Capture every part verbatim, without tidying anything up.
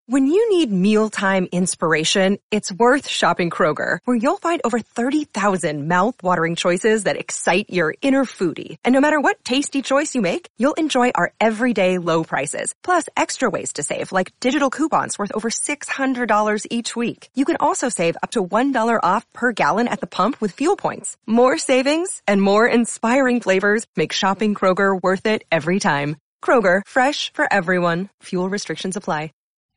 When you need mealtime inspiration, it's worth shopping Kroger, where you'll find over thirty thousand mouth-watering choices that excite your inner foodie. And no matter what tasty choice you make, you'll enjoy our everyday low prices, plus extra ways to save, like digital coupons worth over six hundred dollars each week. You can also save up to one dollar off per gallon at the pump with fuel points. More savings and more inspiring flavors make shopping Kroger worth it every time. Kroger, fresh for everyone. Fuel restrictions apply.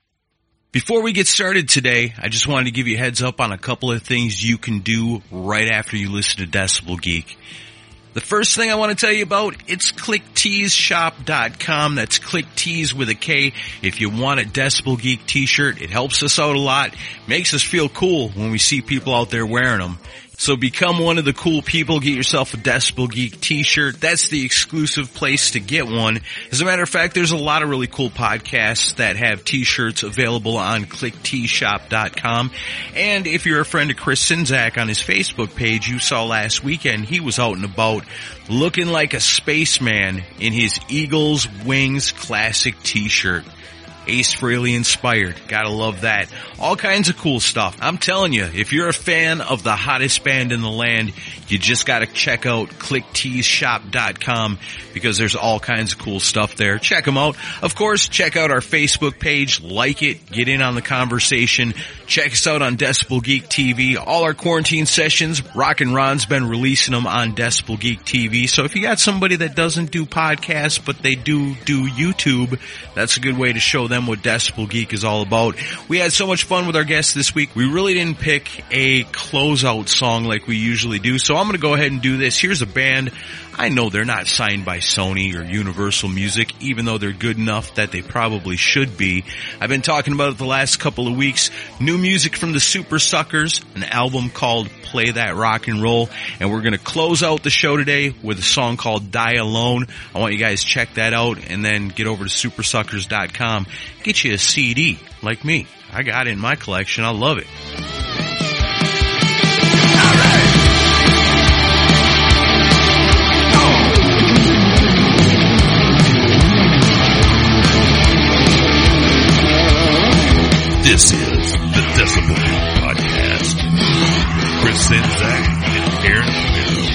Before we get started today, I just wanted to give you a heads up on a couple of things you can do right after you listen to Decibel Geek. The first thing I want to tell you about, it's click tees shop dot com. That's ClickTees with a K. If you want a Decibel Geek t-shirt, it helps us out a lot. Makes us feel cool when we see people out there wearing them. So become one of the cool people. Get yourself a Decibel Geek t-shirt. That's the exclusive place to get one. As a matter of fact, there's a lot of really cool podcasts that have t-shirts available on click tees shop dot com. And if you're a friend of Chris Czynszak on his Facebook page, you saw last weekend he was out and about looking like a spaceman in his Eagles Wings Classic t-shirt. Ace Frehley inspired. Gotta love that. All kinds of cool stuff. I'm telling you, if you're a fan of the hottest band in the land, you just gotta check out click tees shop dot com because there's all kinds of cool stuff there. Check them out. Of course, check out our Facebook page. Like it. Get in on the conversation. Check us out on Decibel Geek T V. All our quarantine sessions, Rock and Ron's been releasing them on Decibel Geek T V. So if you got somebody that doesn't do podcasts, but they do do YouTube, that's a good way to show them what Decibel Geek is all about. We had so much fun with our guests this week. We really didn't pick a closeout song like we usually do, so I'm going to go ahead and do this. Here's a band. I know they're not signed by Sony or Universal Music, even though they're good enough that they probably should be. I've been talking about it the last couple of weeks. New music from the Super Suckers, an album called Play That Rock and Roll, and we're going to close out the show today with a song called Die Alone. I want you guys to check that out and then get over to super suckers dot com. Get you a C D like me. I got it in my collection. I love it. This is the Decibel Geek Podcast. Chris Czynszak and Aaron Camaro.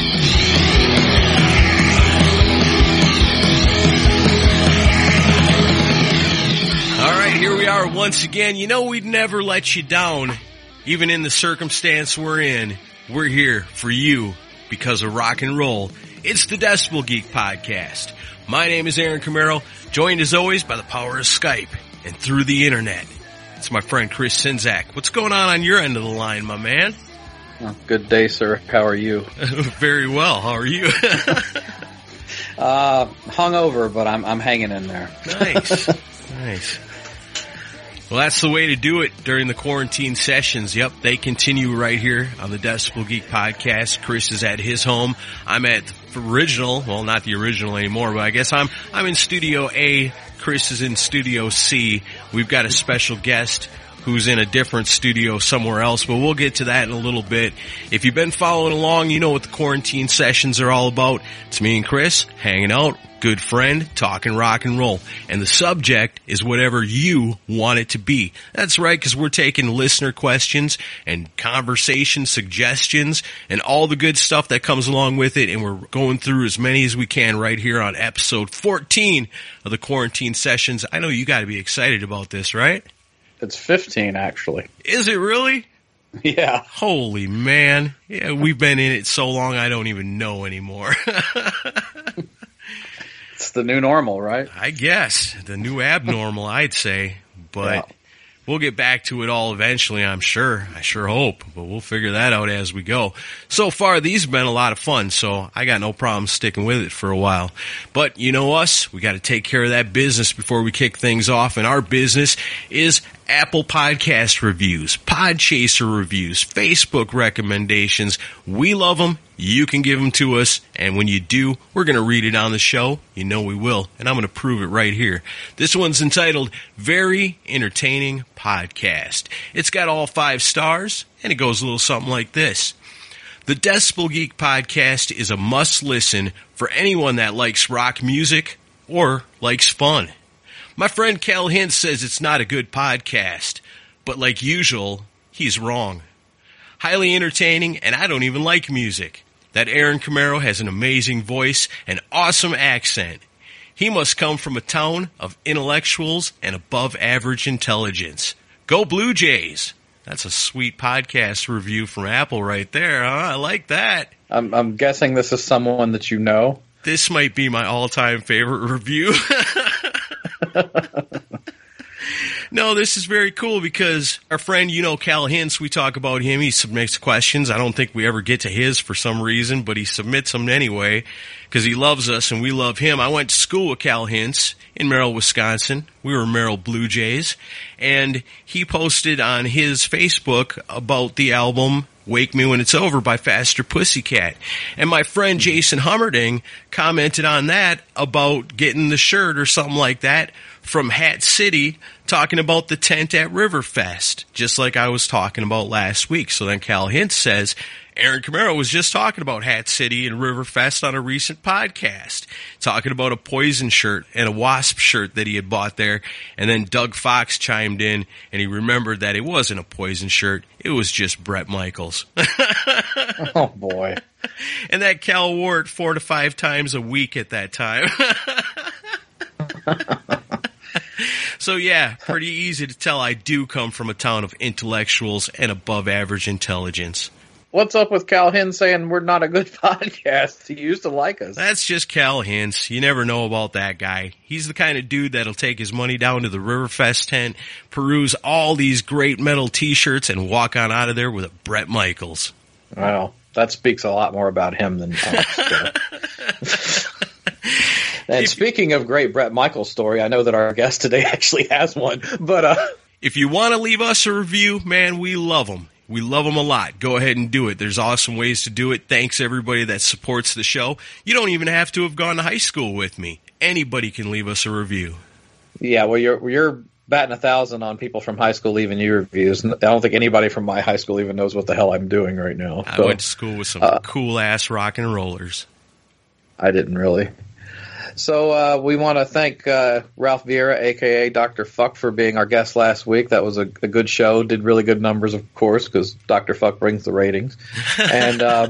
All right, here we are once again. You know we'd never let you down, even in the circumstance we're in. We're here for you because of rock and roll. It's the Decibel Geek Podcast. My name is Aaron Camaro, joined as always by the power of Skype and through the internet. It's my friend Chris Czynszak. What's going on on your end of the line, my man? Well, good day, sir. How are you? Very well. How are you? uh, hungover, but I'm I'm hanging in there. Nice, nice. Well, that's the way to do it during the quarantine sessions. Yep, they continue right here on the Decibel Geek Podcast. Chris is at his home. I'm at the original, well, not the original anymore, but I guess I'm I'm in Studio A. Chris is in Studio C. We've got a special guest who's in a different studio somewhere else, but we'll get to that in a little bit. If you've been following along, you know what the quarantine sessions are all about. It's me and Chris hanging out, good friend, talking rock and roll. And the subject is whatever you want it to be. That's right, because we're taking listener questions and conversation suggestions and all the good stuff that comes along with it, and we're going through as many as we can right here on episode fourteen of the quarantine sessions. I know you got to be excited about this, right? It's fifteen, actually. Is it really? Yeah. Holy man. Yeah, we've been in it so long I don't even know anymore. It's the new normal, right? I guess. The new abnormal, I'd say. But yeah. We'll get back to it all eventually, I'm sure. I sure hope. But we'll figure that out as we go. So far, these have been a lot of fun, so I got no problem sticking with it for a while. But you know us, we got to take care of that business before we kick things off. And our business is Apple Podcast reviews, Podchaser reviews, Facebook recommendations. We love them. You can give them to us. And when you do, we're going to read it on the show. You know we will. And I'm going to prove it right here. This one's entitled Very Entertaining Podcast. It's got all five stars, and it goes a little something like this. The Decibel Geek Podcast is a must-listen for anyone that likes rock music or likes fun. My friend Cal Hintz says it's not a good podcast, but like usual, he's wrong. Highly entertaining, and I don't even like music. That Aaron Camaro has an amazing voice and awesome accent. He must come from a town of intellectuals and above average intelligence. Go Blue Jays! That's a sweet podcast review from Apple right there, huh? I like that. I'm, I'm guessing this is someone that you know. This might be my all-time favorite review. No, this is very cool because our friend, you know, Cal Hintz, we talk about him. He submits questions. I don't think we ever get to his for some reason, but he submits them anyway because he loves us and we love him. I went to school with Cal Hintz in Merrill, Wisconsin. We were Merrill Blue Jays. And he posted on his Facebook about the album Wake Me When It's Over by Faster Pussycat. And my friend Jason Hummerding commented on that about getting the shirt or something like that from Hat City, talking about the tent at Riverfest, just like I was talking about last week. So then Cal Hintz says, Aaron Camaro was just talking about Hat City and Riverfest on a recent podcast, talking about a Poison shirt and a Wasp shirt that he had bought there. And then Doug Fox chimed in, and he remembered that it wasn't a Poison shirt. It was just Bret Michaels. Oh, boy. And that Cal wore it four to five times a week at that time. So, yeah, pretty easy to tell I do come from a town of intellectuals and above average intelligence. What's up with Cal Hintz saying we're not a good podcast? He used to like us. That's just Cal Hintz. You never know about that guy. He's the kind of dude that'll take his money down to the Riverfest tent, peruse all these great metal T-shirts, and walk on out of there with a Bret Michaels. Well, that speaks a lot more about him than us. And speaking of great Bret Michaels story, I know that our guest today actually has one. But uh, if you want to leave us a review, man, we love them. We love them a lot. Go ahead and do it. There's awesome ways to do it. Thanks, everybody that supports the show. You don't even have to have gone to high school with me. Anybody can leave us a review. Yeah, well, you're you're batting a thousand on people from high school leaving you reviews. I don't think anybody from my high school even knows what the hell I'm doing right now. I so, went to school with some uh, cool-ass rock and rollers. I didn't really. So uh, we want to thank uh, Ralph Vieira, a k a. Doctor Fuck, for being our guest last week. That was a, a good show. Did really good numbers, of course, because Doctor Fuck brings the ratings. And uh,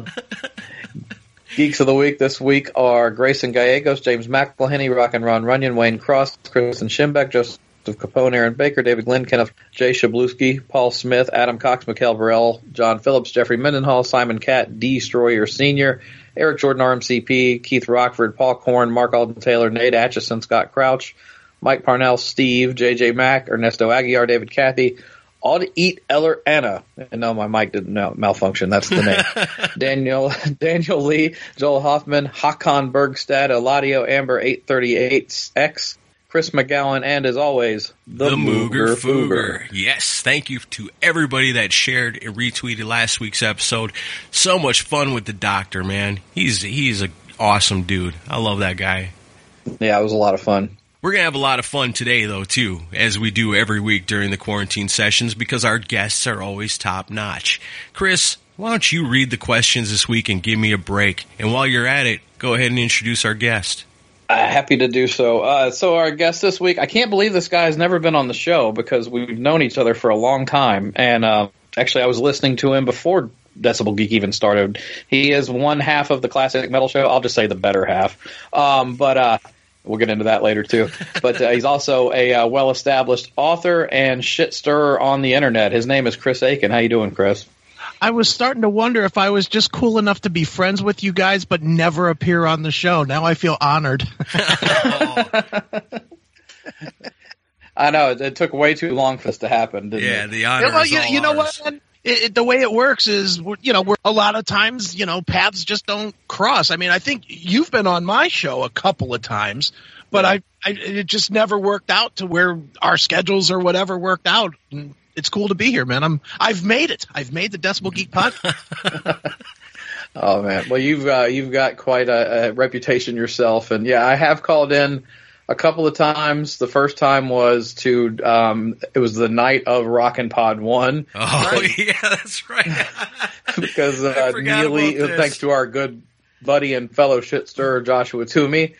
Geeks of the Week this week are Grayson Gallegos, James McElhenney, Rock and Ron Runyon, Wayne Cross, Kristen Schimbeck, Joseph Capone, Aaron Baker, David Glenn, Kenneth, Jay Shabluski, Paul Smith, Adam Cox, Mikhail Burrell, John Phillips, Jeffrey Mendenhall, Simon Catt, D. Stroyer Senior, Eric Jordan, R M C P, Keith Rockford, Paul Korn, Mark Alden Taylor, Nate Atchison, Scott Crouch, Mike Parnell, Steve, J J Mack, Ernesto Aguiar, David Cathy, Aud Eat Eller Anna. And no, my mic didn't malfunction. That's the name. Daniel Daniel Lee, Joel Hoffman, Hakan Bergstad, Eladio Amber eight thirty-eight X, Chris McGowan, and as always, the, the Mooger Fooger. Fooger. Yes, thank you to everybody that shared and retweeted last week's episode. So much fun with the doctor, man. He's he's an awesome dude. I love that guy. Yeah, it was a lot of fun. We're going to have a lot of fun today, though, too, as we do every week during the quarantine sessions, because our guests are always top-notch. Chris, why don't you read the questions this week and give me a break? And while you're at it, go ahead and introduce our guest. Uh, happy to do so. Uh, so our guest this week, I can't believe this guy has never been on the show because we've known each other for a long time. And uh, actually, I was listening to him before Decibel Geek even started. He is one half of the Classic Metal Show. I'll just say the better half. Um, but uh, we'll get into that later, too. But uh, he's also a uh, well-established author and shit stirrer on the Internet. His name is Chris Aiken. How you doing, Chris? I was starting to wonder if I was just cool enough to be friends with you guys but never appear on the show. Now I feel honored. I know. It, it took way too long for this to happen, didn't yeah, it? the honor well, is you, all you know ours. what? It, it, the way it works is, you know, we're, a lot of times, you know, paths just don't cross. I mean, I think you've been on my show a couple of times, but I, I it just never worked out to where our schedules or whatever worked out. And it's cool to be here, man. I'm I've made it. I've made the Decibel Geek podcast. Oh man, well you've uh, you've got quite a, a reputation yourself, and yeah, I have called in a couple of times. The first time was to um, it was the night of Rockin' Pod One. Oh right? Yeah, that's right. Because uh, Neely, thanks to our good buddy and fellow shit stirrer Joshua Toomey,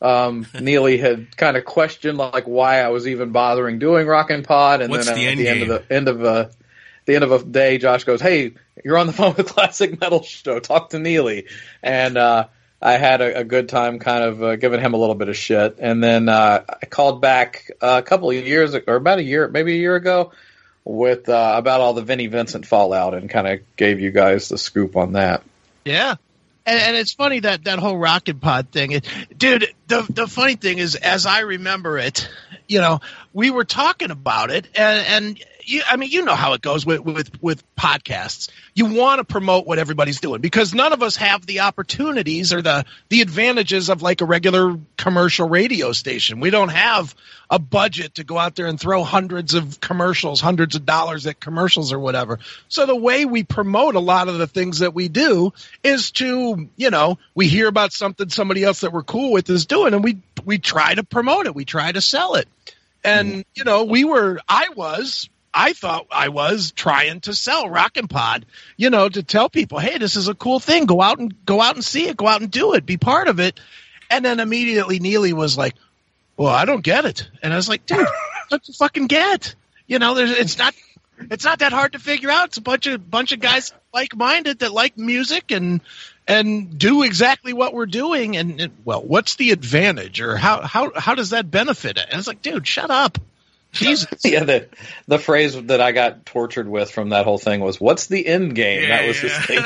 um, Neely had kind of questioned like why I was even bothering doing Rockin' Pod, and What's then the at end the game? end of the end of uh, the end of a day, Josh goes, "Hey, you're on the phone with Classic Metal Show. Talk to Neely." And uh, I had a, a good time, kind of uh, giving him a little bit of shit. And then uh, I called back a couple of years, or about a year, maybe a year ago, with uh, about all the Vinnie Vincent fallout, and kind of gave you guys the scoop on that. Yeah. And, and it's funny that that whole Rockin' Pod thing, it, dude. The the funny thing is, as I remember it, you know, we were talking about it, and and you, I mean, you know how it goes with with with podcasts. You want to promote what everybody's doing because none of us have the opportunities or the the advantages of like a regular commercial radio station. We don't have a budget to go out there and throw hundreds of commercials, hundreds of dollars at commercials or whatever. So the way we promote a lot of the things that we do is to, you know, we hear about something somebody else that we're cool with is doing, and we we try to promote it. We try to sell it. And, you know, we were, I was, I thought I was trying to sell Rockin' Pod, you know, to tell people, hey, this is a cool thing. Go out and go out and see it. Go out and do it. Be part of it. And then immediately Neely was like, well, I don't get it. And I was like, dude, what you fucking get? You know, there's, it's not, it's not that hard to figure out. It's a bunch of, bunch of guys like-minded that like music and, and do exactly what we're doing. And, and well, what's the advantage or how, how, how does that benefit it? And it's like, dude, shut up. Jesus. Yeah, the the phrase that I got tortured with from that whole thing was, "What's the end game?" Yeah, that was his yeah.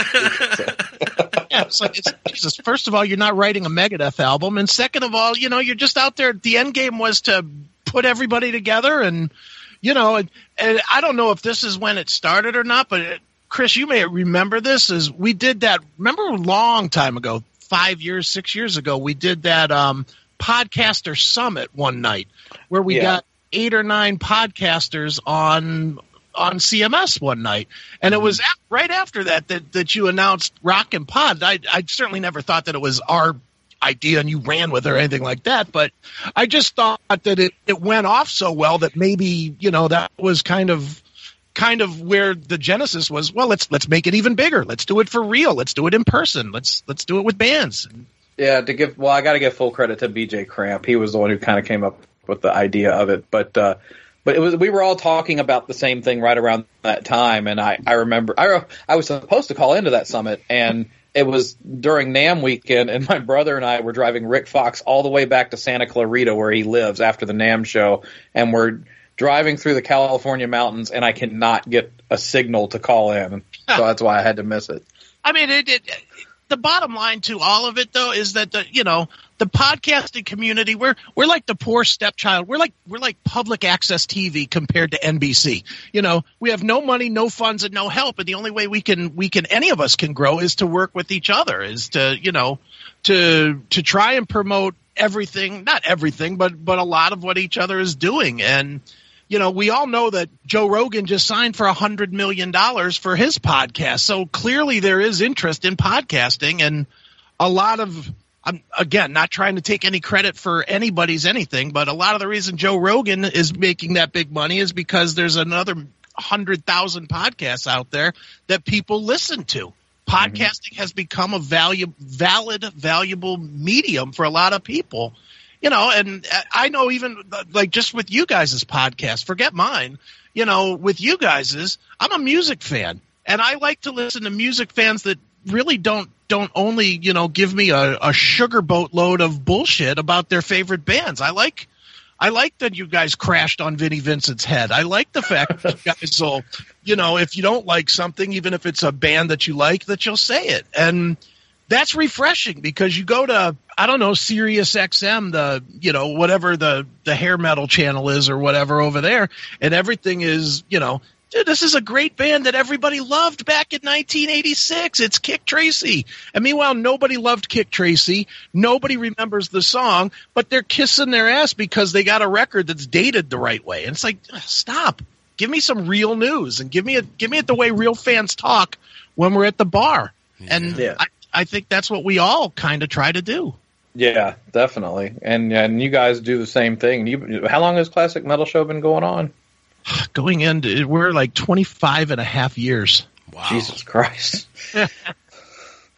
thing. Yeah, it's like, it's, Jesus, first of all, you're not writing a Megadeth album. And second of all, you know, you're just out there. The end game was to put everybody together. And, you know, and, and I don't know if this is when it started or not, but it, Chris, you may remember this is we did that. Remember a long time ago, five years, six years ago, we did that um, podcaster summit one night where we Yeah. got eight or nine podcasters on on C M S one night, and it was af- right after that, that that you announced Rockin' Pod. I I certainly never thought that it was our idea and you ran with it or anything like that, but I just thought that it, it went off so well that maybe, you know, that was kind of kind of where the genesis was. Well, let's let's make it even bigger. Let's do it for real. Let's do it in person. Let's let's do it with bands. Yeah, to give well, I got to give full credit to B J Cramp. He was the one who kind of came up with the idea of it, but uh, but it was we were all talking about the same thing right around that time, and I I remember I I was supposed to call into that summit, and it was during NAMM weekend, and my brother and I were driving Rick Fox all the way back to Santa Clarita where he lives after the NAMM show, and we're driving through the California mountains, and I cannot get a signal to call in, so that's why I had to miss it. I mean, it, it, the bottom line to all of it, though, is that the you know the podcasting community we're we're like the poor stepchild. We're like we're like public access T V compared to N B C. You know, we have no money, no funds, and no help, and the only way we can we can any of us can grow is to work with each other. Is to you know to to try and promote everything, not everything, but but a lot of what each other is doing. And you know, we all know that Joe Rogan just signed for a hundred million dollars for his podcast. So clearly there is interest in podcasting, and a lot of, I'm again, not trying to take any credit for anybody's anything, but a lot of the reason Joe Rogan is making that big money is because there's another hundred thousand podcasts out there that people listen to. Podcasting mm-hmm. has become a value, valid, valuable medium for a lot of people. You know, and I know even like just with you guys' podcast, forget mine, you know, with you guys', I'm a music fan, and I like to listen to music fans that really don't don't only, you know, give me a, a sugar boat load of bullshit about their favorite bands. I like I like that you guys crashed on Vinnie Vincent's head. I like the fact that you guys will, you know, if you don't like something, even if it's a band that you like, that you'll say it. And that's refreshing because you go to, I don't know, Sirius X M, the, you know, whatever the, the hair metal channel is or whatever over there, and everything is, you know, dude, this is a great band that everybody loved back in nineteen eighty-six. It's Kick Tracy. And meanwhile, nobody loved Kick Tracy. Nobody remembers the song, but they're kissing their ass because they got a record that's dated the right way. And it's like, stop. Give me some real news and give me a, give me it the way real fans talk when we're at the bar. Yeah. And yeah. I, I think that's what we all kind of try to do. Yeah, definitely. And and you guys do the same thing. You, how long has Classic Metal Show been going on? Going into, we're like twenty-five and a half years. Wow. Jesus Christ.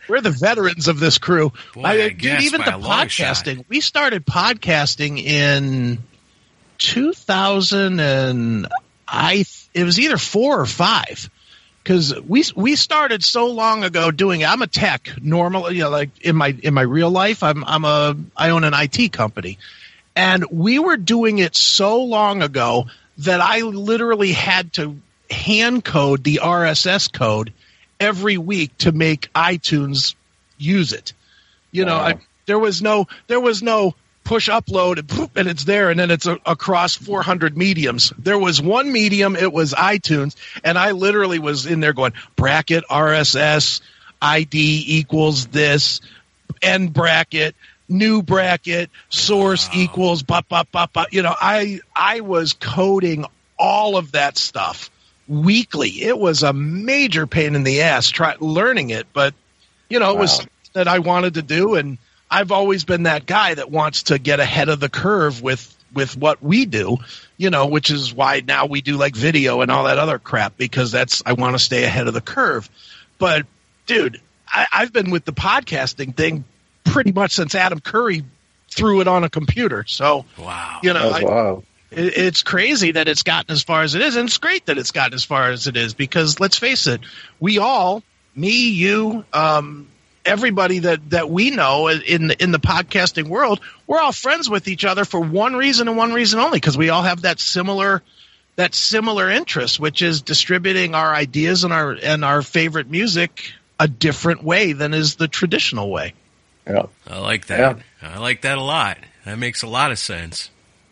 we're the veterans of this crew. Boy, I, I dude, guess even by the a long podcasting. shot. We started podcasting in two thousand, and I it was either four or five. Because we we started so long ago doing. I'm a tech normally, you know, like in my in my real life. I'm I'm a I own an I T company, and we were doing it so long ago that I literally had to hand code the R S S code every week to make iTunes use it. You know, Wow. I, there was no there was no. push upload and, poof, and it's there, and then it's a, across four hundred mediums. There was one medium, it was iTunes, and I literally was in there going bracket R S S I D equals this, end bracket, new bracket, source Wow. equals bop bop bop bop. You know, I I was coding all of that stuff weekly. It was a major pain in the ass try learning it, but you know, it was Wow. something that I wanted to do, and I've always been that guy that wants to get ahead of the curve with, with what we do, you know, which is why now we do like video and all that other crap, because that's, I want to stay ahead of the curve. But dude, I, I've been with the podcasting thing pretty much since Adam Curry threw it on a computer. So, Wow. you know, That's I, wild. it, it's crazy that it's gotten as far as it is. And it's great that it's gotten as far as it is, because let's face it, we all, me, you, um, everybody that, that we know in the, in the podcasting world, we're all friends with each other for one reason and one reason only, because we all have that similar that similar interest, which is distributing our ideas and our and our favorite music a different way than is the traditional way. Yeah. I like that. I like that a lot. That makes a lot of sense.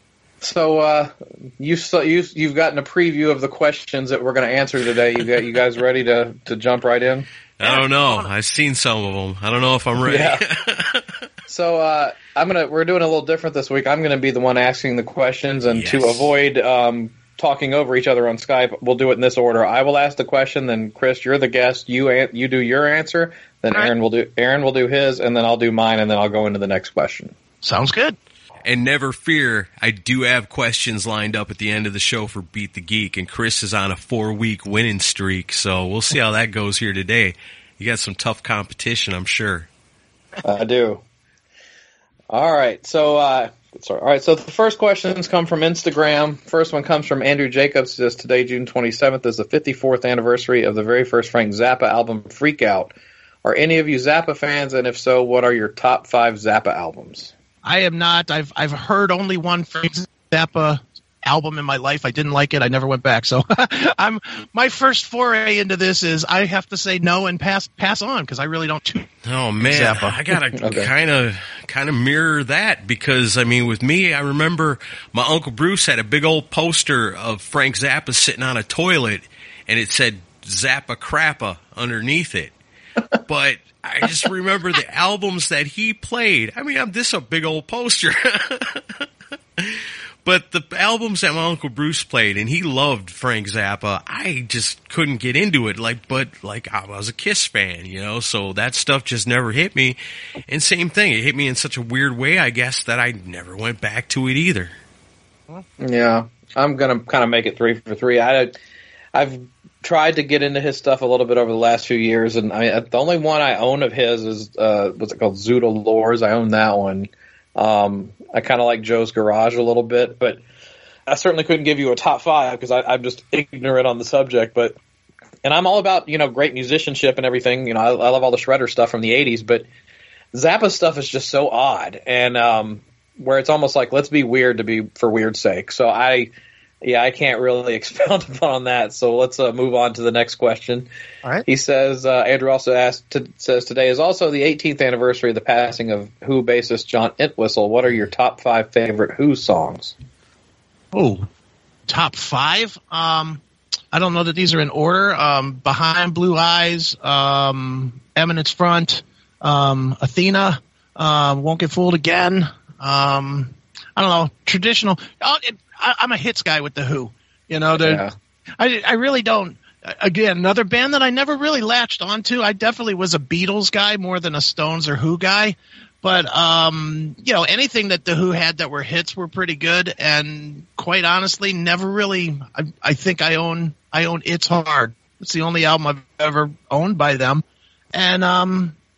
So uh, you so you you've gotten a preview of the questions that we're going to answer today. You got you guys ready to to jump right in? I don't know. I've seen some of them. I don't know if I'm ready. Yeah. So uh, I'm gonna we're doing a little different this week. I'm gonna be the one asking the questions, and Yes. to avoid um, talking over each other on Skype, we'll do it in this order. I will ask the question, then Chris, you're the guest. You an- you do your answer, then All right. Aaron will do Aaron will do his, and then I'll do mine, and then I'll go into the next question. Sounds good. And never fear, I do have questions lined up at the end of the show for Beat the Geek, and Chris is on a four-week winning streak, so we'll see how that goes here today. You got some tough competition, I'm sure. I do. All right. So, uh, sorry. All right. So the first questions come from Instagram. First one comes from Andrew Jacobs. It says today, June twenty-seventh, is the fifty-fourth anniversary of the very first Frank Zappa album, Freak Out. Are any of you Zappa fans? And if so, what are your top five Zappa albums? I am not. I've I've heard only one Frank Zappa album in my life. I didn't like it. I never went back. So I'm my first foray into this is I have to say no and pass pass on, because I really don't. Too- Oh man, Zappa. I gotta Okay. kind of kind of mirror that, because I mean, with me, I remember my Uncle Bruce had a big old poster of Frank Zappa sitting on a toilet, and it said Zappa Crappa underneath it. But I just remember the albums that he played. I mean, I'm this a big old poster. But the albums that my Uncle Bruce played, and he loved Frank Zappa, I just couldn't get into it. Like, but like I was a Kiss fan, you know, so that stuff just never hit me. And same thing, it hit me in such a weird way, I guess, that I never went back to it either. Yeah, I'm gonna kind of make it three for three. I, I've tried to get into his stuff a little bit over the last few years, and I, the only one I own of his is uh, what's it called, Zoodle Lores. I own that one. Um, I kind of like Joe's Garage a little bit, but I certainly couldn't give you a top five because I'm just ignorant on the subject. But and I'm all about, you know, great musicianship and everything. You know, I, I love all the Shredder stuff from the eighties, but Zappa stuff is just so odd, and um, where it's almost like let's be weird to be for weird's sake. So I, yeah, I can't really expound upon that. So let's uh, move on to the next question. All right. He says, uh, Andrew also asked, to, says today is also the eighteenth anniversary of the passing of Who bassist John Entwistle. What are your top five favorite Who songs? Oh, top five. Um, I don't know that these are in order. Um, Behind Blue Eyes, um, Eminence Front, um, Athena, um, Won't Get Fooled Again. Um, I don't know, traditional. Oh, it, I, I'm a hits guy with the Who. You know, they're- Yeah. I I really don't. Again, another band that I never really latched onto. I definitely was a Beatles guy more than a Stones or Who guy. But, um, you know, anything that the Who had that were hits were pretty good. And quite honestly, never really, I, I think I own, I own It's Hard. It's the only album I've ever owned by them. And, um,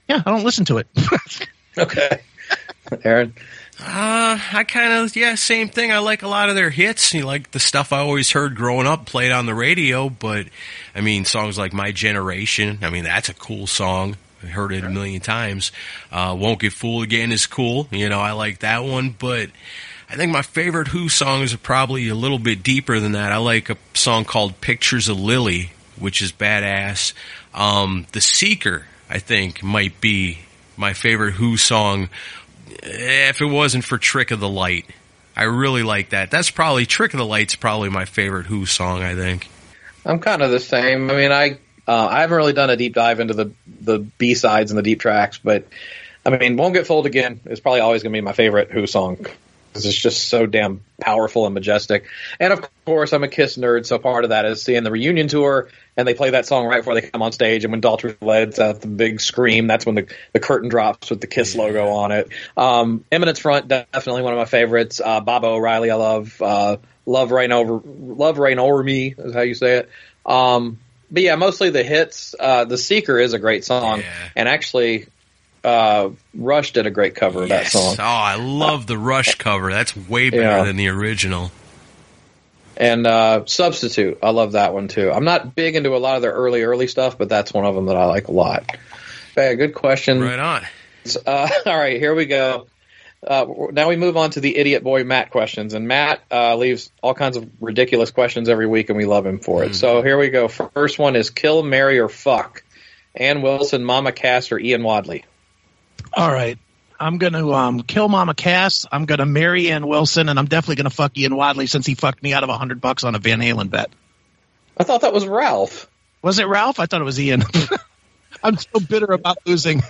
Yeah, I don't listen to it. Okay. Aaron? Uh, I kind of, yeah, same thing. I like a lot of their hits. You like the stuff I always heard growing up played on the radio, but, I mean, songs like My Generation, I mean, that's a cool song. I heard it a million times. Uh, Won't Get Fooled Again is cool. You know, I like that one, but I think my favorite Who songs are probably a little bit deeper than that. I like a song called Pictures of Lily, which is badass. Um, The Seeker, I think, might be my favorite Who song if it wasn't for Trick of the Light. I really like that. That's probably, Trick of the Light's probably my favorite Who song, I think. I'm kind of the same. I mean, I uh, I haven't really done a deep dive into the, the B-sides and the deep tracks, but, I mean, Won't Get Fooled Again is probably always going to be my favorite Who song, because it's just so damn powerful and majestic. And, of course, I'm a Kiss nerd, so part of that is seeing the reunion tour, and they play that song right before they come on stage, and when Daltrey lets out the big scream, that's when the, the curtain drops with the Kiss Yeah. logo on it. Um, Eminence Front, definitely one of my favorites. Uh, Bob O'Reilly, I love. Uh, Love Reign Over Love Reign Over Me is how you say it. Um, but, yeah, mostly the hits. Uh, The Seeker is a great song, Yeah. and actually uh, Rush did a great cover of that Yes. song. Oh, I love the Rush cover. That's way better Yeah. than the original. And uh, Substitute, I love that one too. I'm not big into a lot of their early, early stuff, but that's one of them that I like a lot. Okay, good question. Right on. Uh, all right, here we go. Uh, now we move on to the Idiot Boy Matt questions. And Matt uh, leaves all kinds of ridiculous questions every week, and we love him for it. Mm. So here we go. First one is kill, marry, or fuck. Ann Wilson, Mama Cass, or Ian Wadley? All right. I'm going to um, kill Mama Cass. I'm going to marry Ann Wilson, and I'm definitely going to fuck Ian Wadley since he fucked me out of a hundred bucks on a Van Halen bet. I thought that was Ralph. Was it Ralph? I thought it was Ian. I'm so bitter about losing.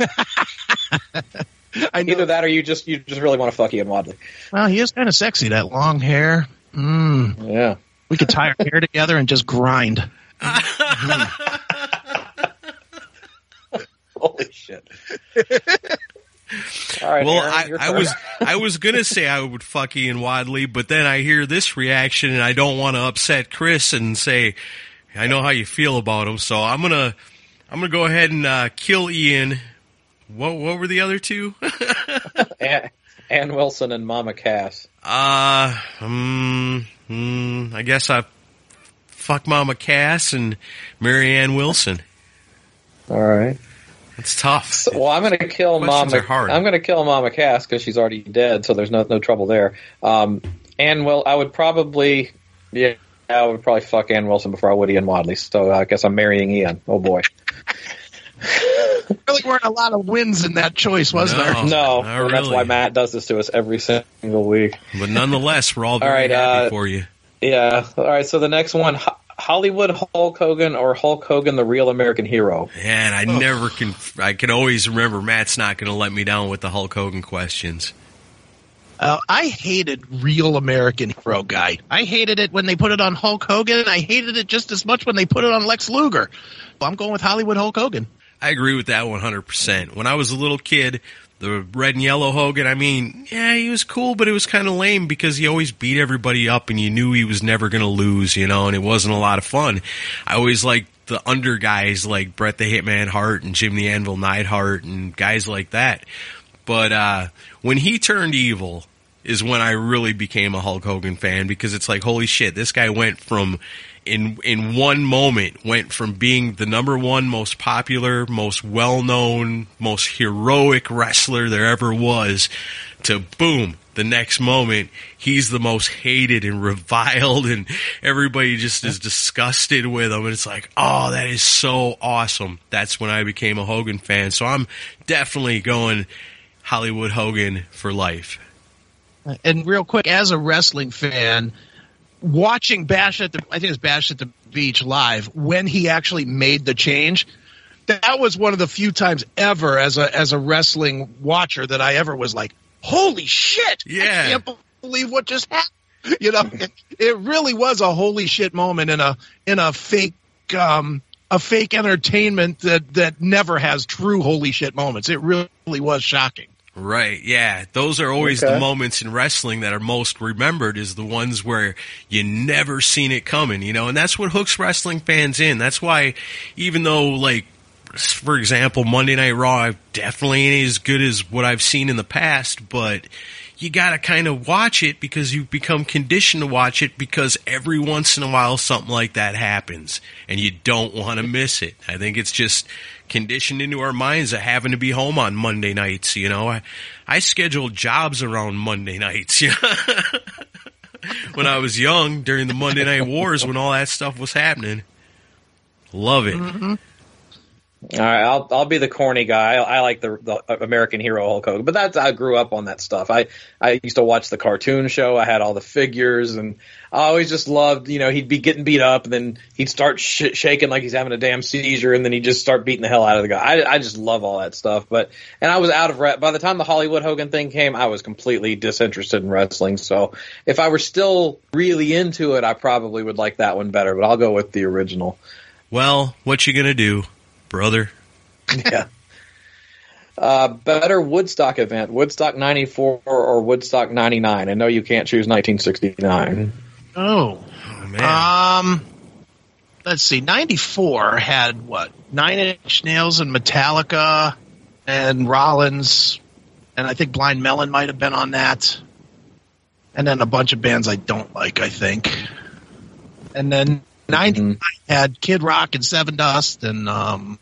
I know. Either that or you just you just really want to fuck Ian Wadley. Well, he is kind of sexy, that long hair. Mm. Yeah. We could tie our hair together and just grind. Mm. Holy shit. All right, well, Aaron, I, your I turn. was I was gonna say I would fuck Ian Wadley, but then I hear this reaction, and I don't want to upset Chris and say I know how you feel about him, so I'm gonna I'm gonna go ahead and uh, kill Ian. What what were the other two? Ann, Ann Wilson and Mama Cass. Uh, um, mm, I guess I fuck Mama Cass and Mary Ann Wilson. All right. It's tough. So, well, I'm going to kill Questions Mama. are hard. I'm going to kill Mama Cass because she's already dead, so there's no no trouble there. Um, Ann Will, I would probably, yeah, I would probably fuck Ann Wilson before I would Ian Wadley. So I guess I'm marrying Ian. Oh boy. Really weren't a lot of wins in that choice, was No. there? No, not and that's really. why Matt does this to us every single week. But nonetheless, we're all very All right, happy uh, for you. Yeah. All right. So the next one, Ho- Hollywood Hulk Hogan or Hulk Hogan, the real American hero? Man, I never can. I can always remember Matt's not going to let me down with the Hulk Hogan questions. Uh, I hated Real American Hero Guy. I hated it when they put it on Hulk Hogan, and I hated it just as much when they put it on Lex Luger. Well, I'm going with Hollywood Hulk Hogan. I agree with that one hundred percent. When I was a little kid, the red and yellow Hogan, I mean, yeah, he was cool, but it was kind of lame because he always beat everybody up and you knew he was never going to lose, you know, and it wasn't a lot of fun. I always liked the under guys like Bret the Hitman Hart and Jim the Anvil Neidhart and guys like that. But uh, when he turned evil is when I really became a Hulk Hogan fan because it's like, holy shit, this guy went from... In in one moment, went from being the number one most popular, most well-known, most heroic wrestler there ever was, to boom, the next moment, he's the most hated and reviled, and everybody just is disgusted with him. And it's like, oh, that is so awesome. That's when I became a Hogan fan. So I'm definitely going Hollywood Hogan for life. And real quick, as a wrestling fan, watching Bash at the, I think it was Bash at the Beach live, when he actually made the change, that was one of the few times ever as a as a wrestling watcher that I ever was like, holy shit, Yeah. I can't believe what just happened. You know, it, it really was a holy shit moment in a in a fake um a fake entertainment that that never has true holy shit moments. It really was shocking. Right, yeah. Those are always Okay. the moments in wrestling that are most remembered, is the ones where you never seen it coming, you know, and that's what hooks wrestling fans in. That's why, even though, like, for example, Monday Night Raw definitely ain't as good as what I've seen in the past, but you gotta kind of watch it because you've become conditioned to watch it because every once in a while something like that happens and you don't want to miss it. I think it's just conditioned into our minds of having to be home on Monday nights. You know, I, I scheduled jobs around Monday nights. You know? When I was young during the Monday Night Wars when all that stuff was happening. Love it. Mm-hmm. All right, I'll I'll be the corny guy. I, I like the, the American Hero Hulk Hogan, but that's I grew up on that stuff. I I used to watch the cartoon show. I had all the figures, and I always just loved. You know, he'd be getting beat up, and then he'd start sh- shaking like he's having a damn seizure, and then he'd just start beating the hell out of the guy. I I just love all that stuff. But and I was out of re- by the time the Hollywood Hogan thing came, I was completely disinterested in wrestling. So if I were still really into it, I probably would like that one better. But I'll go with the original. Well, what you gonna do, brother? Yeah. Uh, better Woodstock event, Woodstock ninety-four or Woodstock ninety-nine. I know you can't choose nineteen sixty-nine. Oh. Oh, man. Um, let's see. ninety-four had what? Nine Inch Nails and Metallica and Rollins, and I think Blind Melon might have been on that. And then a bunch of bands I don't like, I think. And then ninety-nine mm-hmm. had Kid Rock and Seven Dust and um,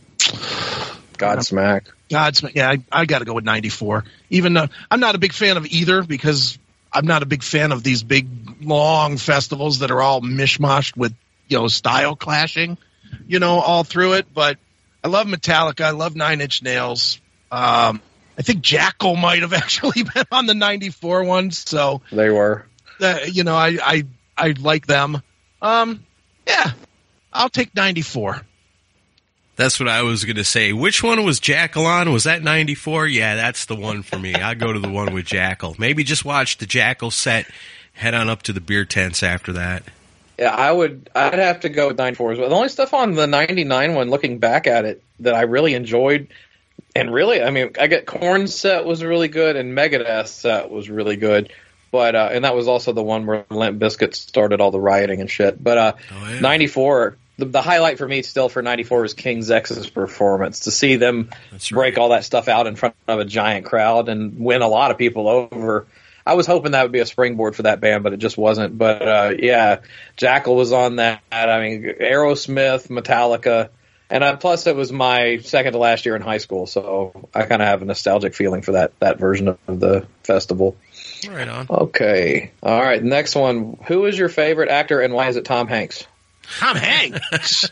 Godsmack. Godsmack. Yeah, I, I got to go with ninety-four. Even though I'm not a big fan of either because I'm not a big fan of these big, long festivals that are all mishmashed with, you know, style clashing, you know, all through it. But I love Metallica. I love Nine Inch Nails. Um, I think Jackal might have actually been on the ninety-four one. So they were. Uh, you know, I, I I like them. Um, yeah, I'll take ninety-four. That's what I was going to say. Which one was Jackal on? Was that ninety-four? Yeah, that's the one for me. I'd go to the one with Jackal. Maybe just watch the Jackal set, head on up to the beer tents after that. Yeah, I would. I'd have to go with ninety-four as well. The only stuff on the ninety-nine one, looking back at it, that I really enjoyed, and really, I mean, I get Korn's set was really good, and Megadeth's set was really good. But uh, and that was also the one where Limp Bizkit started all the rioting and shit. But uh, oh, yeah. ninety-four, the, the highlight for me still for ninety-four was King X's performance. To see them That's break right. all that stuff out in front of a giant crowd and win a lot of people over. I was hoping that would be a springboard for that band, but it just wasn't. But uh, yeah, Jackal was on that. I mean, Aerosmith, Metallica. And uh, plus, it was my second to last year in high school, so I kind of have a nostalgic feeling for that, that version of the festival. Right on. Okay. All right. Next one. Who is your favorite actor and why is it Tom Hanks? Tom Hanks.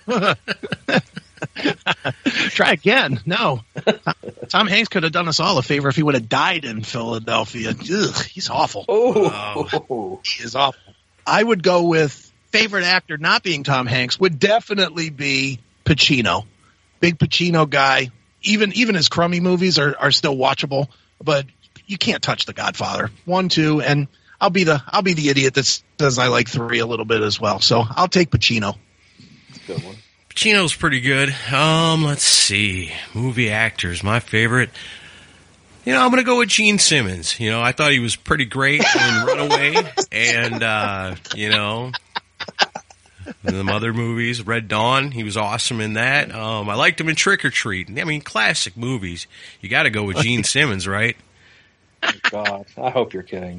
Try again. No. Tom Hanks could have done us all a favor if he would have died in Philadelphia. Ugh, he's awful. Oh, wow. He is awful. I would go with favorite actor not being Tom Hanks would definitely be Pacino. Big Pacino guy. Even even his crummy movies are, are still watchable, but you can't touch The Godfather. One, two, and I'll be the I'll be the idiot that says I like three a little bit as well. So I'll take Pacino. That's a good one. Pacino's pretty good. Um, let's see. Movie actors. My favorite. You know, I'm going to go with Gene Simmons. You know, I thought he was pretty great in Runaway and, uh, you know, the other movies. Red Dawn, he was awesome in that. Um, I liked him in Trick or Treat. I mean, classic movies. You got to go with Gene Simmons, right? Oh, God. I hope you're kidding.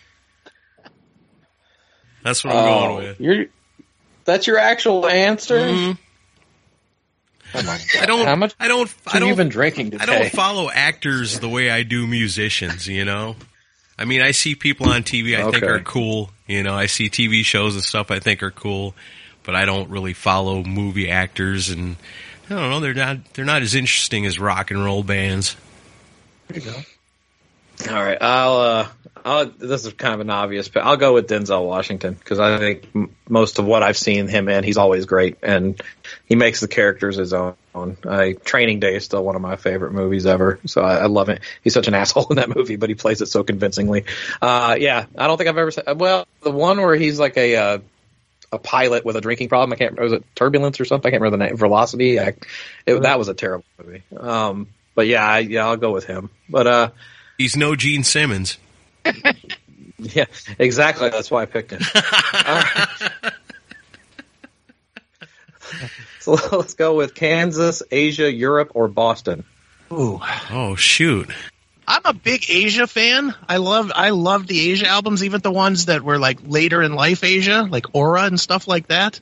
That's what I'm oh, going with. You're, that's your actual answer? Mm-hmm. Oh my God. I don't. How much? I don't. I don't. Even drinking today? I don't follow actors the way I do musicians. You know, I mean, I see people on T V I okay. think are cool. You know, I see T V shows and stuff I think are cool, but I don't really follow movie actors, and I don't know. They're not. They're not as interesting as rock and roll bands. There you go. All right, I'll. Uh, I'll this is kind of an obvious, but I'll go with Denzel Washington because I think m- most of what I've seen him in, he's always great, and he makes the characters his own. I, Training Day is still one of my favorite movies ever, so I, I love it. He's such an asshole in that movie, but he plays it so convincingly. Uh, yeah, I don't think I've ever said. Well, the one where he's like a uh, a pilot with a drinking problem. I can't remember. Was it Turbulence or something? I can't remember the name. Velocity. I, it, that was a terrible movie. Um, but yeah, I, yeah, I'll go with him. But uh, he's no Gene Simmons. Yeah, exactly. That's why I picked him. All right. So let's go with Kansas, Asia, Europe, or Boston. Ooh. Oh, shoot. I'm a big Asia fan. I love I love the Asia albums, even the ones that were like later in life Asia, like Aura and stuff like that.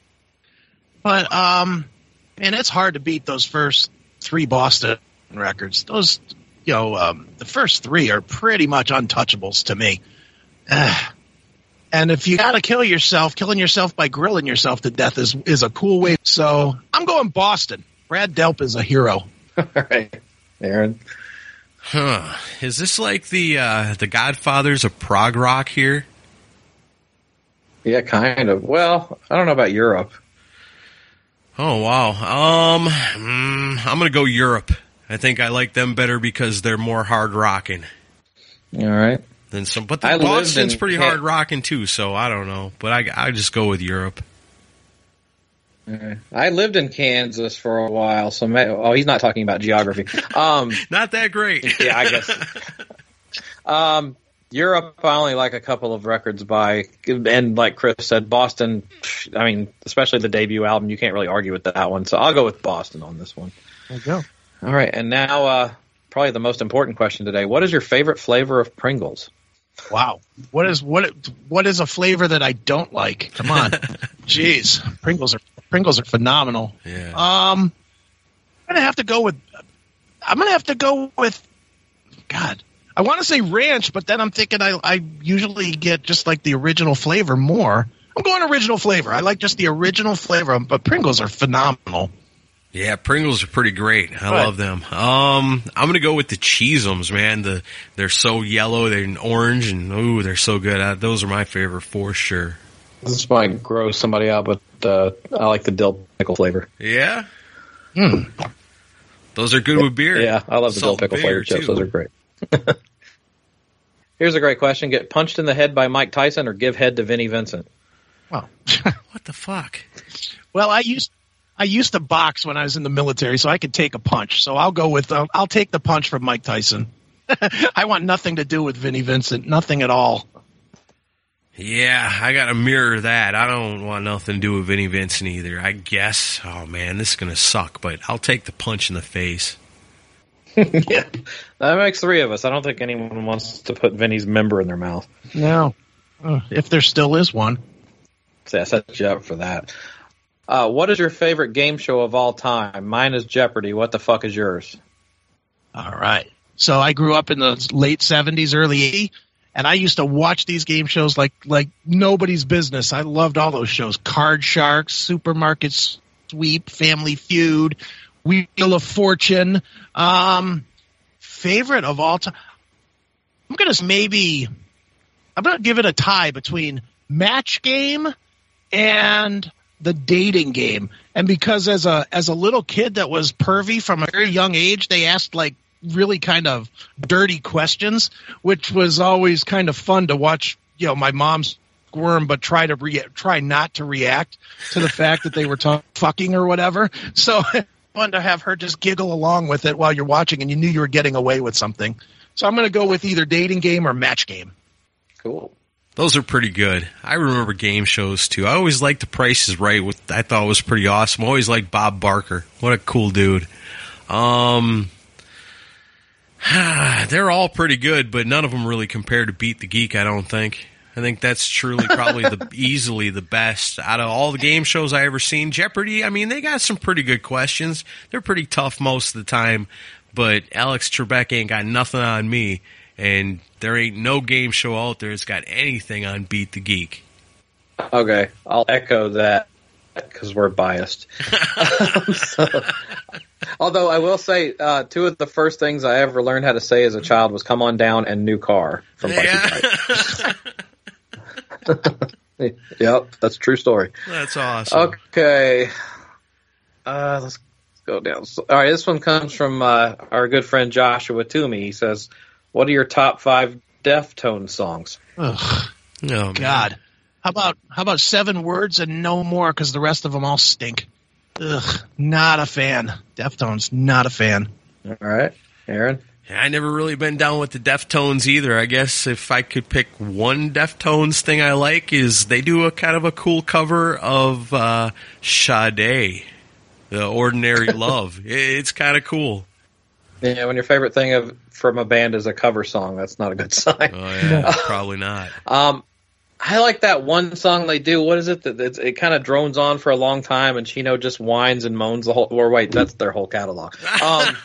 But um, man, it's hard to beat those first three Boston records. Those, you know, um, the first three are pretty much untouchables to me. Uh, and if you got to kill yourself, killing yourself by grilling yourself to death is is a cool way. So I'm going Boston. Brad Delp is a hero. All right, Aaron. Huh. Is this like the uh, the Godfathers of prog rock here? Yeah, kind of. Well, I don't know about Europe. Oh, wow. Um, mm, I'm going to go Europe. I think I like them better because they're more hard rocking. All right. Than some, but the I Boston's in, pretty hard rocking too, so I don't know. But I I just go with Europe. Right. I lived in Kansas for a while, so may, oh, he's not talking about geography. Um, not that great. Yeah, I guess. um, Europe, I only like a couple of records by, and like Chris said, Boston. I mean, especially the debut album, you can't really argue with that one. So I'll go with Boston on this one. There you go. All right, and now uh, probably the most important question today: what is your favorite flavor of Pringles? Wow. What is what what is a flavor that I don't like? Come on. Jeez. Pringles are Pringles are phenomenal. Yeah. Um I'm going to have to go with I'm going to have to go with God. I want to say ranch, but then I'm thinking I I usually get just like the original flavor more. I'm going original flavor. I like just the original flavor, but Pringles are phenomenal. Yeah, Pringles are pretty great. I right. love them. Um, I'm gonna go with the Cheez-Ums, man. The they're so yellow, they're orange, and ooh, they're so good. Uh, those are my favorite for sure. This might gross somebody out, but uh, I like the dill pickle flavor. Yeah. Hmm. Those are good with beer. Yeah, I love the Salt dill pickle flavored chips. Those are great. Here's a great question: get punched in the head by Mike Tyson or give head to Vinnie Vincent? Wow. What the fuck? Well, I used. I used to box when I was in the military, so I could take a punch. So I'll go with uh, I'll take the punch from Mike Tyson. I want nothing to do with Vinnie Vincent, nothing at all. Yeah, I got to mirror that. I don't want nothing to do with Vinnie Vincent either. I guess. Oh man, this is gonna suck, but I'll take the punch in the face. Yeah, that makes three of us. I don't think anyone wants to put Vinnie's member in their mouth. No, uh, if there still is one. See, I set you up for that. Uh, what is your favorite game show of all time? Mine is Jeopardy. What the fuck is yours? All right. So I grew up in the late seventies, early eighties, and I used to watch these game shows like like nobody's business. I loved all those shows. Card Sharks, Supermarket Sweep, Family Feud, Wheel of Fortune. Um, favorite of all time? I'm going to maybe – I'm going to give it a tie between Match Game and – the dating game. And because as a as a little kid that was pervy from a very young age, they asked like really kind of dirty questions, which was always kind of fun to watch, you know, my mom squirm but try to re- try not to react to the fact that they were talking fucking or whatever. So fun to have her just giggle along with it while you're watching and you knew you were getting away with something. So I'm going to go with either dating game or match game. Cool. Those are pretty good. I remember game shows, too. I always liked The Price is Right. With, I thought it was pretty awesome. I always liked Bob Barker. What a cool dude. Um, they're all pretty good, but none of them really compare to Beat the Geek, I don't think. I think that's truly probably the easily the best. Out of all the game shows I ever seen, Jeopardy, I mean, they got some pretty good questions. They're pretty tough most of the time, but Alex Trebek ain't got nothing on me. And there ain't no game show out there that's got anything on Beat the Geek. Okay, I'll echo that because we're biased. um, so, although I will say, uh, two of the first things I ever learned how to say as a child was "come on down" and "new car" from Price is Right. Yep, that's a true story. That's awesome. Okay, uh, let's go down. So, all right, this one comes from uh, our good friend Joshua Toomey. He says, what are your top five Deftones songs? Ugh. Oh, God. How about how about seven words and no more because the rest of them all stink? Ugh. Not a fan. Deftones, not a fan. All right. Aaron? I never really been down with the Deftones either. I guess if I could pick one Deftones thing I like is they do a kind of a cool cover of uh, Sade, The Ordinary Love. It's kind of cool. Yeah, when your favorite thing of from a band is a cover song, that's not a good sign. Oh yeah, probably not. Um, I like that one song they do. What is it? That it's, it kind of drones on for a long time, and Chino just whines and moans the whole. Or wait, that's their whole catalog. Um,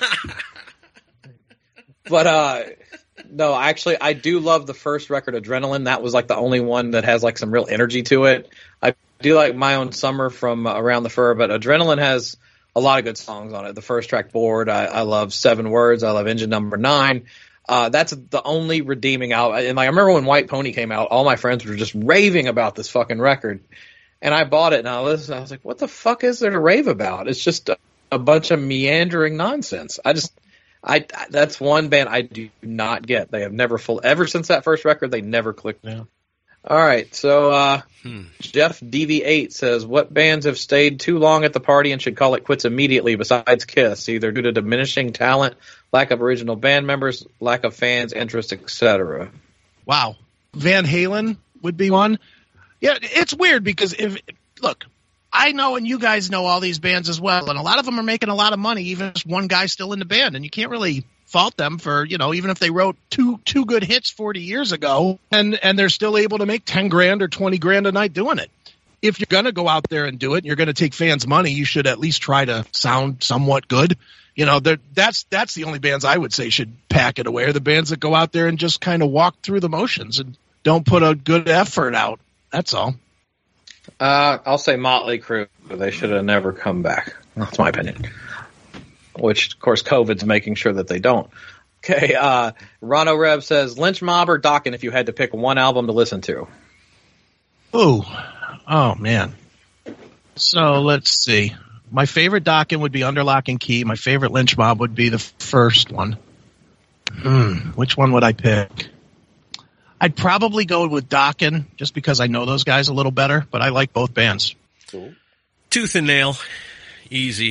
but uh, no, actually, I do love the first record, Adrenaline. That was like the only one that has like some real energy to it. I do like My Own Summer from uh, Around the Fur, but Adrenaline has a lot of good songs on it. The first track, Bored, I, I love Seven Words. I love Engine Number Nine. Uh, that's the only redeeming album. And like, I remember when White Pony came out, all my friends were just raving about this fucking record. And I bought it and I listened. I was like, what the fuck is there to rave about? It's just a, a bunch of meandering nonsense. I just, I, that's one band I do not get. They have never full, ever since that first record, they never clicked down. All right. So, uh, hmm. Jeff D V eight says, what bands have stayed too long at the party and should call it quits immediately besides Kiss, either due to diminishing talent, lack of original band members, lack of fans, interest, et cetera? Wow. Van Halen would be one. Yeah, it's weird because if look, I know and you guys know all these bands as well, and a lot of them are making a lot of money, even if one guy's still in the band, and you can't really fault them for, you know, even if they wrote two two good hits forty years ago and, and they're still able to make ten grand or twenty grand a night doing it. If you're going to go out there and do it, and you're going to take fans' money, you should at least try to sound somewhat good. You know, that's that's the only bands I would say should pack it away, are the bands that go out there and just kind of walk through the motions and don't put a good effort out. That's all. Uh, I'll say Motley Crue. They should have never come back. That's my opinion. Which, of course, COVID's making sure that they don't. Okay, uh, Rono Rev says, Lynch Mob or Dokken if you had to pick one album to listen to? Ooh. Oh, man. So, let's see. My favorite Dokken would be Under Lock and Key. My favorite Lynch Mob would be the first one. Hmm. Which one would I pick? I'd probably go with Dokken just because I know those guys a little better, but I like both bands. Cool. Tooth and Nail. Easy.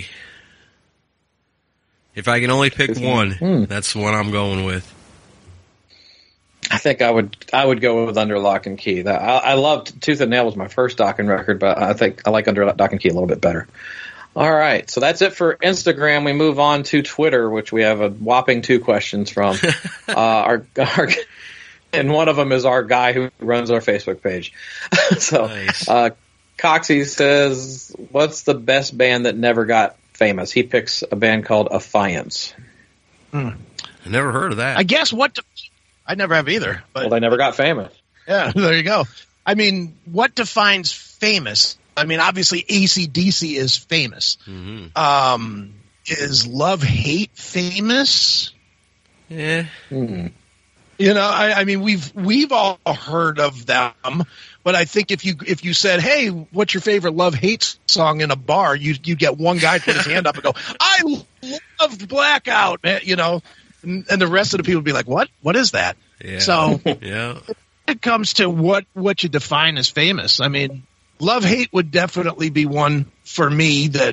If I can only pick one, hmm. that's the one I'm going with. I think I would I would go with Under Lock and Key. That I, I loved Tooth and Nail was my first Dokken record, but I think I like Under Lock and Key a little bit better. All right, so that's it for Instagram. We move on to Twitter, which we have a whopping two questions from. uh, our, our and one of them is our guy who runs our Facebook page. so, nice. uh, Coxie says, "What's the best band that never got famous?" He picks a band called Affiance. Hmm. I never heard of that. I guess what de- I never have either. But well, they never got famous. Yeah, there you go. I mean, what defines famous? I mean, obviously A C D C is famous. Mm-hmm. Um, is Love Hate famous? Yeah. Mm-hmm. You know, I, I mean, we've we've all heard of them, but I think if you if you said, "Hey, what's your favorite Love Hate song?" in a bar, you you get one guy put his hand up and go, "I love Blackout," man. You know, and, and the rest of the people would be like, "What? What is that?" Yeah. So, yeah, it comes to what what you define as famous. I mean, Love Hate would definitely be one for me that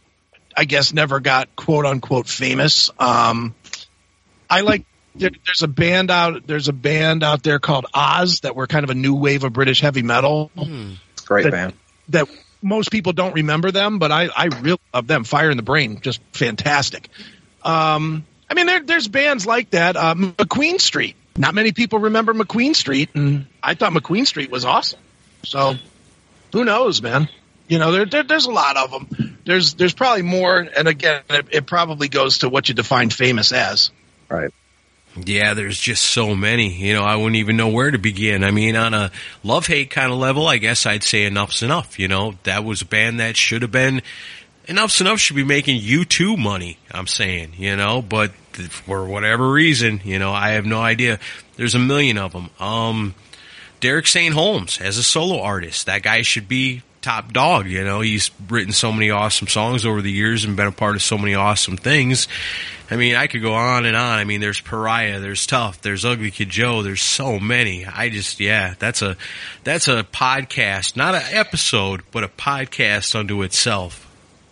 I guess never got quote unquote famous. Um, I like. There, there's a band out. There's a band out there called Oz that were kind of a new wave of British heavy metal. Mm, great that, band. That most people don't remember them, but I, I really love them. Fire in the Brain, just fantastic. Um, I mean, there, there's bands like that. Uh, McQueen Street. Not many people remember McQueen Street, and I thought McQueen Street was awesome. So, who knows, man? You know, there, there there's a lot of them. There's there's probably more, and again, it, it probably goes to what you define famous as. Right. Yeah, there's just so many. You know, I wouldn't even know where to begin. I mean, on a love-hate kind of level, I guess I'd say Enough's Enough. You know, that was a band that should have been – Enough's Enough should be making U two money, I'm saying, you know. But for whatever reason, you know, I have no idea. There's a million of them. Um, Derek Saint Holmes as a solo artist, that guy should be top dog, you know. He's written so many awesome songs over the years and been a part of so many awesome things. I mean, I could go on and on. I mean, there's Pariah, there's Tough, there's Ugly Kid Joe, there's so many. I just, yeah, that's a, that's a podcast, not an episode, but a podcast unto itself.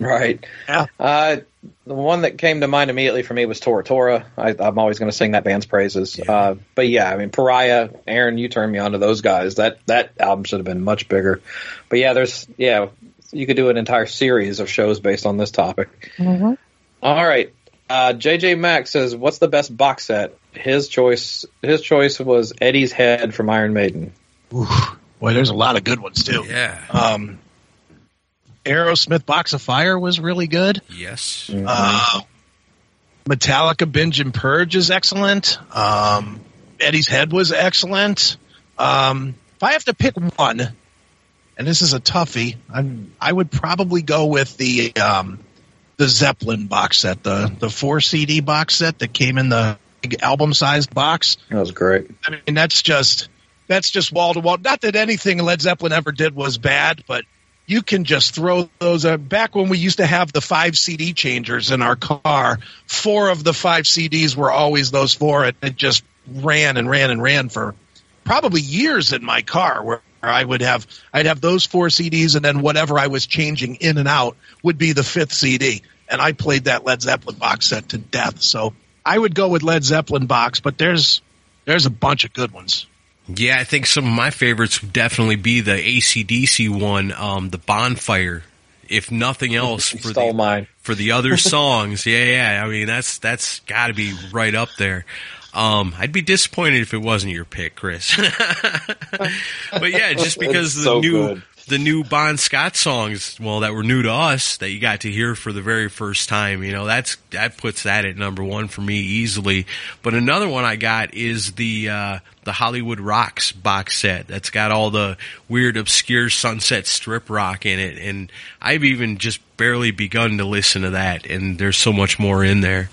Right. Yeah. Uh, the one that came to mind immediately for me was Tora Tora. I, I'm always going to sing that band's praises. Yeah. Uh, but yeah, I mean, Pariah, Aaron, you turned me on to those guys. That that album should have been much bigger. But yeah, there's yeah, you could do an entire series of shows based on this topic. Mm-hmm. All right. Uh, J J Mack says, "What's the best box set?" His choice. His choice was Eddie's Head from Iron Maiden. Oof. Boy, there's a lot of good ones too. Yeah. Um, Aerosmith Box of Fire was really good. Yes. Mm-hmm. Uh, Metallica Binge and Purge is excellent. Um, Eddie's Head was excellent. Um, if I have to pick one, and this is a toughie, I'm, I would probably go with the um, the Zeppelin box set, the the four C D box set that came in the big album-sized box. That was great. I mean, that's just that's just wall to wall. Not that anything Led Zeppelin ever did was bad, but you can just throw those. Uh, back when we used to have the five C D changers in our car, four of the five C Ds were always those four. It, it just ran and ran and ran for probably years in my car, where I would have I'd have those four C Ds, and then whatever I was changing in and out would be the fifth C D. And I played that Led Zeppelin box set to death. So I would go with Led Zeppelin box, but there's there's a bunch of good ones. Yeah, I think some of my favorites would definitely be the A C D C one, um, the Bonfire. If nothing else, for Stole the mine. for the other songs, yeah, yeah. I mean, that's that's got to be right up there. Um, I'd be disappointed if it wasn't your pick, Chris. But yeah, just because the so new good. the new Bon Scott songs, well, that were new to us, that you got to hear for the very first time, you know, that's that puts that at number one for me easily. But another one I got is the uh, the Hollywood Rocks box set. That's got all the weird, obscure Sunset Strip rock in it, and I've even just barely begun to listen to that, and there's so much more in there.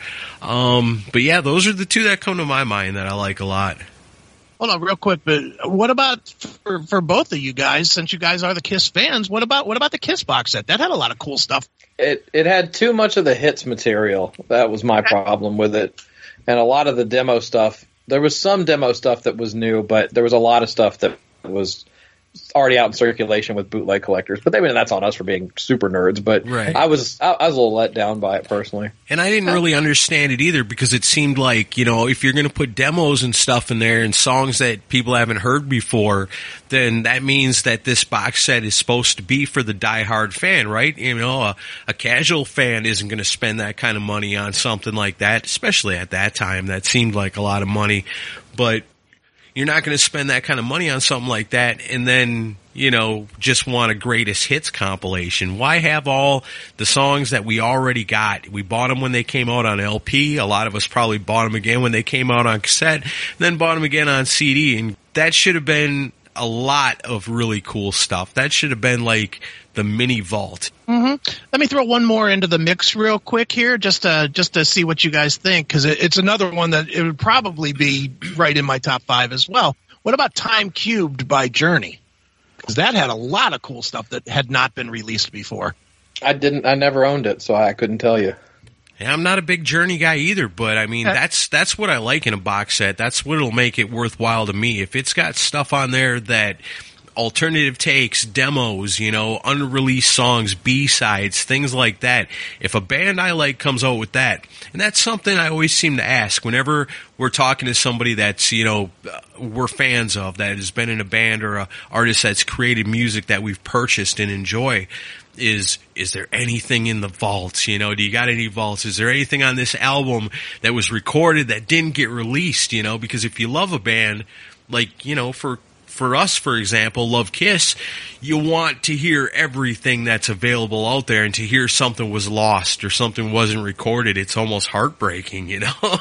Um, but yeah, those are the two that come to my mind that I like a lot. Hold on, real quick, but what about for, for both of you guys? Since you guys are the Kiss fans, what about what about the Kiss box set? That had a lot of cool stuff. It it had too much of the hits material. That was my problem with it, and a lot of the demo stuff. There was some demo stuff that was new, but there was a lot of stuff that was already out in circulation with bootleg collectors. But I mean, that's on us for being super nerds. But Right. I was I, I was a little let down by it personally. And I didn't really understand it either, because it seemed like, you know, if you're going to put demos and stuff in there and songs that people haven't heard before, then that means that this box set is supposed to be for the diehard fan, right? You know, a, a casual fan isn't going to spend that kind of money on something like that, especially at that time. That seemed like a lot of money. But you're not going to spend that kind of money on something like that and then, you know, just want a greatest hits compilation. Why have all the songs that we already got? We bought them when they came out on L P. A lot of us probably bought them again when they came out on cassette, then bought them again on C D. And that should have been a lot of really cool stuff. That should have been like the mini vault. Mm-hmm. Let me throw one more into the mix real quick here, just to just to see what you guys think, because it, it's another one that it would probably be right in my top five as well. What about Time Cubed by Journey? Because that had a lot of cool stuff that had not been released before. I didn't. I never owned it, so I couldn't tell you. Yeah, I'm not a big Journey guy either, but I mean, that's that's what I like in a box set. That's what'll make it worthwhile to me. If it's got stuff on there that alternative takes, demos, you know, unreleased songs, B-sides, things like that. If a band I like comes out with that, and that's something I always seem to ask whenever we're talking to somebody that's, you know, we're fans of, that has been in a band or a artist that's created music that we've purchased and enjoy, is, is there anything in the vaults? You know, do you got any vaults? Is there anything on this album that was recorded that didn't get released? You know, because if you love a band, like, you know, for For us, for example, love Kiss, you want to hear everything that's available out there, and to hear something was lost or something wasn't recorded, it's almost heartbreaking, you know?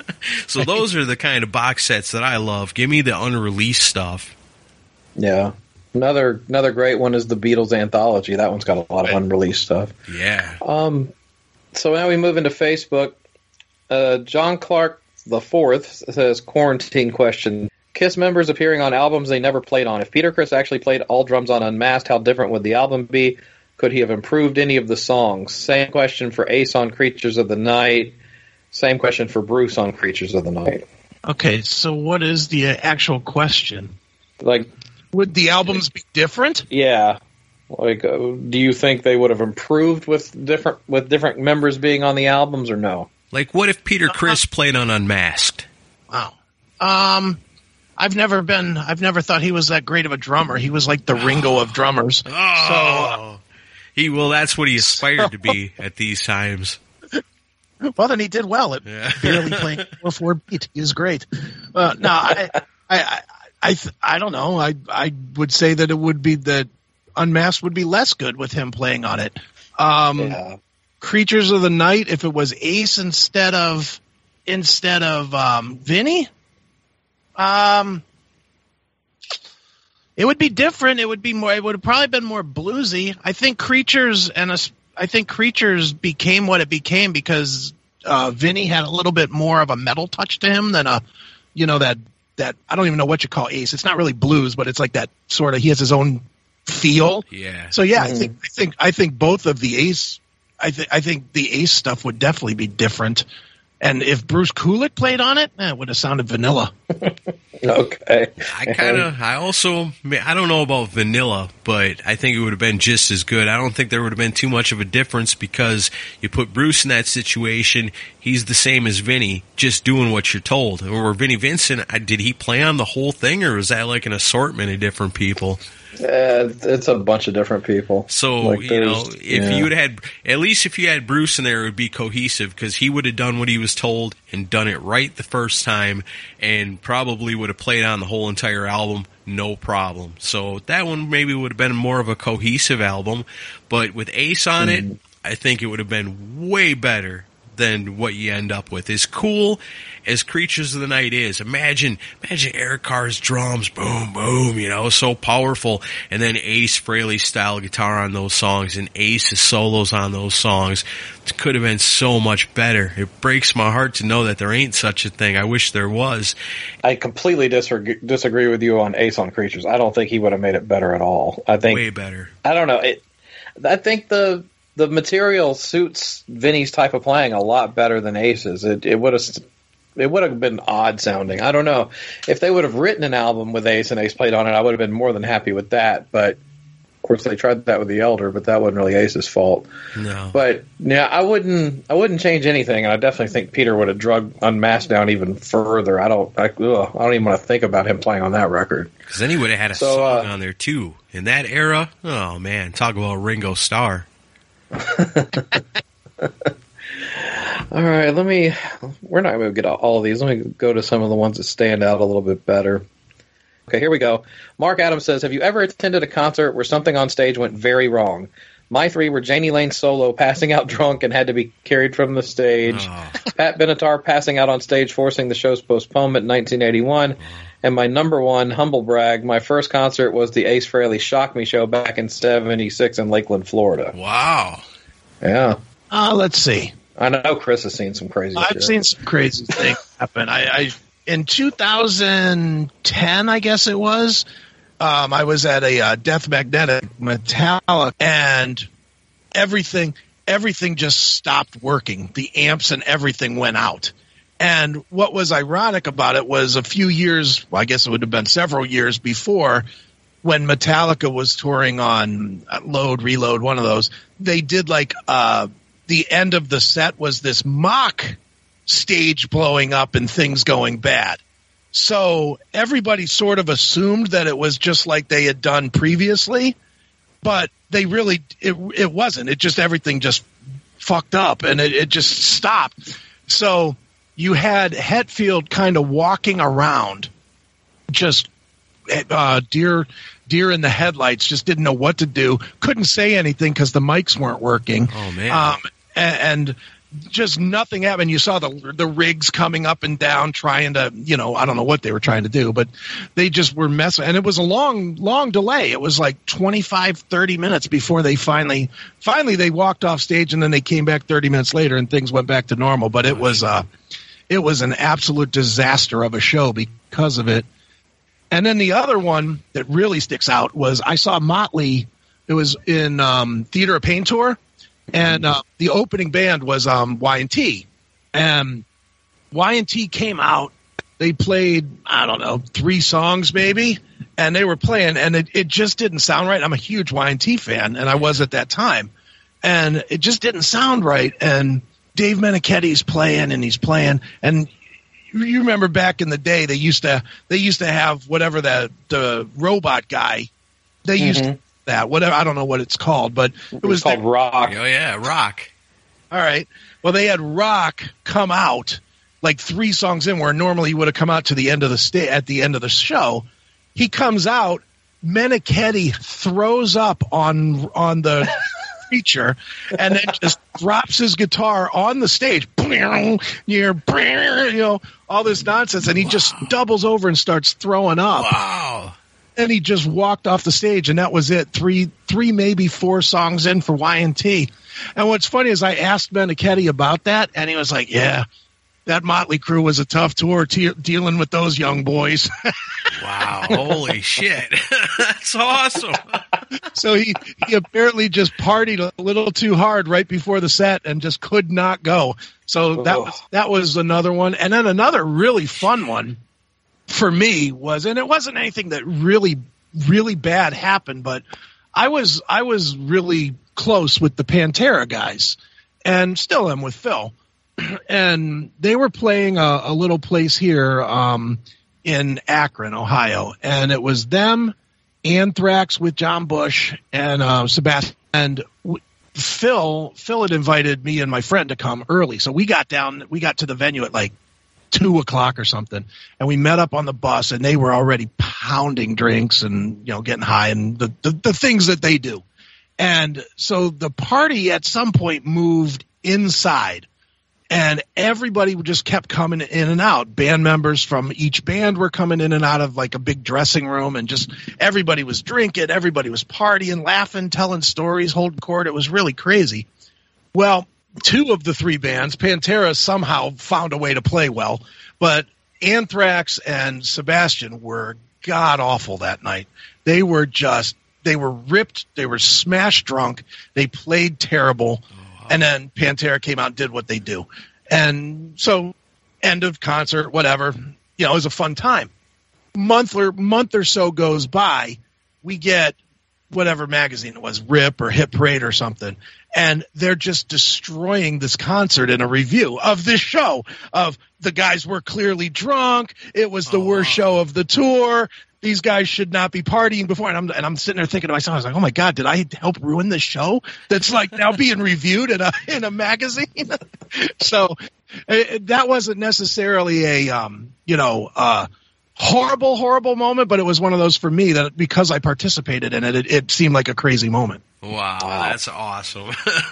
So those are the kind of box sets that I love. Give me the unreleased stuff. Yeah. Another another great one is the Beatles anthology. That one's got a lot of unreleased stuff. Yeah. Um. So now we move into Facebook. Uh, John Clark the Fourth says, quarantine question. Kiss members appearing on albums they never played on. If Peter Criss actually played all drums on Unmasked, how different would the album be? Could he have improved any of the songs? Same question for Ace on Creatures of the Night. Same question for Bruce on Creatures of the Night. Okay, so what is the actual question? Like, Would the albums be different? yeah. Like, uh, do you think they would have improved with different with different members being on the albums, or no? Like, what if Peter Criss played on Unmasked? Wow. Um, I've never been. I've never thought he was that great of a drummer. He was like the Ringo of drummers. Oh, so, he well, that's what he aspired to be at these times. Well, then he did well at Yeah. barely playing four four beat. He was great. Uh, no, I, I, I, I, I don't know. I, I would say that it would be that Unmasked would be less good with him playing on it. Um, Yeah. Creatures of the Night, if it was Ace instead of instead of um, Vinny, um, it would be different. It would be more. It would have probably been more bluesy. I think Creatures and a, I think Creatures became what it became because uh, Vinny had a little bit more of a metal touch to him than a, you know, that that I don't even know what you call Ace. It's not really blues, but it's like that sort of. He has his own feel. Yeah. So yeah, Mm-hmm. I think I think I think both of the Ace. I think I think the Ace stuff would definitely be different. And if Bruce Kulick played on it, eh, it would have sounded vanilla. Okay. I kind of, I also, I don't know about vanilla, but I think it would have been just as good. I don't think there would have been too much of a difference because you put Bruce in that situation, he's the same as Vinny, just doing what you're told. Or Vinnie Vincent, did he play on the whole thing, or was that like an assortment of different people? Uh, it's a bunch of different people. So, Like, you know, there's- if yeah. you would had, at least if you had Bruce in there, it would be cohesive because he would have done what he was told and done it right the first time and probably would have played on the whole entire album, no problem. So that one maybe would have been more of a cohesive album, but with Ace on Mm-hmm. it, I think it would have been way better than what you end up with. As cool as Creatures of the Night is, imagine imagine Eric Carr's drums, boom, boom, you know, so powerful, and then Ace Frehley style guitar on those songs, and Ace's solos on those songs. It could have been so much better. It breaks my heart to know that there ain't such a thing. I wish there was. I completely disagree, disagree with you on Ace on Creatures. I don't think he would have made it better at all. I think Way better. I don't know. It, I think the the material suits Vinny's type of playing a lot better than Ace's. It it would have it would have been odd sounding. I don't know if they would have written an album with Ace and Ace played on it. I would have been more than happy with that. But of course, they tried that with the Elder, but that wasn't really Ace's fault. No. But yeah, I wouldn't I wouldn't change anything, and I definitely think Peter would have drug Unmasked down even further. I don't I, ugh, I don't even want to think about him playing on that record. Because then he would have had a So, song uh, on there too. In that era, oh man, talk about Ringo Starr. All right, let me. We're not going to get all of these. Let me go to some of the ones that stand out a little bit better. Okay, here we go. Mark Adams says, have you ever attended a concert where something on stage went very wrong? My three were Janie Lane's solo passing out drunk and had to be carried from the stage, Oh. Pat Benatar passing out on stage, forcing the show's postponement in nineteen eighty-one, and my number one, humble brag, my first concert was the Ace Frehley Shock Me show back in seventy-six in Lakeland, Florida. Wow. Yeah. Uh, let's see. I know Chris has seen some crazy I've shit. seen some crazy things happen. I, I in two thousand ten, I guess it was. Um, I was at a uh, Death Magnetic Metallica, and everything everything just stopped working. The amps and everything went out. And what was ironic about it was a few years, well, I guess it would have been several years before, when Metallica was touring on Load, Reload, one of those, they did like uh, the end of the set was this mock stage blowing up and things going bad. So everybody sort of assumed that it was just like they had done previously, but they really, it, it wasn't. It just, everything just fucked up and it, it just stopped. So you had Hetfield kind of walking around, just uh, deer, deer in the headlights, just didn't know what to do, couldn't say anything because the mics weren't working. Oh, man. Um, and, and just nothing happened. You saw the the rigs coming up and down, trying to, you know, I don't know what they were trying to do, but they just were messing. And it was a long, long delay. It was like twenty-five, thirty minutes before they finally, finally they walked off stage, and then they came back thirty minutes later, and things went back to normal. But it was, uh, it was an absolute disaster of a show because of it. And then the other one that really sticks out was I saw Motley. It was in um, Theater of Pain tour. And uh, the opening band was um, Y and T. And Y and T came out. They played, I don't know, three songs maybe. and they were playing, and it, it just didn't sound right. I'm a huge Y and T fan, and I was at that time, and it just didn't sound right. And Dave Meniketti's playing, and he's playing, and you remember back in the day, they used to they used to have whatever the the robot guy. They mm-hmm. used to, that whatever I don't know what it's called, but it, it was, was called the, Rock. Oh yeah, Rock. All right. Well, they had Rock come out like three songs in, where normally he would have come out to the end of the sta- at the end of the show. He comes out, Meniketti throws up on on the feature, and then just drops his guitar on the stage. You know, all this nonsense, and he wow. just doubles over and starts throwing up. Wow. And he just walked off the stage, and that was it. Three, three, maybe four songs in for Y and T. And what's funny is I asked Meniketti about that, and he was like, yeah, that Motley Crue was a tough tour te- dealing with those young boys. Wow. Holy shit. That's awesome. So he, he apparently just partied a little too hard right before the set and just could not go. So that was, that was another one. And then another really fun one for me was, and it wasn't anything that really, really bad happened, but I was, I was really close with the Pantera guys, and still am with Phil. And they were playing a, a little place here um, in Akron, Ohio, and it was them, Anthrax with John Bush, and uh, Sebastian. And w- Phil, Phil had invited me and my friend to come early, so we got down. We got to the venue at like two o'clock or something, and we met up on the bus, and they were already pounding drinks and you know getting high and the the, the things that they do. And so the party at some point moved inside. And everybody just kept coming in and out. Band members from each band were coming in and out of like a big dressing room, and just everybody was drinking, everybody was partying, laughing, telling stories, holding court. It was really crazy. Well, two of the three bands, Pantera somehow found a way to play well, but Anthrax and Sebastian were god awful that night. They were just, they were ripped, they were smash drunk, they played terrible. And then Pantera came out and did what they do. And so end of concert, whatever, you know, it was a fun time. Month or, month or so goes by, we get whatever magazine it was, Rip or Hit Parade or something, and they're just destroying this concert in a review of this show of the guys were clearly drunk. It was the oh. worst show of the tour. These guys should not be partying before. And I'm, and I'm sitting there thinking to myself, I was like, oh my God, did I help ruin this show that's like now being reviewed in a, in a magazine? So it, that wasn't necessarily a, um, you know, uh, horrible, horrible moment, but it was one of those for me that because I participated in it, it, it seemed like a crazy moment. Wow, wow. That's awesome.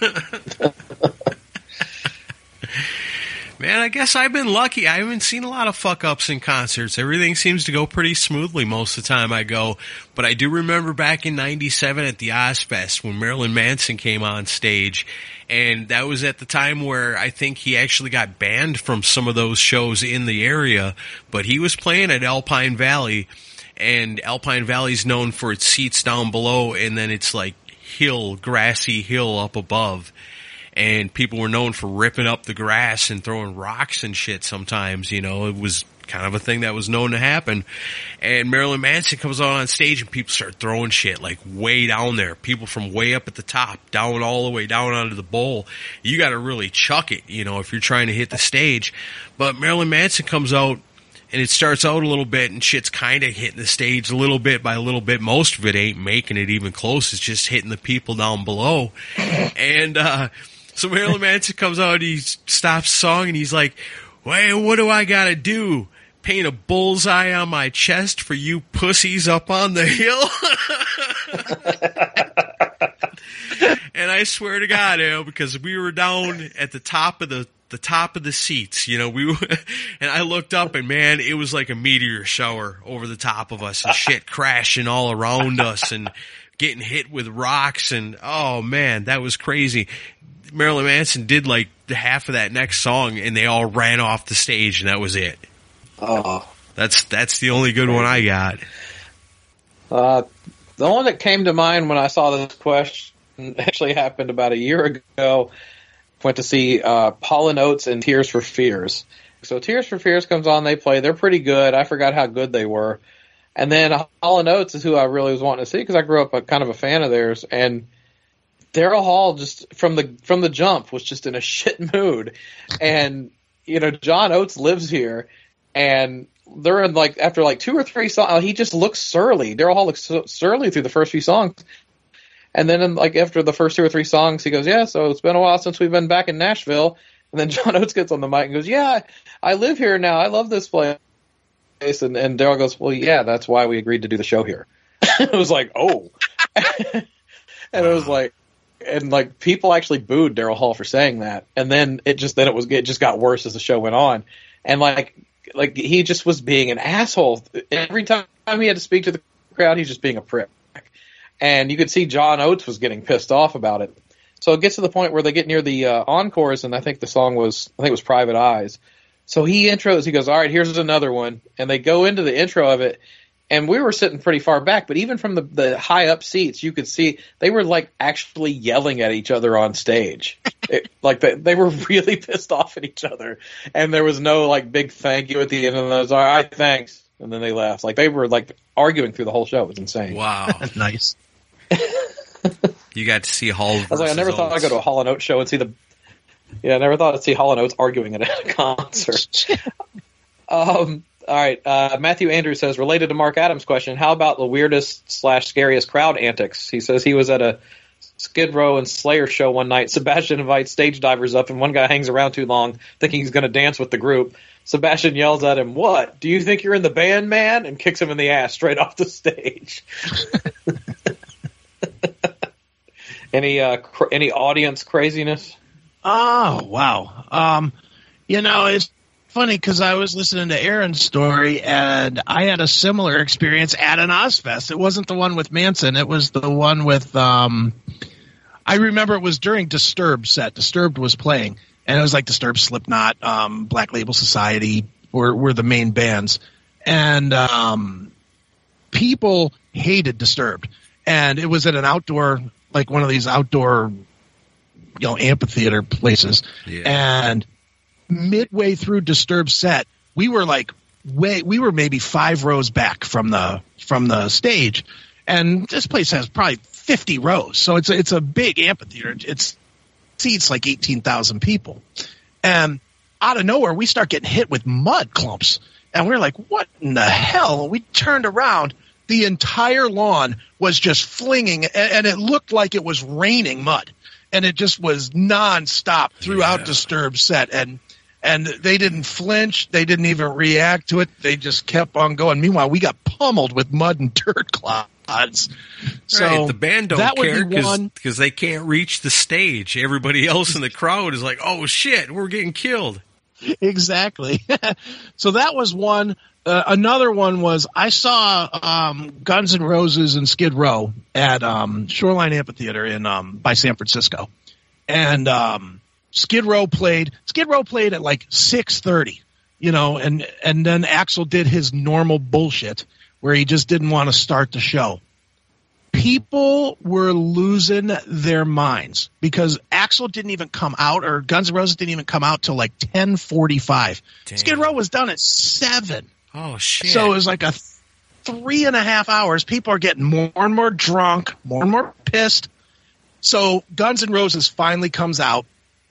Man, I guess I've been lucky. I haven't seen a lot of fuck-ups in concerts. Everything seems to go pretty smoothly most of the time I go. But I do remember back in ninety-seven at the Ozfest when Marilyn Manson came on stage. And that was at the time where I think he actually got banned from some of those shows in the area. But he was playing at Alpine Valley. And Alpine Valley's known for its seats down below. And then it's like hill, grassy hill up above. And people were known for ripping up the grass and throwing rocks and shit sometimes, you know. It was kind of a thing that was known to happen. And Marilyn Manson comes on stage and people start throwing shit like way down there. People from way up at the top, down all the way down onto the bowl. You got to really chuck it, you know, if you're trying to hit the stage. But Marilyn Manson comes out and it starts out a little bit and shit's kind of hitting the stage a little bit by a little bit. Most of it ain't making it even close. It's just hitting the people down below. And, uh, so Marilyn Manson comes out and he stops the song and he's like, "Wait, what do I gotta do? Paint a bullseye on my chest for you pussies up on the hill?" And I swear to God, you know, because we were down at the top of the the top of the seats, you know, we were, and I looked up and man, it was like a meteor shower over the top of us and shit crashing all around us and getting hit with rocks and oh man, that was crazy. Marilyn Manson did like the half of that next song and they all ran off the stage and that was it. Oh, that's, that's the only good one I got. Uh, the one that came to mind when I saw this question actually happened about a year ago. Went to see, uh, Hall and Oates and Tears for Fears. So Tears for Fears comes on, they play, they're pretty good. I forgot how good they were. And then Hall and Oates is who I really was wanting to see because I grew up a kind of a fan of theirs. And Daryl Hall just from the from the jump was just in a shit mood. And you know, John Oates lives here, and they're in like after like two or three songs, he just looks surly. Daryl Hall looks so surly through the first few songs. And then, in, like, after the first two or three songs, he goes, yeah, so it's been a while since we've been back in Nashville. And then John Oates gets on the mic and goes, yeah, I live here now. I love this place. And, and Daryl goes, well, yeah, that's why we agreed to do the show here. It was like, oh. And it was like, and, like, people actually booed Daryl Hall for saying that. And then it just, then it was, it just got worse as the show went on. And, like, like he just was being an asshole. Every time he had to speak to the crowd, he was just being a prick. And you could see John Oates was getting pissed off about it. So it gets to the point where they get near the uh, encores, and I think the song was, I think it was Private Eyes. So he intros, he goes, all right, here's another one. And they go into the intro of it, and we were sitting pretty far back, but even from the, the high up seats, you could see they were like actually yelling at each other on stage. It, like they, they were really pissed off at each other. And there was no like big thank you at the end of those, all right, thanks. And then they left. Like they were like arguing through the whole show. It was insane. Wow. Nice. You got to see Hall versus I was like, I never Oates. thought I'd go to a Hall and Oates show and see the. Yeah, I never thought I'd see Hall and Oates arguing at a concert. um. All right. Uh, Matthew Andrews says, related to Mark Adams' question, how about the weirdest slash scariest crowd antics? He says he was at a Skid Row and Slayer show one night. Sebastian invites stage divers up, and one guy hangs around too long, thinking he's going to dance with the group. Sebastian yells at him, "What? Do you think you're in the band, man?" and kicks him in the ass straight off the stage. Any uh, cr- any audience craziness? Oh, wow. Um, you know, it's funny because I was listening to Aaron's story, and I had a similar experience at an Ozfest. It wasn't the one with Manson. It was the one with um, – I remember it was during Disturbed set. Disturbed was playing, and it was like Disturbed, Slipknot, um, Black Label Society were, were the main bands. And um, people hated Disturbed. And it was at an outdoor – like one of these outdoor, you know, amphitheater places. Yeah. And midway through Disturbed set, we were like way, we were maybe five rows back from the, from the stage. And this place has probably fifty rows. So it's a, it's a big amphitheater. It's seats like eighteen thousand people. And out of nowhere, we start getting hit with mud clumps. And we're like, what in the hell? And we turned around. The entire lawn was just flinging, and it looked like it was raining mud, and it just was nonstop throughout yeah. Disturbed set, and and they didn't flinch, they didn't even react to it, they just kept on going. Meanwhile, we got pummeled with mud and dirt clods. So right, the band don't that care be because they can't reach the stage. Everybody else in the crowd is like, "Oh shit, we're getting killed." Exactly. So that was one. Uh, another one was I saw um, Guns N' Roses and Skid Row at um, Shoreline Amphitheater in um, by San Francisco, and um, Skid Row played. Skid Row played at like six thirty, you know, and and then Axl did his normal bullshit where he just didn't want to start the show. People were losing their minds because Axl didn't even come out, or Guns N' Roses didn't even come out till like ten forty-five. Skid Row was done at seven. Oh, shit. So it was like a three and a half hours. People are getting more and more drunk, more and more pissed. So Guns N' Roses finally comes out.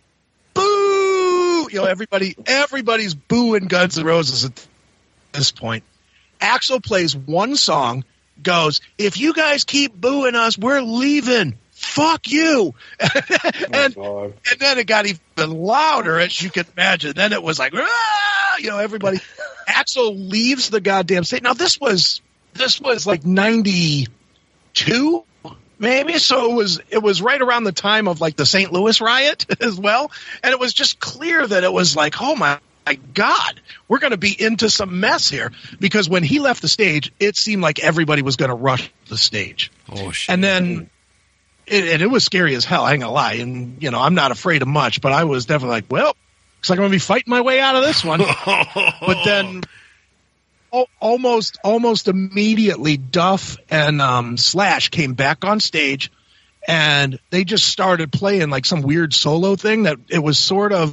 Boo! You know, everybody, everybody's booing Guns N' Roses at this point. Axl plays one song, goes, "If you guys keep booing us, we're leaving. Fuck you." and, oh, and then it got even louder, as you can imagine. Then it was like, "Ah!" You know, everybody. Axl leaves the goddamn stage. Now this was this was like ninety-two, maybe. So it was it was right around the time of like the Saint Louis riot as well, and it was just clear that it was like, oh my, my God, we're going to be into some mess here, because when he left the stage, it seemed like everybody was going to rush the stage. Oh shit! And then. It, and it was scary as hell, I ain't gonna lie. And, you know, I'm not afraid of much, but I was definitely like, well, looks like I'm gonna be fighting my way out of this one. But then o- almost almost immediately, Duff and um, Slash came back on stage, and they just started playing like some weird solo thing that it was sort of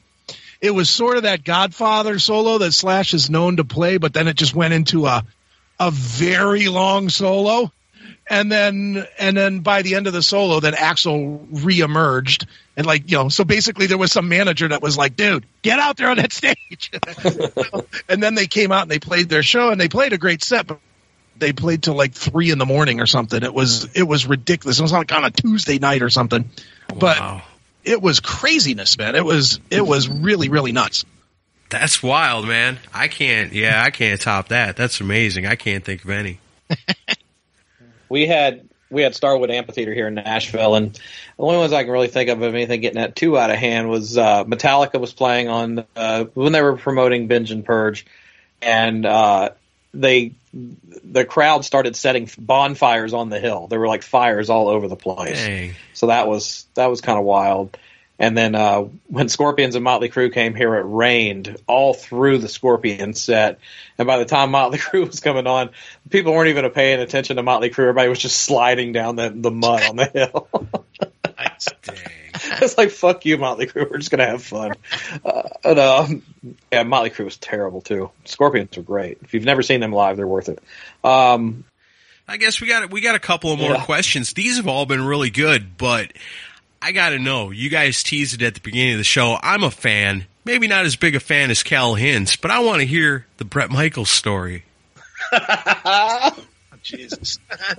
it was sort of that Godfather solo that Slash is known to play, but then it just went into a a very long solo. And then, and then by the end of the solo, then Axl reemerged, and like you know, so basically there was some manager that was like, "Dude, get out there on that stage." And then they came out and they played their show, and they played a great set, but they played till like three in the morning or something. It was it was ridiculous. It was like on a Tuesday night or something, but Wow. it was craziness, man. It was it was really really nuts. That's wild, man. I can't. Yeah, I can't top that. That's amazing. I can't think of any. We had we had Starwood Amphitheater here in Nashville, and the only ones I can really think of of anything getting that too out of hand was uh, Metallica was playing on uh, when they were promoting Binge and Purge, and uh, they the crowd started setting bonfires on the hill. There were like fires all over the place. Dang. So that was that was kind of wild. And then uh, when Scorpions and Motley Crue came here, it rained all through the Scorpions set. And by the time Motley Crue was coming on, people weren't even paying attention to Motley Crue. Everybody was just sliding down the, the mud on the hill. Dang. It's like, fuck you, Motley Crue. We're just going to have fun. Uh, and, uh, yeah, Motley Crue was terrible, too. Scorpions were great. If you've never seen them live, they're worth it. Um, I guess we got we got a couple of more Yeah. questions. These have all been really good, but I got to know. You guys teased it at the beginning of the show. I'm a fan. Maybe not as big a fan as Cal Hintz, but I want to hear the Bret Michaels story. Oh, Jesus.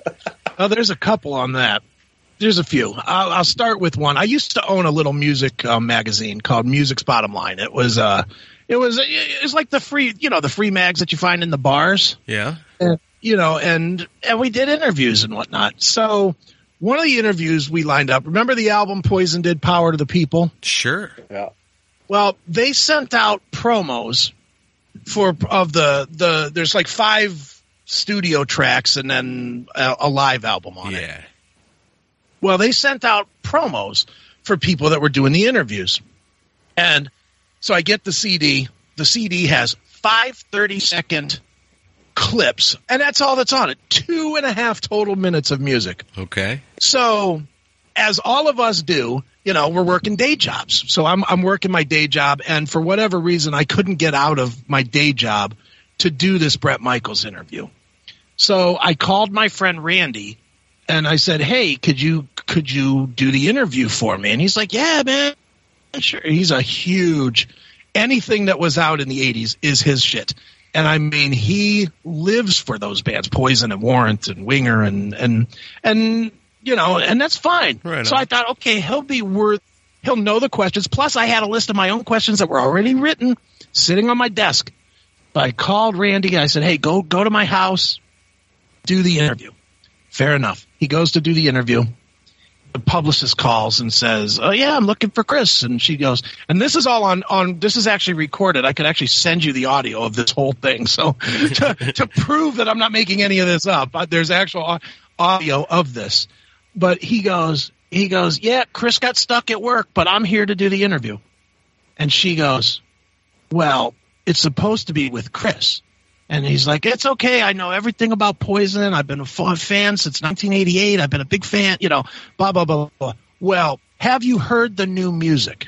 Oh, there's a couple on that. There's a few. I'll, I'll start with one. I used to own a little music uh, magazine called Music's Bottom Line. It was uh, it was it was like the free, you know, the free mags that you find in the bars. Yeah? And, you know, and and we did interviews and whatnot. So one of the interviews we lined up. Remember the album Poison did Power to the People? Sure. yeah. Well, they sent out promos for of the the. There's like five studio tracks and then a, a live album on it. Yeah. Well, they sent out promos for people that were doing the interviews. And so I get the C D. The C D has five thirty-second clips, and that's all that's on it. Two and a half total minutes of music. Okay. So as all of us do, you know, we're working day jobs. So I'm I'm working my day job, and for whatever reason, I couldn't get out of my day job to do this Bret Michaels interview. So I called my friend Randy, and I said, "Hey, could you could you do the interview for me?" And he's like, "Yeah, man, sure." He's a huge anything that was out in the eighties is his shit. And I mean, he lives for those bands, Poison and Warrant and Winger and and and you know, and that's fine. Right so on. I thought, okay, he'll be worth. He'll know the questions. Plus, I had a list of my own questions that were already written, sitting on my desk. So I called Randy. I said, "Hey, go go to my house, do the interview." Fair enough. He goes to do the interview. The publicist calls and says, "Oh yeah, I'm looking for Chris." And she goes, and this is all on, on this is actually recorded. I could actually send you the audio of this whole thing. So to, to prove that I'm not making any of this up, uh, there's actual au- audio of this. But he goes, he goes, "Yeah, Chris got stuck at work, but I'm here to do the interview." And she goes, "Well, it's supposed to be with Chris." And he's like, "It's okay. I know everything about Poison. I've been a fan since nineteen eighty-eight. I've been a big fan, you know, blah, blah, blah, blah. Well, have you heard the new music?"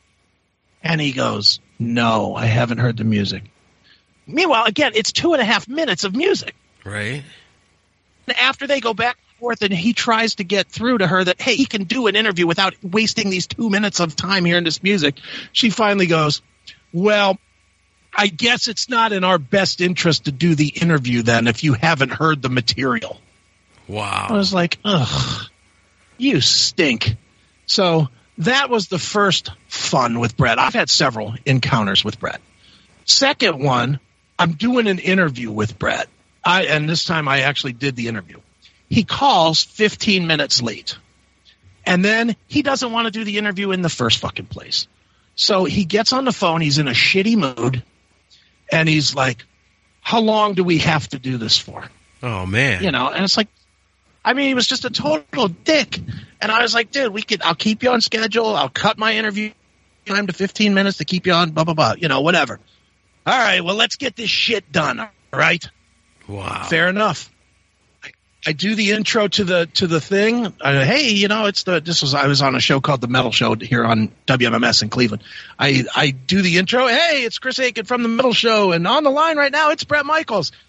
And he goes, "No, I haven't heard the music." Meanwhile, again, it's two and a half minutes of music. Right. And after they go back and forth and he tries to get through to her that, hey, he can do an interview without wasting these two minutes of time hearing this music, she finally goes, "Well, I guess it's not in our best interest to do the interview then if you haven't heard the material." Wow. I was like, ugh, you stink. So that was the first fun with Bret. I've had several encounters with Bret. Second one, I'm doing an interview with Bret. I, and this time I actually did the interview. He calls fifteen minutes late. And then he doesn't want to do the interview in the first fucking place. So he gets on the phone. He's in a shitty mood. And he's like, "How long do we have to do this for?" Oh, man. You know, and it's like, I mean, he was just a total dick. And I was like, "Dude, we could, I'll keep you on schedule. I'll cut my interview time to fifteen minutes to keep you on, blah, blah, blah, you know, whatever. All right, well, let's get this shit done, all right?" Wow. Fair enough. I, I do the intro to the to the thing. I, hey, you know, it's the this was I was on a show called The Metal Show here on W M M S in Cleveland. I I do the intro. Hey, it's Chris Aiken from The Metal Show, and on the line right now it's Bret Michaels.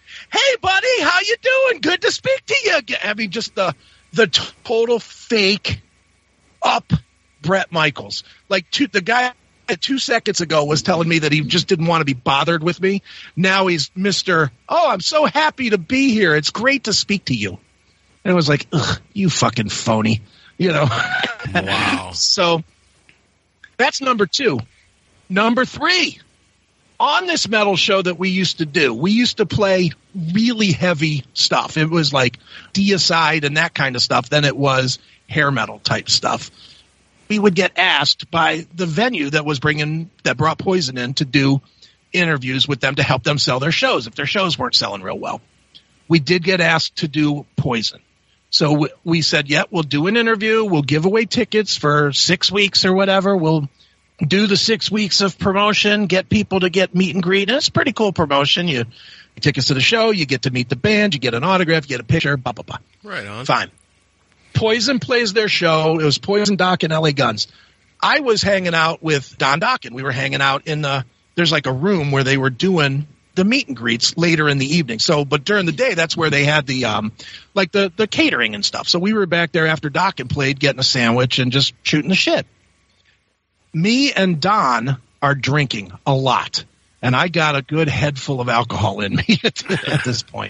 hey, buddy, how you doing? Good to speak to you. I mean, just the the total fake up Bret Michaels. Like two, the guy two seconds ago was telling me that he just didn't want to be bothered with me. Now he's Mister Oh, I'm so happy to be here. It's great to speak to you. And it was like, ugh, you fucking phony. You know? Wow. So that's number two. Number three. On this metal show that we used to do, we used to play really heavy stuff. It was like Deicide and that kind of stuff. Then it was hair metal type stuff. We would get asked by the venue that was bringing, that brought Poison in to do interviews with them to help them sell their shows if their shows weren't selling real well. We did get asked to do Poison. So we said, yeah, we'll do an interview. We'll give away tickets for six weeks or whatever. We'll do the six weeks of promotion, get people to get meet and greet. And it's a pretty cool promotion. You, you tickets to the show, you get to meet the band, you get an autograph, you get a picture, blah, blah, blah. Right on. Fine. Poison plays their show. It was Poison, Doc, and L A Guns. I was hanging out with Don Dokken. We were hanging out in the, there's like a room where they were doing the meet and greets later in the evening. So, but during the day, that's where they had the, um, like the, the catering and stuff. So we were back there after Dokken played, getting a sandwich and just shooting the shit. Me and Don are drinking a lot, and I got a good head full of alcohol in me at, at this point.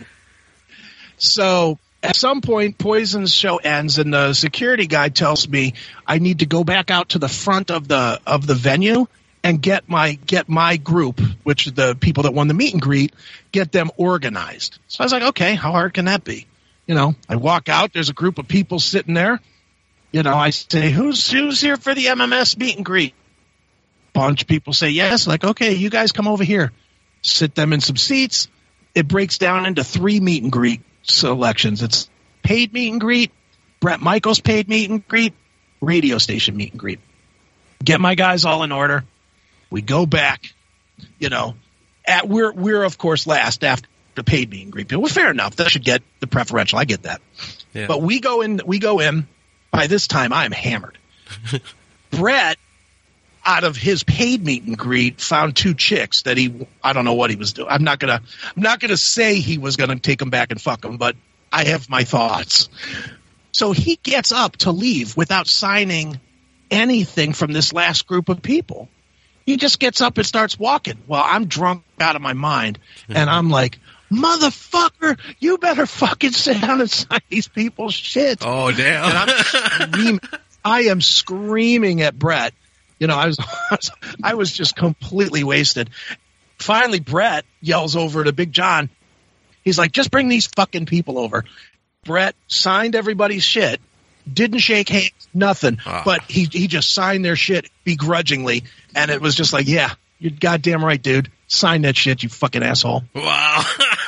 So at some point, Poison's show ends, and the security guy tells me I need to go back out to the front of the of the venue and get my get my group, which are the people that won the meet and greet, get them organized. So I was like, okay, how hard can that be? You know, I walk out, there's a group of people sitting there. You know, I say, who's who's here for the M M S meet and greet? Bunch of people say yes. Like, okay, you guys come over here. Sit them in some seats. It breaks down into three meet and greet selections. It's paid meet and greet, Bret Michaels paid meet and greet, radio station meet and greet. Get my guys all in order. We go back. You know, at we're we're of course last after the paid meet and greet. Well, fair enough. That should get the preferential. I get that. Yeah. But we go in. We go in. By this time, I'm hammered. Bret, out of his paid meet and greet, found two chicks that he, I don't know what he was doing. I'm not gonna, I'm not gonna say he was gonna take them back and fuck them, but I have my thoughts. So he gets up to leave without signing anything from this last group of people. He just gets up and starts walking. Well, I'm drunk out of my mind, and I'm like, motherfucker, you better fucking sit down and sign these people's shit. Oh, damn. And I'm screaming, I am screaming at Bret. You know, I was, I was just completely wasted. Finally, Bret yells over to Big John. He's like, just bring these fucking people over. Bret signed everybody's shit, didn't shake hands, nothing, oh. but he, he just signed their shit begrudgingly. And it was just like, yeah, you're goddamn right, dude. Sign that shit, you fucking asshole. Wow.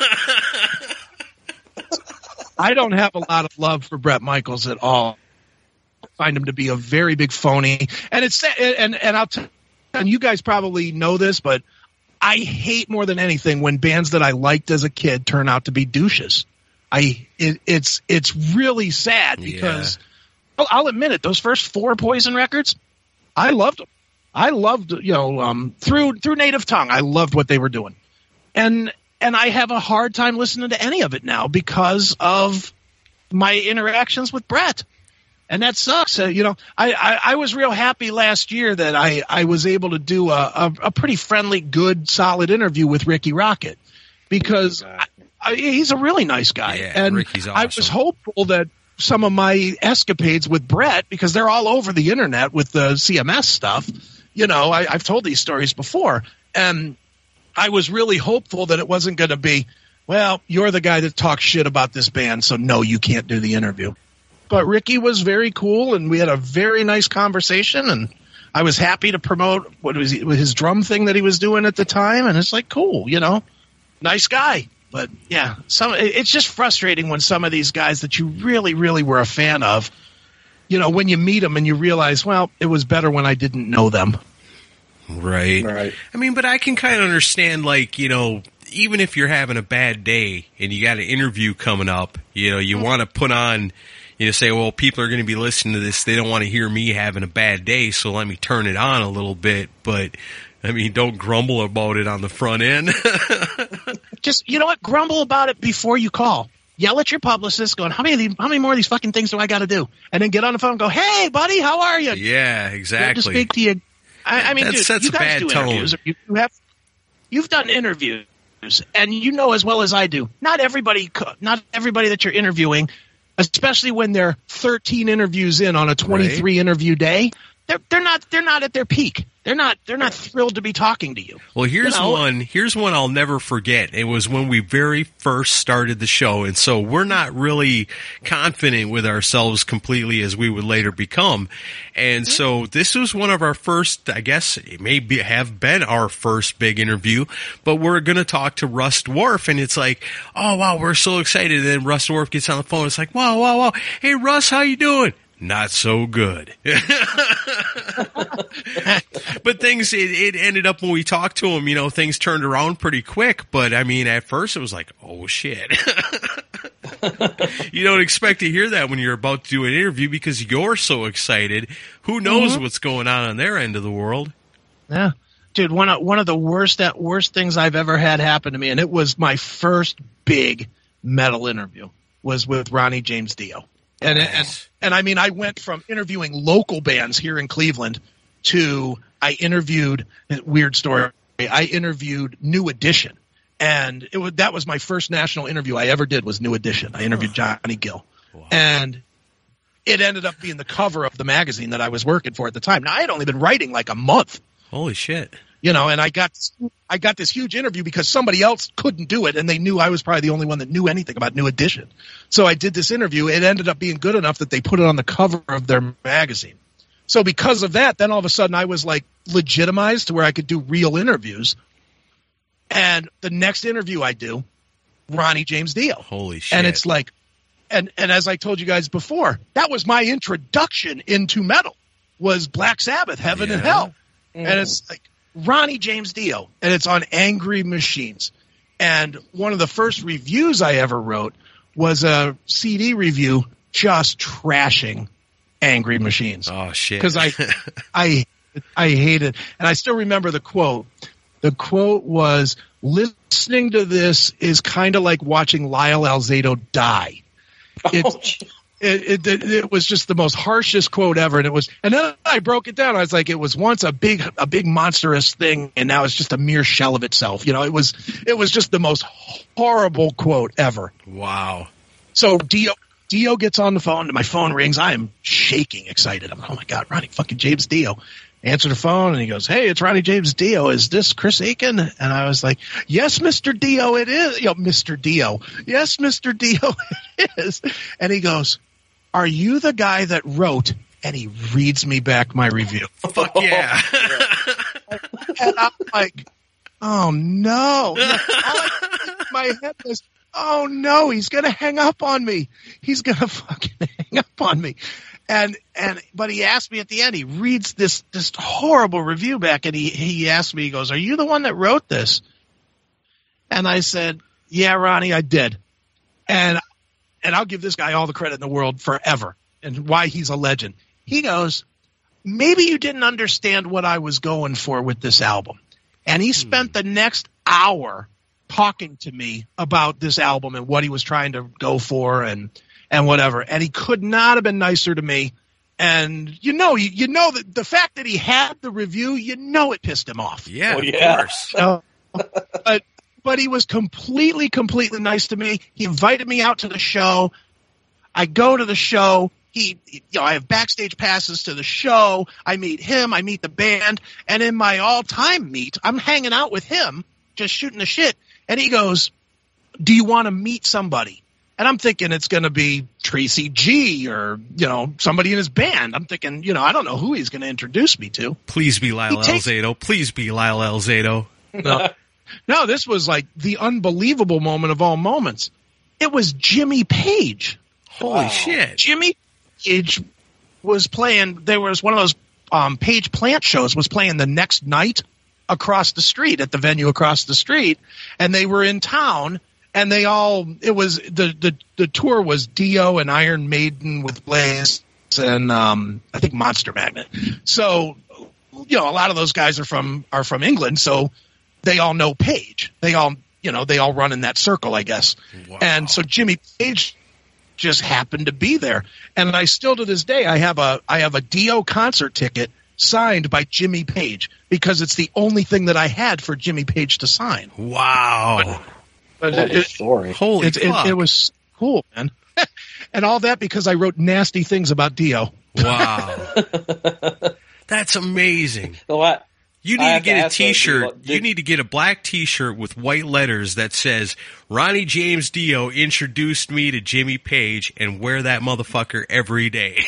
I don't have a lot of love for Bret Michaels at all. I find him to be a very big phony. And it's and and I'll tell and you guys probably know this, but I hate more than anything when bands that I liked as a kid turn out to be douches. I it, it's it's really sad because yeah. I'll, I'll admit it, those first four Poison records, I loved them. I loved, you know, um, through through Native Tongue, I loved what they were doing. And and I have a hard time listening to any of it now because of my interactions with Bret. And that sucks. Uh, you know, I, I, I was real happy last year that I, I was able to do a, a, a pretty friendly, good, solid interview with Ricky Rocket because I, I, he's a really nice guy. Yeah, and Ricky's awesome. I was hopeful that some of my escapades with Bret, because they're all over the internet with the C M S stuff, you know, I, I've told these stories before. And I was really hopeful that it wasn't going to be, well, you're the guy that talks shit about this band, so no, you can't do the interview. But Ricky was very cool, and we had a very nice conversation, and I was happy to promote what was he, his drum thing that he was doing at the time, and it's like, cool, you know, nice guy. But, yeah, some it's just frustrating when some of these guys that you really, really were a fan of, you know, when you meet them and you realize, well, it was better when I didn't know them. Right. Right. I mean, but I can kind of understand, like, you know, even if you're having a bad day and you got an interview coming up, you know, you mm-hmm. want to put on, you know, say, well, people are going to be listening to this. They don't want to hear me having a bad day, so let me turn it on a little bit. But, I mean, don't grumble about it on the front end. just, you know what? Grumble about it before you call. Yell at your publicist going, how many of these, how many more of these fucking things do I got to do? And then get on the phone and go, hey, buddy, how are you? Yeah, exactly. To speak to you. I, I mean, that dude, sets you a guys bad do tone. interviews. You, you have, you've done interviews, and you know as well as I do, not everybody, not everybody that you're interviewing, especially when they're thirteen interviews in on a twenty-three right. interview day, they're they're not they're not at their peak. They're not they're not thrilled to be talking to you. Well, here's you know? one. Here's one I'll never forget. It was when we very first started the show, and so we're not really confident with ourselves completely as we would later become. And so this was one of our first, I guess it may be, have been our first big interview, but we're going to talk to Russ Dwarf, and it's like, oh wow, we're so excited. And then Russ Dwarf gets on the phone. It's like, wow, wow, wow. Hey Russ, how you doing? Not so good. But things, it, it ended up when we talked to him, you know, things turned around pretty quick. But I mean, at first it was like, oh shit. You don't expect to hear that when you're about to do an interview because you're so excited. Who knows mm-hmm. what's going on on their end of the world? Yeah. Dude, one of, one of the worst, that worst things I've ever had happen to me, and it was my first big metal interview, was with Ronnie James Dio. And, and and I mean, I went from interviewing local bands here in Cleveland to I interviewed, weird story, I interviewed New Edition. And it was, that was my first national interview I ever did was New Edition. I interviewed Johnny Gill. Wow. And it ended up being the cover of the magazine that I was working for at the time. Now, I had only been writing like a month. Holy shit. You know, and I got I got this huge interview because somebody else couldn't do it, and they knew I was probably the only one that knew anything about New Edition. So I did this interview. It ended up being good enough that they put it on the cover of their magazine. So because of that, then all of a sudden I was like legitimized to where I could do real interviews. And the next interview I do, Ronnie James Dio. Holy shit. And it's like, and, and as I told you guys before, that was my introduction into metal, was Black Sabbath, Heaven yeah. and Hell. Mm. And it's like, Ronnie James Dio, and it's on Angry Machines. And one of the first reviews I ever wrote was a C D review just trashing Angry Machines. Oh shit! Because I, I, I hate it, and I still remember the quote. The quote was, "Listening to this is kind of like watching Lyle Alzado die." It's, It, it it was just the most harshest quote ever, and it was. And then I broke it down. I was like, it was once a big a big monstrous thing, and now it's just a mere shell of itself. You know, it was it was just the most horrible quote ever. Wow. So Dio Dio gets on the phone, and my phone rings. I am shaking, excited. I'm like, oh my god, Ronnie fucking James Dio. Answer the phone, and he goes, "Hey, it's Ronnie James Dio. Is this Chris Aiken?" And I was like, "Yes, Mister Dio, it is." You know, Mister Dio. Yes, Mister Dio, it is. And he goes, "Are you the guy that wrote?" And he reads me back my review. Fuck yeah. And I'm like, oh no. All I could think in my head was, oh no, he's going to hang up on me. He's going to fucking hang up on me. And, and, but he asked me at the end, he reads this, this horrible review back, and he, he asked me, he goes, "Are you the one that wrote this?" And I said, "Yeah, Ronnie, I did." And, and I'll give this guy all the credit in the world forever and why he's a legend. He goes, "Maybe you didn't understand what I was going for with this album." And he spent the next hour talking to me about this album and what he was trying to go for and, and whatever. And he could not have been nicer to me. And you know, you, you know that the fact that he had the review, you know, it pissed him off. Yeah, oh, of yeah. course. Uh, but, but he was completely, completely nice to me. He invited me out to the show. I go to the show. He, you know, I have backstage passes to the show. I meet him. I meet the band. And in my all-time meet, I'm hanging out with him, just shooting the shit. And he goes, "Do you want to meet somebody?" And I'm thinking it's going to be Tracy G or, you know, somebody in his band. I'm thinking, you know, I don't know who he's going to introduce me to. Please be Lyle takes- Alzado. Please be Lyle Alzado. No. No, this was like the unbelievable moment of all moments. It was Jimmy Page. Holy Wow. shit. Jimmy Page was playing, there was one of those um, Page Plant shows was playing the next night across the street at the venue across the street. And they were in town, and they all, it was, the, the, the tour was Dio and Iron Maiden with Blaze and um, I think Monster Magnet. So, you know, a lot of those guys are from, are from England. So, they all know Page. They all you know, they all run in that circle, I guess. Wow. And so Jimmy Page just happened to be there. And I still to this day, I have a I have a Dio concert ticket signed by Jimmy Page because it's the only thing that I had for Jimmy Page to sign. Wow. But What it, a it, story. Holy it, it, fuck. it was cool, man. And all that because I wrote nasty things about Dio. Wow. That's amazing. So what? You I need to have to get a ask, though, T-shirt. did- You need to get a black T-shirt with white letters that says Ronnie James Dio introduced me to Jimmy Page, and wear that motherfucker every day.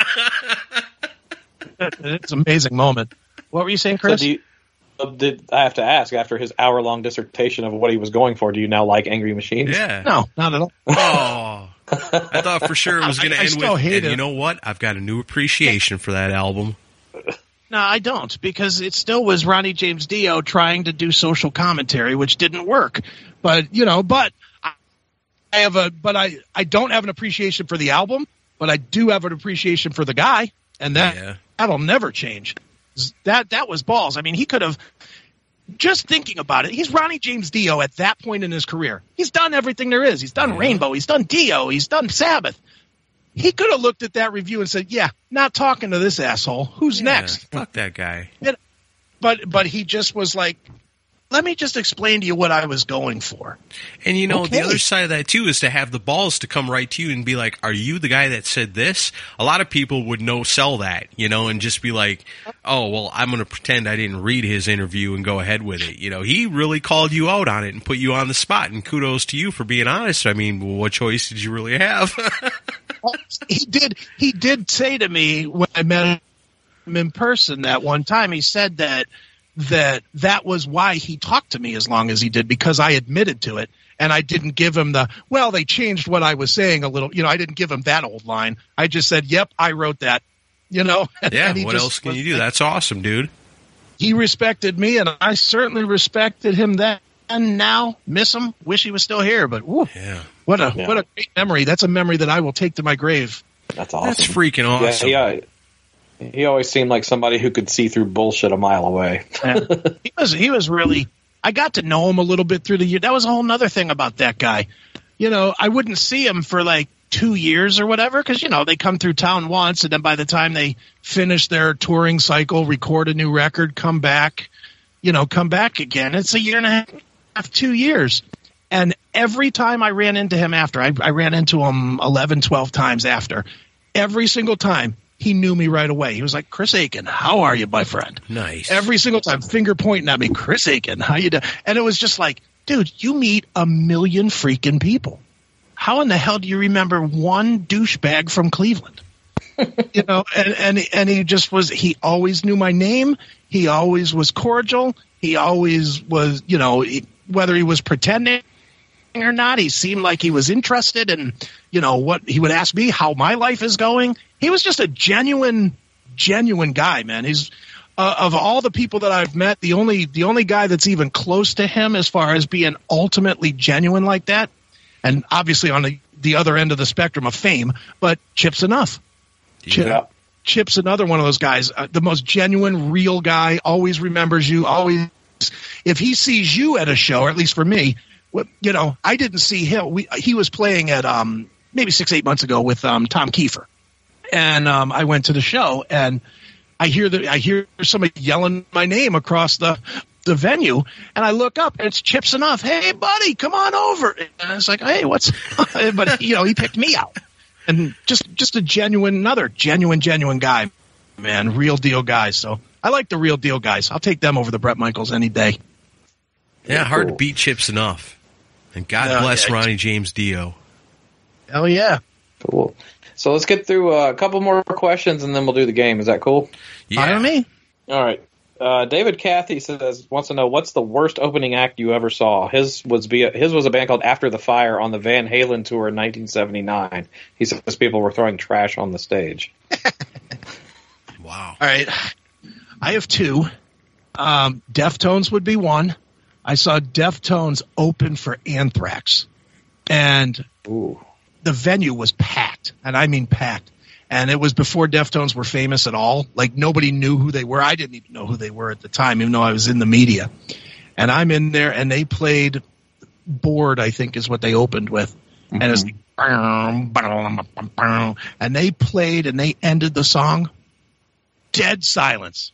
It's an amazing moment. What were you saying, So Chris? do you, uh, did I have to ask, after his hour-long dissertation of what he was going for, do you now like Angry Machines? Yeah. No, not at all. Oh. I thought for sure it was going to I- I end still with, hate and it. you know what? I've got a new appreciation for that album. No, I don't, because it still was Ronnie James Dio trying to do social commentary, which didn't work. But you know, but I I have a, but I, I don't have an appreciation for the album, but I do have an appreciation for the guy, and that Yeah. that'll never change. That that was balls. I mean, he could have. Just thinking about it, he's Ronnie James Dio at that point in his career. He's done everything there is. He's done Rainbow. He's done Dio. He's done Sabbath. He could have looked at that review and said, yeah, not talking to this asshole. Who's Yeah, next? Fuck that guy. But but he just was like, let me just explain to you what I was going for. And you know, the Okay. other side of that too is to have the balls to come right to you and be like, are you the guy that said this? A lot of people would no sell that, you know, and just be like, oh, well, I'm going to pretend I didn't read his interview and go ahead with it. You know, he really called you out on it and put you on the spot, and kudos to you for being honest. I mean, what choice did you really have? He did he did say to me when I met him in person that one time, he said that that that was why he talked to me as long as he did, because I admitted to it. And I didn't give him the, well, they changed what I was saying a little. You know, I didn't give him that old line. I just said, yep, I wrote that. You know? Yeah, And he what just else can was you do? like- That's awesome, dude. He respected me, and I certainly respected him then. And now, miss him. Wish he was still here. But woo, Yeah. what a Yeah. what a great memory. That's a memory that I will take to my grave. That's awesome. That's freaking awesome. Yeah, he, uh, he always seemed like somebody who could see through bullshit a mile away. he was he was really. I got to know him a little bit through the year. That was a whole other thing about that guy. You know, I wouldn't see him for like two years or whatever, because you know they come through town once, and then by the time they finish their touring cycle, record a new record, come back, you know, come back again. It's a year and a half, two years. And every time I ran into him after, I, I ran into him eleven, twelve times after. Every single time, he knew me right away. He was like, Chris Aiken, how are you, my friend? Nice. Every single time, finger pointing at me, Chris Aiken, how you doing? And it was just like, dude, you meet a million freaking people. How in the hell do you remember one douchebag from Cleveland? You know, and, and and he just was, he always knew my name. He always was cordial. He always was, you know, he, whether he was pretending or not, he seemed like he was interested in, you know, what he would ask me how my life is going. He was just a genuine, genuine guy, man. He's uh, of all the people that I've met, the only the only guy that's even close to him as far as being ultimately genuine like that, and obviously on the, the other end of the spectrum of fame, but Chip's Enough. Chip, Yeah. Chip's another one of those guys, uh, the most genuine, real guy, always remembers you, always. If he sees you at a show, or at least for me, what, you know, I didn't see him. We, he was playing at um, maybe six, eight months ago with um, Tom Kiefer. And um, I went to the show, and I hear the, I hear somebody yelling my name across the, the venue, and I look up, and it's Chip's Enough. Hey, buddy, come on over. And I was like, hey, what's – but, you know, he picked me out. And just, just a genuine, another genuine, genuine guy, man, real deal guy. So I like the real deal guys. I'll take them over the Bret Michaels any day. Yeah, hard to Cool. beat Chips Enough. And God Yeah, bless yeah. Ronnie James Dio. Hell yeah. Cool. So let's get through uh, a couple more questions, and then we'll do the game. Is that cool? Yeah. Fire me. All right. Uh, David Cathy says wants to know what's the worst opening act you ever saw. His was be a, his was a band called After the Fire on the Van Halen tour in nineteen seventy-nine. He says people were throwing trash on the stage. Wow. All right. I have two. Um, Deftones would be one. I saw Deftones open for Anthrax, and Ooh. the venue was packed, and I mean packed. And it was before Deftones were famous at all. Like, nobody knew who they were. I didn't even know who they were at the time, even though I was in the media. And I'm in there, and they played board, I think, is what they opened with. Mm-hmm. And it's and they played and they ended the song. Dead silence.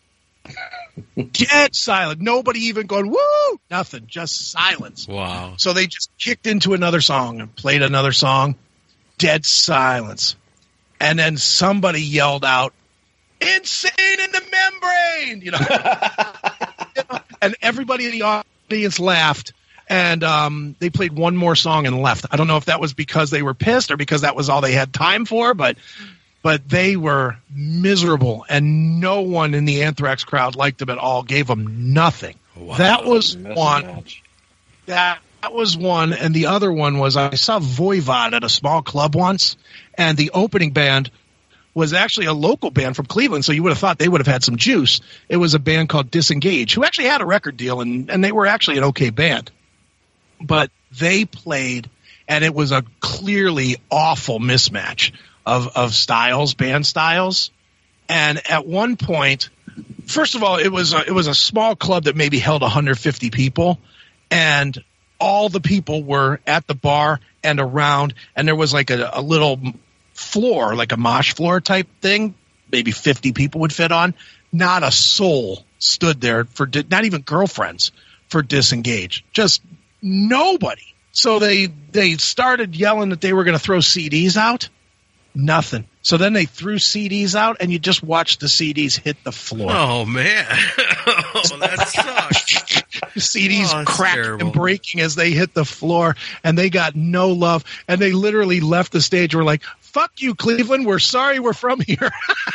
Dead silent. Nobody even going, woo! Nothing. Just silence. Wow. So they just kicked into another song and played another song. Dead silence. And then somebody yelled out, "Insane in the membrane!" You know, you know? And everybody in the audience laughed. And um, they played one more song and left. I don't know if that was because they were pissed or because that was all they had time for, but but they were miserable, and no one in the Anthrax crowd liked them at all, gave them nothing. Wow. That was one. That, that was one, and the other one was I saw Voivod at a small club once, and the opening band was actually a local band from Cleveland, so you would have thought they would have had some juice. It was a band called Disengage, who actually had a record deal, and, and they were actually an okay band. But they played, and it was a clearly awful mismatch of, of styles, band styles. And at one point, first of all, it was a, it was a small club that maybe held one hundred fifty people, and all the people were at the bar and around, and there was like a, a little floor, like a mosh floor type thing, maybe fifty people would fit on. Not a soul stood there for, not even girlfriends for Disengage. Just nobody. So they they started yelling that they were going to throw C Ds out. Nothing. So then they threw C Ds out, and you just watched the C Ds hit the floor. Oh, man. Oh, that sucks. C Ds oh, cracking terrible. and breaking as they hit the floor, and they got no love. And they literally left the stage and were like, "Fuck you, Cleveland. We're sorry we're from here."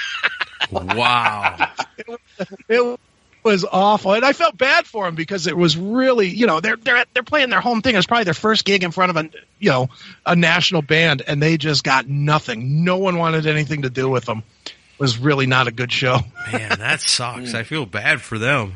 Wow. it, it was awful, and I felt bad for them because it was really, you know, they're they're they're playing their home thing. It was probably their first gig in front of a, you know, a national band, and they just got nothing. No one wanted anything to do with them. It was really not a good show. Man, that sucks. I feel bad for them.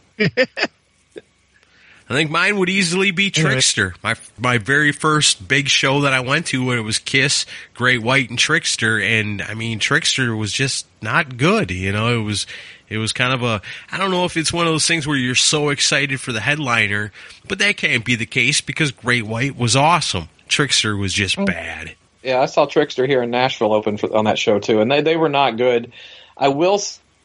I think mine would easily be Trickster. My my very first big show that I went to when it was Kiss, Great White, and Trickster, and I mean Trickster was just not good. You know, it was it was kind of a, I don't know if it's one of those things where you're so excited for the headliner, but that can't be the case because Great White was awesome. Trickster was just bad. Yeah, I saw Trickster here in Nashville open for, on that show too, and they they were not good. I will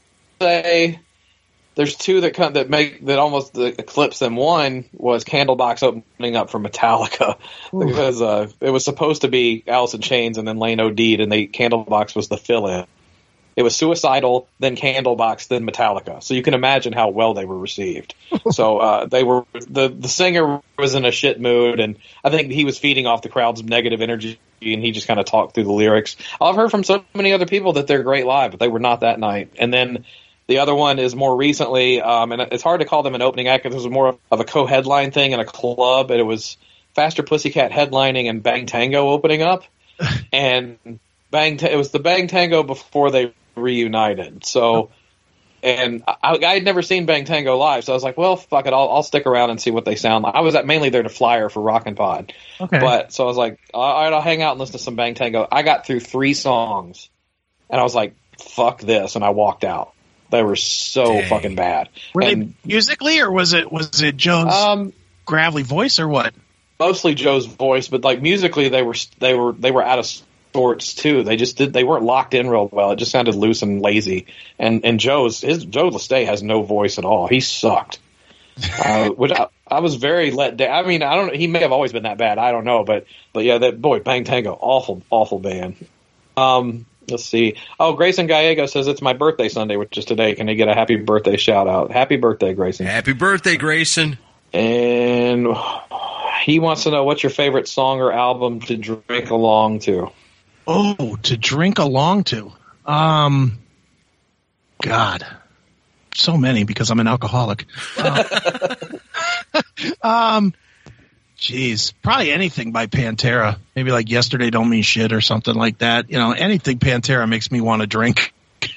say there's two that come, that make that almost eclipse them. One was Candlebox opening up for Metallica. Ooh. Because uh, it was supposed to be Alice in Chains and then Lane O'Deed, and they Candlebox was the fill-in. It was Suicidal, then Candlebox, then Metallica. So you can imagine how well they were received. So uh, they were the the singer was in a shit mood, and I think he was feeding off the crowd's negative energy, and he just kind of talked through the lyrics. I've heard from so many other people that they're great live, but they were not that night. And then the other one is more recently, um, and it's hard to call them an opening act because it was more of a co-headline thing in a club, and it was Faster Pussycat headlining and Bang Tango opening up. And Bang, it was the Bang Tango before they reunited. So, and I, I had never seen Bang Tango live, so I was like, well, fuck it, I'll, I'll stick around and see what they sound like. I was at, mainly there to flyer for Rockin' Pod. Okay. But, so I was like, all right, I'll hang out and listen to some Bang Tango. I got through three songs, and I was like, fuck this, and I walked out. They were so Dang. fucking bad. Were and, they musically, or was it was it Joe's um, gravelly voice, or what? Mostly Joe's voice, but like musically, they were they were they were out of sorts too. They just did they weren't locked in real well. It just sounded loose and lazy. And and Joe's his Joe Lestay has no voice at all. He sucked. uh, which I, I was very let down. I mean, I don't. He may have always been that bad. I don't know, but but yeah, that boy Bang Tango, awful awful band. Um. Let's see. Oh, Grayson Gallego says it's my birthday Sunday, which is today. Can he get a happy birthday shout out? Happy birthday, Grayson. Happy birthday, Grayson. And he wants to know what's your favorite song or album to drink along to. Oh, to drink along to. Um, God, so many because I'm an alcoholic. Uh, um, Jeez, probably anything by Pantera. Maybe like Yesterday Don't Mean Shit or something like that. You know, anything Pantera makes me want to drink.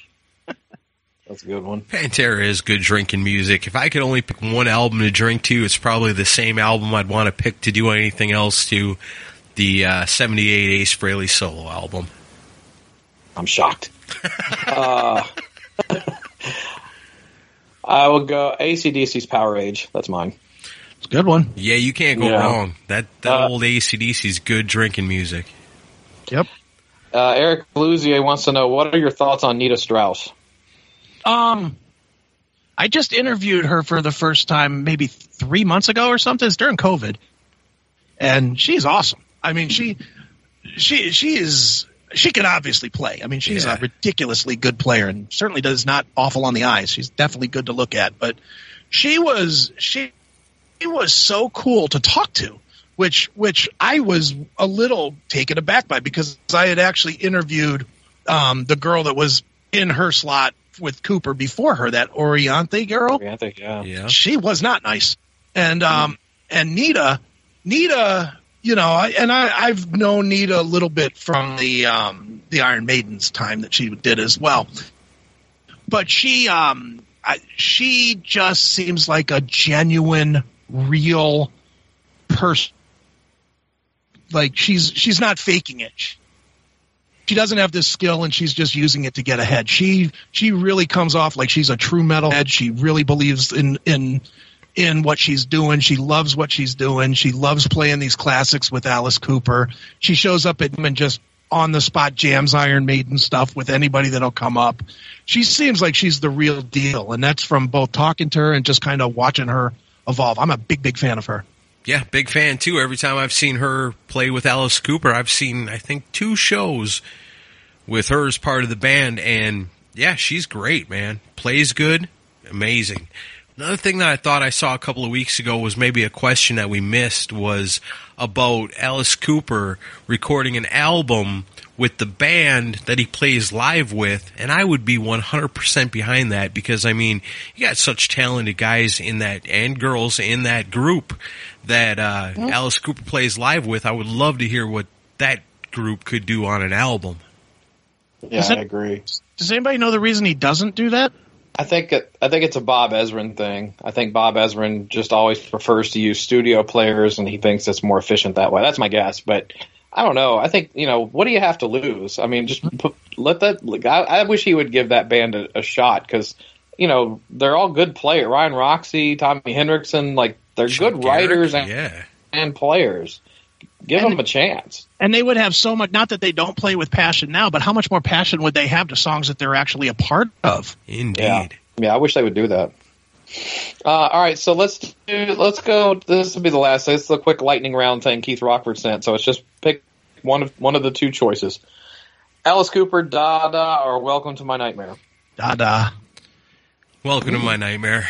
That's a good one. Pantera is good drinking music. If I could only pick one album to drink to, it's probably the same album I'd want to pick to do anything else to, the uh, seventy-eight Ace Frehley solo album. I'm shocked. uh, I will go A C D C's Power Age. That's mine. It's a good one. Yeah, you can't go Yeah. wrong. That that Uh, old A C D C is good drinking music. Yep. Uh, Eric Luzier wants to know, what are your thoughts on Nita Strauss? Um, I just interviewed her for the first time maybe three months ago or something. It's during COVID, and she's awesome. I mean, she she she is she can obviously play. I mean, she's Yeah. a ridiculously good player, and certainly does not awful on the eyes. She's definitely good to look at. But she was she she was so cool to talk to, which which I was a little taken aback by, because I had actually interviewed um, the girl that was in her slot with Cooper before her, that Oriente girl. Yeah, I think, yeah. Yeah. She was not nice. And um and Nita Nita, you know, I, and I, I've known Nita a little bit from the um the Iron Maiden's time that she did as well. But she um I, she just seems like a genuine, real person. Like she's she's not faking it. She doesn't have this skill, and she's just using it to get ahead. She she really comes off like she's a true metalhead. She really believes in in in what she's doing. She loves what she's doing. She loves playing these classics with Alice Cooper. She shows up at and just on the spot jams Iron Maiden stuff with anybody that'll come up. She seems like she's the real deal, and that's from both talking to her and just kind of watching her evolve. I'm a big big fan of her. Yeah, big fan too. Every time I've seen her play with Alice Cooper, I've seen, I think, two shows with her as part of the band, and yeah, she's great, man. Plays good, amazing. Another thing that I thought I saw a couple of weeks ago was maybe a question that we missed, was about Alice Cooper recording an album with the band that he plays live with, and I would be one hundred percent behind that, because, I mean, you got such talented guys in that, and girls in that group that uh, mm-hmm. Alice Cooper plays live with. I would love to hear what that group could do on an album. Yeah, it, I agree. Does anybody know the reason he doesn't do that? I think it, I think it's a Bob Ezrin thing. I think Bob Ezrin just always prefers to use studio players, and he thinks it's more efficient that way. That's my guess, but I don't know. I think, you know, what do you have to lose? I mean, just put, let that. Like, I, I wish he would give that band a, a shot, because, you know, they're all good players. Ryan Roxy, Tommy Hendrickson, like they're Chuck good Garrick, writers and, yeah. and players. Give and, them a chance. And they would have so much, not that they don't play with passion now, but how much more passion would they have to songs that they're actually a part of? Indeed. Yeah, yeah I wish they would do that. Uh, all right, so let's do, let's go. This will be the last. This is a quick lightning round thing Keith Rockford sent. So it's just pick one of one of the two choices: Alice Cooper, Dada, or Welcome to My Nightmare. Dada. Welcome to My Nightmare.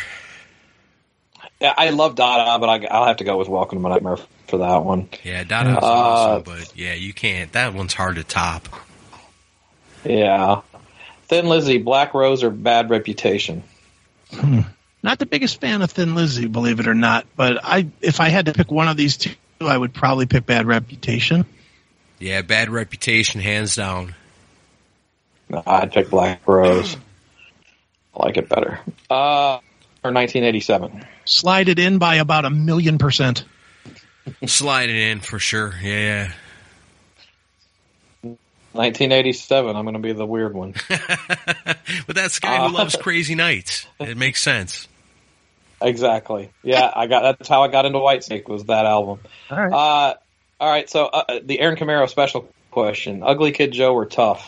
Yeah, I love Dada, but I, I'll have to go with Welcome to My Nightmare for that one. Yeah, Dada's uh, awesome, but yeah, you can't. That one's hard to top. Yeah, Thin Lizzy, Black Rose, or Bad Reputation. Hmm. Not the biggest fan of Thin Lizzy, believe it or not, but I, if I had to pick one of these two, I would probably pick Bad Reputation. Yeah, Bad Reputation, hands down. No, I'd pick Black Rose. I like it better. Uh, or nineteen eighty-seven. Slide it in by about a million percent. Slide it in for sure. Yeah, yeah. nineteen eighty-seven. I'm going to be the weird one. But that's the guy who uh, loves Crazy Nights. It makes sense. Exactly. Yeah, I got. That's how I got into Whitesnake, was that album. All right. Uh, all right. So uh, the Aaron Camaro special question: Ugly Kid Joe or Tough?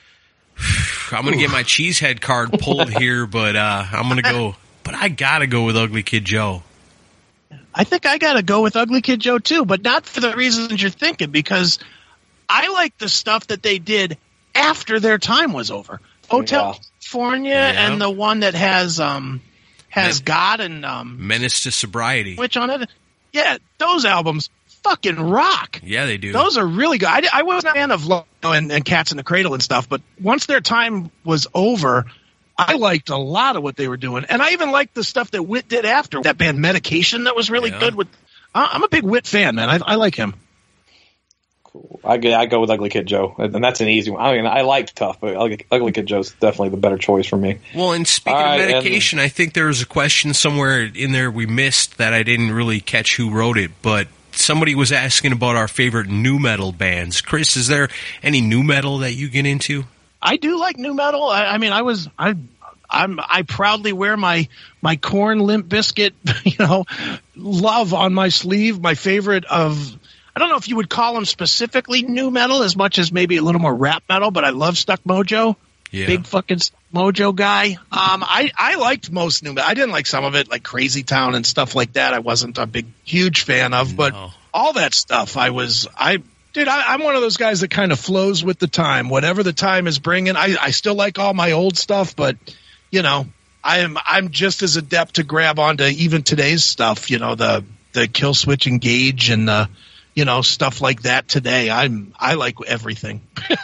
I'm going to get my cheesehead card pulled here, but uh, I'm going to go. But I got to go with Ugly Kid Joe. I think I got to go with Ugly Kid Joe too, but not for the reasons you're thinking, because I like the stuff that they did after their time was over. Hotel yeah. California yeah. and the one that has um has Men- God and um Menace to Sobriety, which on it, yeah, those albums fucking rock. Yeah, they do. Those are really good. I, I wasn't a fan of Low and, and Cats in the Cradle and stuff, but once their time was over, I liked a lot of what they were doing, and I even liked the stuff that Whit did after that band Medication. That was really yeah. good. With I'm a big Whit fan, man. I, I like him. Cool. I go, I go with Ugly Kid Joe, and that's an easy one. I mean, I like Tough, but Ugly, Ugly Kid Joe's definitely the better choice for me. Well, and speaking All of right, Medication, and, I think there was a question somewhere in there we missed that I didn't really catch who wrote it, but somebody was asking about our favorite nu metal bands. Chris, is there any nu metal that you get into? I do like nu metal. I, I mean, I was I I'm I proudly wear my my Korn Limp Bizkit, you know, love on my sleeve. My favorite of, I don't know if you would call them specifically nu metal as much as maybe a little more rap metal, but I love Stuck Mojo. Yeah. Big fucking Stuck Mojo guy. Um, I I liked most nu metal. I didn't like some of it, like Crazy Town and stuff like that. I wasn't a big huge fan of, but No. all that stuff I was I. Dude, I, I'm one of those guys that kind of flows with the time. Whatever the time is bringing, I, I still like all my old stuff, but you know, I am I'm just as adept to grab onto even today's stuff. You know, the the Kill Switch Engage and the you know stuff like that today. I'm I like everything.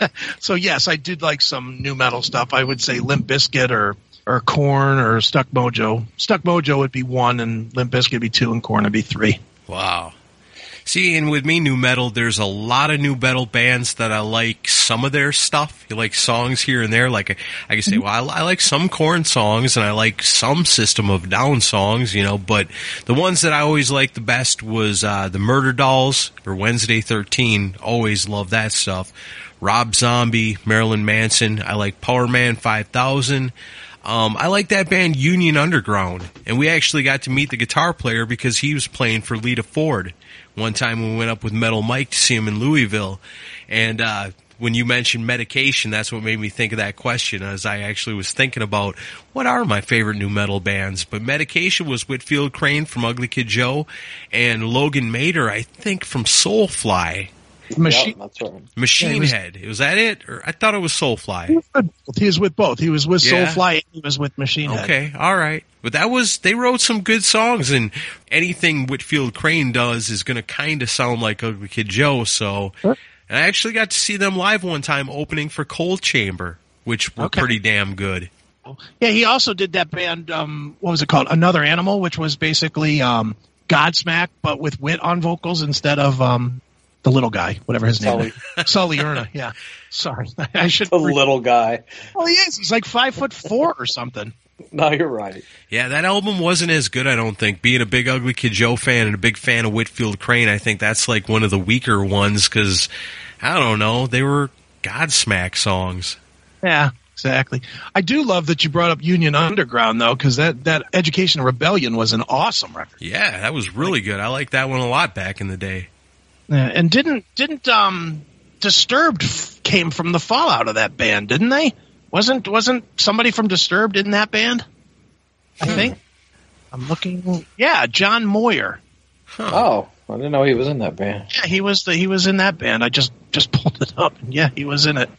So yes, I did like some nu metal stuff. I would say Limp Bizkit or or Korn or Stuck Mojo. Stuck Mojo would be one, and Limp Bizkit would be two, and Korn would be three. Wow. See, and with me, nu metal, there's a lot of nu metal bands that I like some of their stuff. You like songs here and there. Like I can say, well, I, I like some Korn songs and I like some System of a Down songs, you know, but the ones that I always liked the best was uh, the Murder Dolls or Wednesday thirteen. Always love that stuff. Rob Zombie, Marilyn Manson. I like Power Man five thousand. Um, I like that band Union Underground, and we actually got to meet the guitar player because he was playing for Lita Ford. One time when we went up with Metal Mike to see him in Louisville, and uh, when you mentioned Medication, that's what made me think of that question, as I actually was thinking about what are my favorite nu metal bands. But Medication was Whitfield Crane from Ugly Kid Joe, and Logan Mader, I think, from Soulfly. Machine, Yep, that's right. Machine Yeah, was, Head. Was that it? Or I thought it was Soulfly. He was with both. He was with Yeah. Soulfly and he was with Machine Head. Okay, all right. But that was, they wrote some good songs, and anything Whitfield Crane does is going to kind of sound like Ugly Kid Joe, so. Sure. And I actually got to see them live one time opening for Cold Chamber, which were Okay. pretty damn good. Yeah, he also did that band, um, what was it called? Another Animal, which was basically um, Godsmack, but with Whit on vocals instead of um, the little guy, whatever his name Sully. is. Sully Erna, yeah. Sorry. I should. The little guy. Well, he is. He's like five foot four or something. No, you're right. Yeah, that album wasn't as good, I don't think. Being a big Ugly Kid Joe fan and a big fan of Whitfield Crane, I think that's like one of the weaker ones because, I don't know, they were Godsmack songs. Yeah, exactly. I do love that you brought up Union Underground, though, because that, that Education of Rebellion was an awesome record. Yeah, that was really good. I liked that one a lot back in the day. Yeah, and didn't didn't um, Disturbed f- came from the fallout of that band, didn't they? Wasn't wasn't somebody from Disturbed in that band? I think. I'm looking. Yeah, John Moyer. Huh. Oh, I didn't know he was in that band. Yeah, he was the he was in that band. I just just pulled it up, and yeah, he was in it.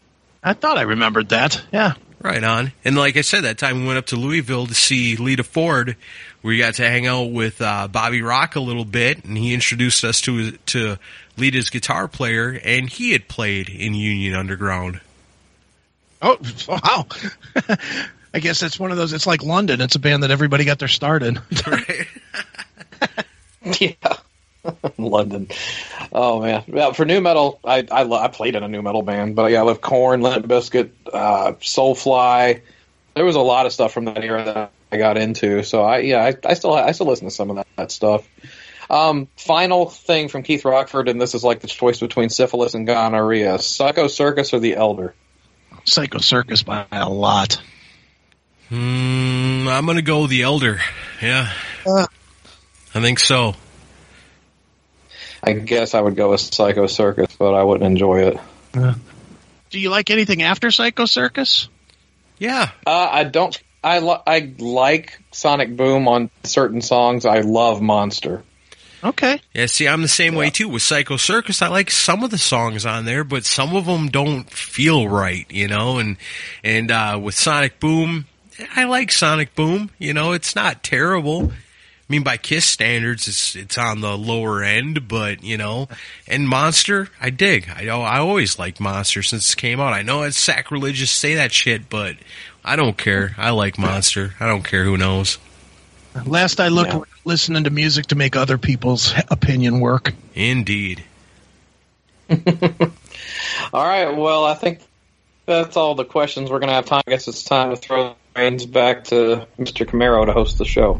I thought I remembered that. Yeah. Right on. And like I said, that time we went up to Louisville to see Lita Ford. We got to hang out with uh, Bobby Rock a little bit, and he introduced us to to Lita's guitar player, and he had played in Union Underground. Oh, wow. I guess that's one of those. It's like London. It's a band that everybody got their start in. Right. Yeah. London. Oh man. Well, for nu metal, I I, lo- I played in a nu metal band, but yeah, I love Korn, Limp Bizkit, uh, Soulfly. There was a lot of stuff from that era that I got into. So I yeah, I, I still I still listen to some of that, that stuff. Um, final thing from Keith Rockford, and this is like the choice between syphilis and gonorrhea: Psycho Circus or The Elder. Psycho Circus by a lot. Hmm, I'm going to go The Elder. Yeah. Uh, I think so. I guess I would go with Psycho Circus, but I wouldn't enjoy it. Do you like anything after Psycho Circus? Yeah. Uh, I don't. I li- I like Sonic Boom on certain songs. I love Monster. Okay. Yeah, see, I'm the same way, too. With Psycho Circus, I like some of the songs on there, but some of them don't feel right, you know? And and uh, with Sonic Boom, I like Sonic Boom. You know, it's not terrible. I mean, by Kiss standards, it's it's on the lower end, but, you know, and Monster, I dig. I I always liked Monster since it came out. I know it's sacrilegious to say that shit, but I don't care. I like Monster. I don't care who knows. Last I looked, Yeah. we're listening to music to make other people's opinion work. Indeed. All right. Well, I think that's all the questions we're going to have time. I guess it's time to throw the reins back to Mister Camaro to host the show.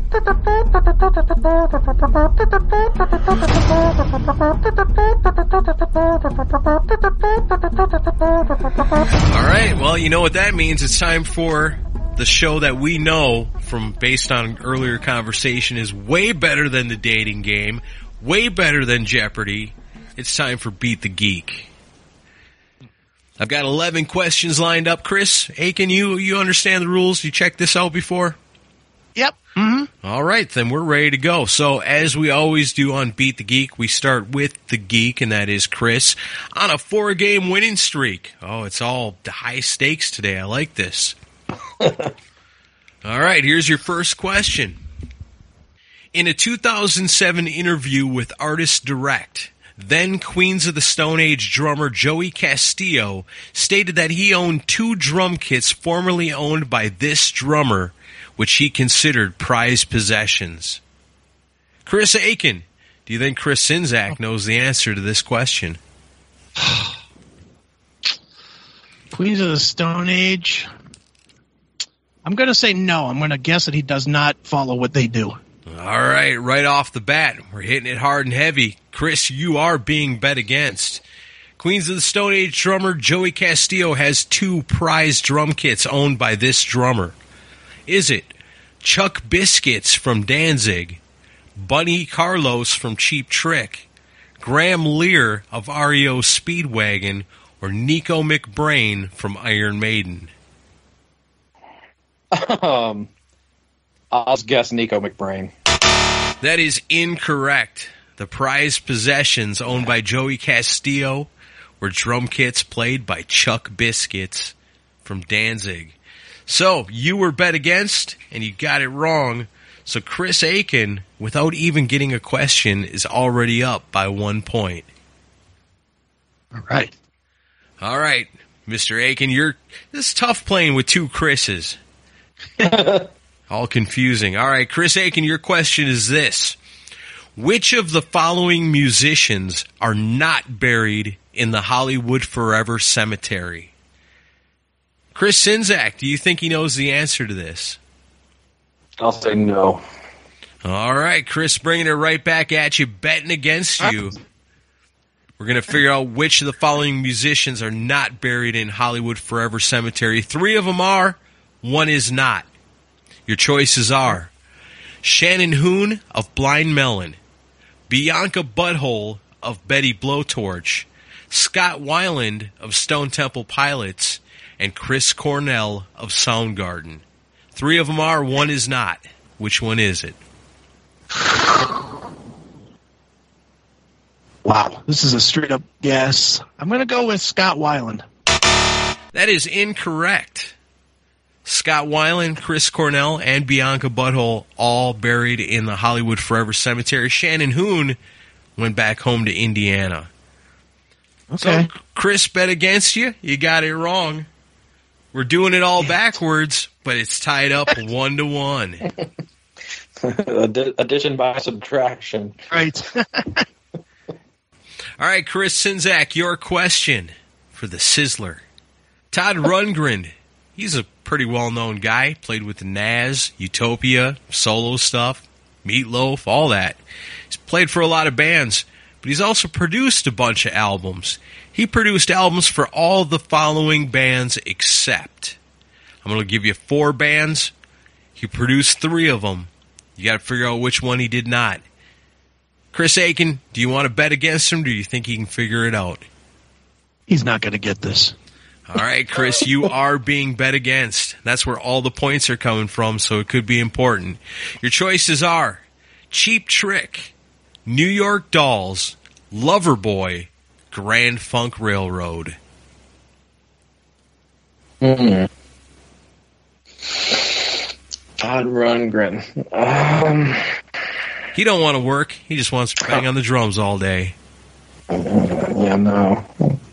All right, well, you know what that means. It's time for the the show that we know from based on earlier conversation is way better than the dating game, way better than Jeopardy. It's time for Beat the Geek. I've got eleven questions lined up. Chris Aiken, you you understand the rules? You checked this out before? Yep. Mm-hmm. All right, then we're ready to go. So as we always do on Beat the Geek, we start with the geek, and that is Chris, on a four-game winning streak. Oh, it's all high stakes today. I like this. All right, here's your first question. In a two thousand seven interview with Artist Direct, then Queens of the Stone Age drummer Joey Castillo stated that he owned two drum kits formerly owned by this drummer, which he considered prized possessions. Chris Aiken, do you think Chris Czynszak knows the answer to this question? Queens of the Stone Age. I'm going to say no. I'm going to guess that he does not follow what they do. All right, right off the bat, we're hitting it hard and heavy. Chris, you are being bet against. Queens of the Stone Age drummer Joey Castillo has two prized drum kits owned by this drummer. Is it Chuck Biscuits from Danzig, Bunny Carlos from Cheap Trick, Graham Lear of R E O Speedwagon, or Nico McBrain from Iron Maiden? Um, I'll guess Nico McBrain. That is incorrect. The prized possessions owned by Joey Castillo were drum kits played by Chuck Biscuits from Danzig. So, you were bet against, and you got it wrong. So, Chris Aiken, without even getting a question, is already up by one point. All right. All right, Mister Aiken, you're this is tough playing with two Chris's. All confusing. All right, Chris Aiken, your question is this. Which of the following musicians are not buried in the Hollywood Forever Cemetery? Chris Czynszak, do you think he knows the answer to this? I'll say no. All right, Chris, bringing it right back at you, betting against you. We're going to figure out which of the following musicians are not buried in Hollywood Forever Cemetery. Three of them are, one is not. Your choices are Shannon Hoon of Blind Melon, Bianca Butthole of Betty Blowtorch, Scott Weiland of Stone Temple Pilots, and Chris Cornell of Soundgarden. Three of them are, one is not. Which one is it? Wow, this is a straight-up guess. I'm going to go with Scott Weiland. That is incorrect. Scott Weiland, Chris Cornell, and Bianca Butthole all buried in the Hollywood Forever Cemetery. Shannon Hoon went back home to Indiana. Okay. So, Chris bet against you. You got it wrong. We're doing it all backwards, but it's tied up one to one. Addition by subtraction. Right. All right, Chris Czynszak, your question for the Sizzler. Todd Rundgren, he's a pretty well-known guy. Played with the Nazz, Utopia, solo stuff, Meatloaf, all that. He's played for a lot of bands, but he's also produced a bunch of albums. He produced albums for all the following bands except. I'm going to give you four bands. He produced three of them. You got to figure out which one he did not. Chris Aiken, do you want to bet against him, or do you think he can figure it out? He's not going to get this. All right, Chris, you are being bet against. That's where all the points are coming from, so it could be important. Your choices are Cheap Trick, New York Dolls, Loverboy, Grand Funk Railroad. Hmm. Todd Rundgren. Um, he don't want to work. He just wants to bang on the drums all day. Yeah, no.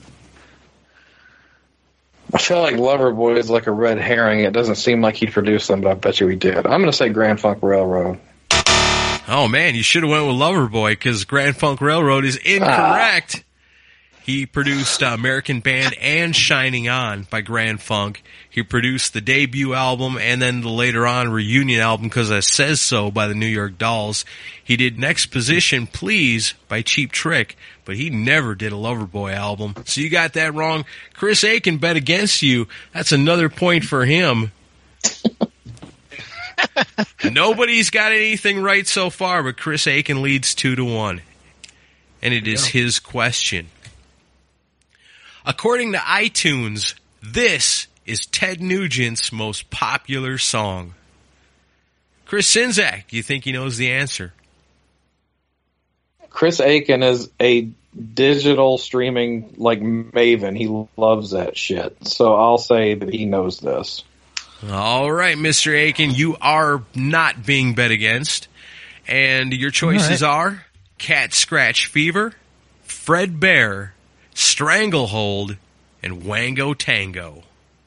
I feel like Loverboy is like a red herring. It doesn't seem like he produced them, but I bet you he did. I'm going to say Grand Funk Railroad. Oh, man, you should have went with Loverboy because Grand Funk Railroad is incorrect. Ah. He produced uh, American Band and Shining On by Grand Funk. He produced the debut album and then the later on reunion album, Because I Says So, by the New York Dolls. He did Next Position, Please, by Cheap Trick, but he never did a Loverboy album. So you got that wrong. Chris Aiken bet against you. That's another point for him. Nobody's got anything right so far, but Chris Aiken leads two to one. And it is his question. According to iTunes, this is Ted Nugent's most popular song. Chris Czynszak, do you think he knows the answer? Chris Aiken is a digital streaming like maven. He loves that shit. So I'll say that he knows this. All right, Mister Aiken, you are not being bet against. And your choices right. are Cat Scratch Fever, Fred Bear, Stranglehold, and Wango Tango.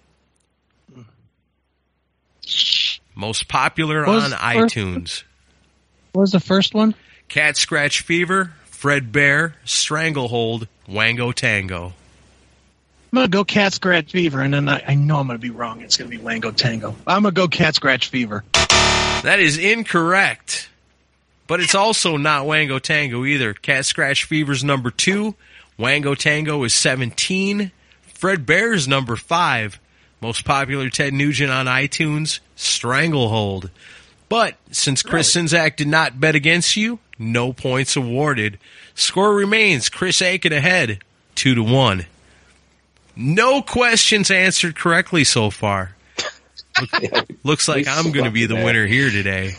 Most popular on iTunes. What was the first one? Cat Scratch Fever, Fred Bear, Stranglehold, Wango Tango. I'm going to go Cat Scratch Fever, and then I, I know I'm going to be wrong. It's going to be Wango Tango. I'm going to go Cat Scratch Fever. That is incorrect. But it's also not Wango Tango either. Cat Scratch Fever's number two. Wango Tango is seventeen. Fred Bear's number five. Most popular Ted Nugent on iTunes, Stranglehold. But since Chris really? Czynszak did not bet against you, no points awarded. Score remains Chris Aiken ahead, two to one. No questions answered correctly so far. Look, yeah, looks like I'm going to be the that. winner here today.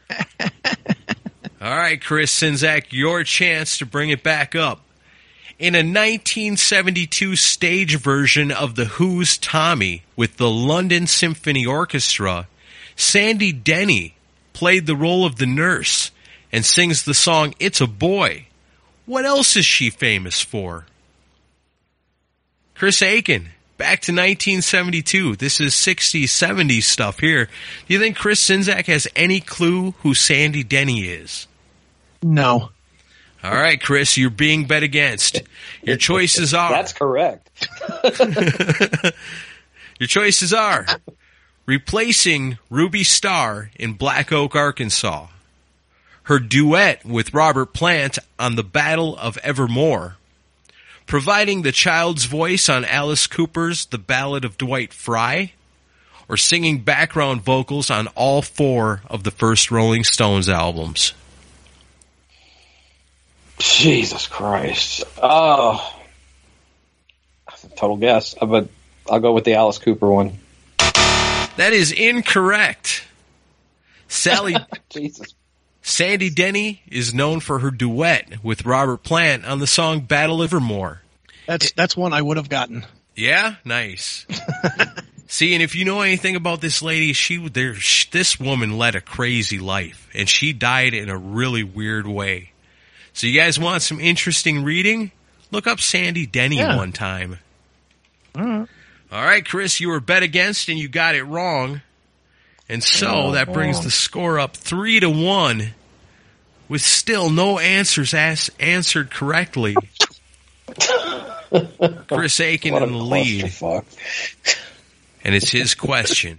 All right, Chris Czynszak, your chance to bring it back up. In a nineteen seventy-two stage version of The Who's Tommy with the London Symphony Orchestra, Sandy Denny played the role of the nurse and sings the song It's a Boy. What else is she famous for? Chris Aiken, back to nineteen seventy-two. This is sixties, seventies stuff here. Do you think Chris Czynszak has any clue who Sandy Denny is? No. All right, Chris, you're being bet against. Your choices are... That's correct. Your choices are replacing Ruby Starr in Black Oak, Arkansas, her duet with Robert Plant on the Battle of Evermore, providing the child's voice on Alice Cooper's The Ballad of Dwight Fry, or singing background vocals on all four of the first Rolling Stones albums. Jesus Christ. Oh. Total guess. But I'll go with the Alice Cooper one. That is incorrect. Sally Jesus. Sandy Denny is known for her duet with Robert Plant on the song Battle of Evermore. That's that's one I would have gotten. Yeah? Nice. See, and if you know anything about this lady, she there this woman led a crazy life, and she died in a really weird way. So you guys want some interesting reading? Look up Sandy Denny yeah. one time. All right. All right, Chris, you were bet against and you got it wrong. And so oh, that brings oh. the score up three to one with still no answers as- answered correctly. Chris Aiken in the lead. And it's his question.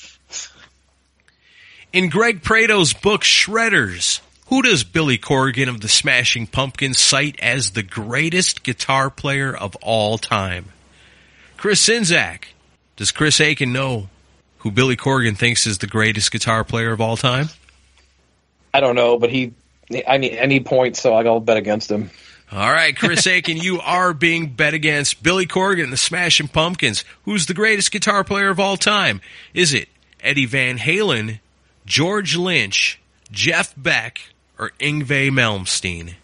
In Greg Prado's book, Shredders, who does Billy Corgan of the Smashing Pumpkins cite as the greatest guitar player of all time? Chris Czynszak, does Chris Aiken know who Billy Corgan thinks is the greatest guitar player of all time? I don't know, but he, I need, I need points, so I'll bet against him. All right, Chris Aiken, you are being bet against. Billy Corgan, the Smashing Pumpkins. Who's the greatest guitar player of all time? Is it Eddie Van Halen, George Lynch, Jeff Beck, or Yngwie Malmsteen?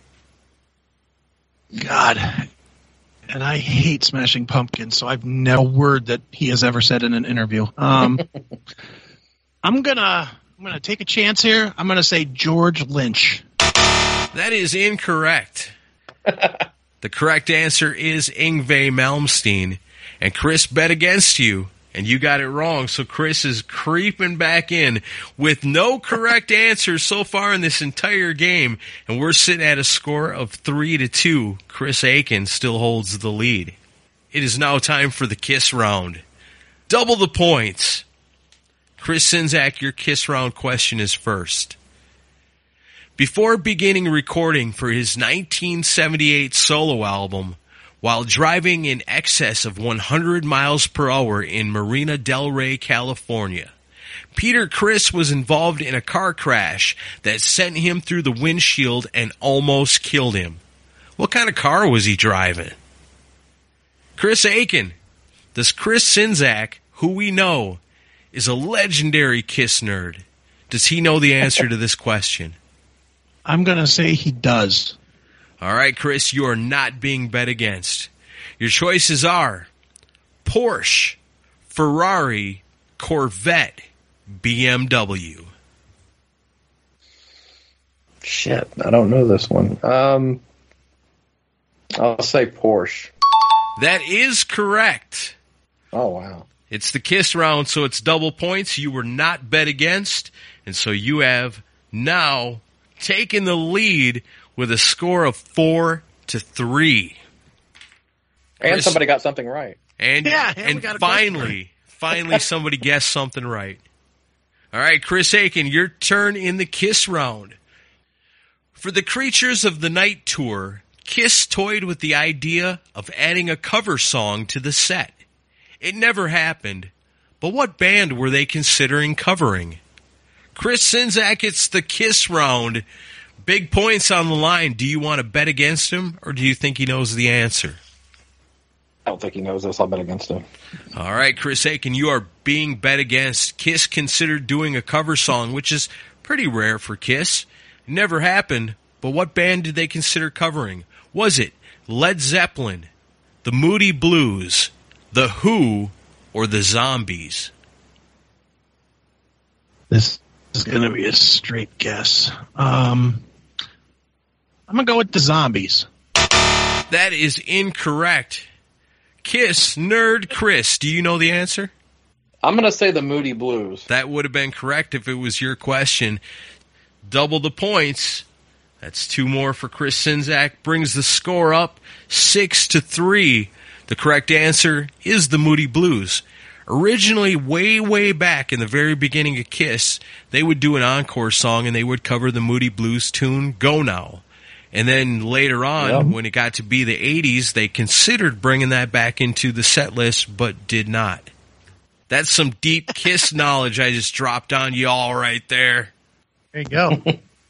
God. And I hate Smashing Pumpkins, so I've never word that he has ever said in an interview. Um, I'm gonna I'm gonna take a chance here. I'm gonna say George Lynch. That is incorrect. The correct answer is Yngwie Malmsteen, and Chris bet against you, and you got it wrong. So Chris is creeping back in with no correct answers so far in this entire game, and we're sitting at a score of three to two. Chris Aiken still holds the lead. It is now time for the Kiss round. Double the points. Chris Czynszak, your Kiss round question is first. Before beginning recording for his nineteen seventy-eight solo album, while driving in excess of one hundred miles per hour in Marina del Rey, California, Peter Criss was involved in a car crash that sent him through the windshield and almost killed him. What kind of car was he driving? Chris Aiken. Does Chris Czynszak, who we know, is a legendary Kiss nerd, does he know the answer to this question? I'm going to say he does. All right, Chris, you are not being bet against. Your choices are Porsche, Ferrari, Corvette, B M W. Shit, I don't know this one. Um, I'll say Porsche. That is correct. Oh, wow. It's the Kiss round, so it's double points. You were not bet against, and so you have now taken the lead with a score of four to three. And Chris, somebody got something right. And, Yeah, and we and got a finally, finally somebody guessed something right. All right, Chris Aiken, your turn in the Kiss round. For the Creatures of the Night tour, Kiss toyed with the idea of adding a cover song to the set. It never happened, but what band were they considering covering? Chris Czynszak, it's the Kiss round. Big points on the line. Do you want to bet against him, or do you think he knows the answer? I don't think he knows this. I'll bet against him. All right, Chris Aiken, you are being bet against. Kiss considered doing a cover song, which is pretty rare for Kiss. It never happened, but what band did they consider covering? Was it Led Zeppelin, the Moody Blues, the Who, or the Zombies? This is going to be a straight guess. Um, I'm going to go with the Zombies. That is incorrect. Kiss, nerd Chris, do you know the answer? I'm going to say the Moody Blues. That would have been correct if it was your question. Double the points. That's two more for Chris Czynszak. Brings the score up six to three. The correct answer is the Moody Blues. Originally, way, way back in the very beginning of Kiss, they would do an encore song and they would cover the Moody Blues tune, Go Now. And then later on, yep. when it got to be the eighties, they considered bringing that back into the set list, but did not. That's some deep Kiss knowledge I just dropped on you all right there. There you go.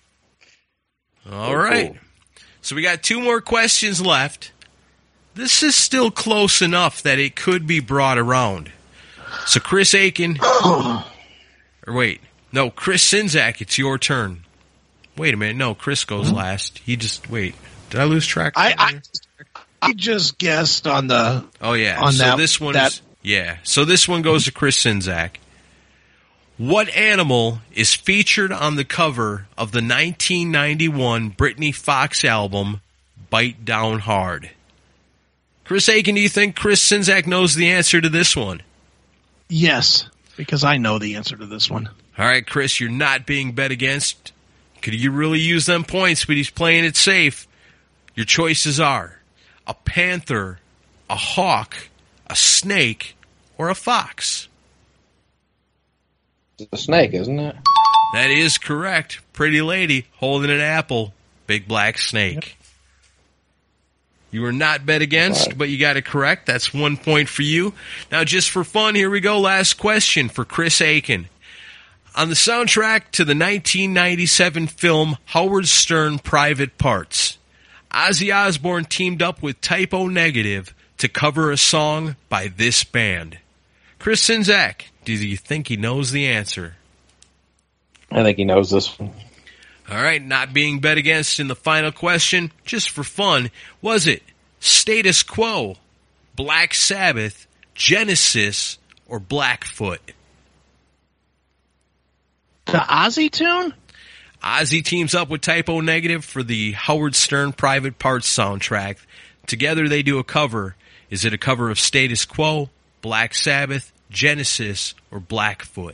All right. So we got two more questions left. This is still close enough that it could be brought around. So Chris Aiken, or wait, no, Chris Czynszak, it's your turn. Wait a minute, no, Chris goes last. He just, wait, did I lose track? I, I I just guessed on the. Oh yeah, on so that, this one that, is, yeah, so this one goes to Chris Czynszak. What animal is featured on the cover of the nineteen ninety-one Britney Fox album, Bite Down Hard? Chris Aiken, do you think Chris Czynszak knows the answer to this one? Yes, because I know the answer to this one. All right, Chris, you're not being bet against. Could you really use them points, but he's playing it safe. Your choices are a panther, a hawk, a snake, or a fox. It's a snake, isn't it? That is correct. Pretty lady holding an apple. Big black snake. Yep. You were not bet against, right, but you got it correct. That's one point for you. Now, just for fun, here we go. Last question for Chris Aiken. On the soundtrack to the nineteen ninety-seven film Howard Stern Private Parts, Ozzy Osbourne teamed up with Type O Negative to cover a song by this band. Chris Czynszak, do you think he knows the answer? I think he knows this one. All right, not being bet against in the final question, just for fun, was it Status Quo, Black Sabbath, Genesis, or Blackfoot? The Ozzy tune? Ozzy teams up with Type O Negative for the Howard Stern Private Parts soundtrack. Together they do a cover. Is it a cover of Status Quo, Black Sabbath, Genesis, or Blackfoot?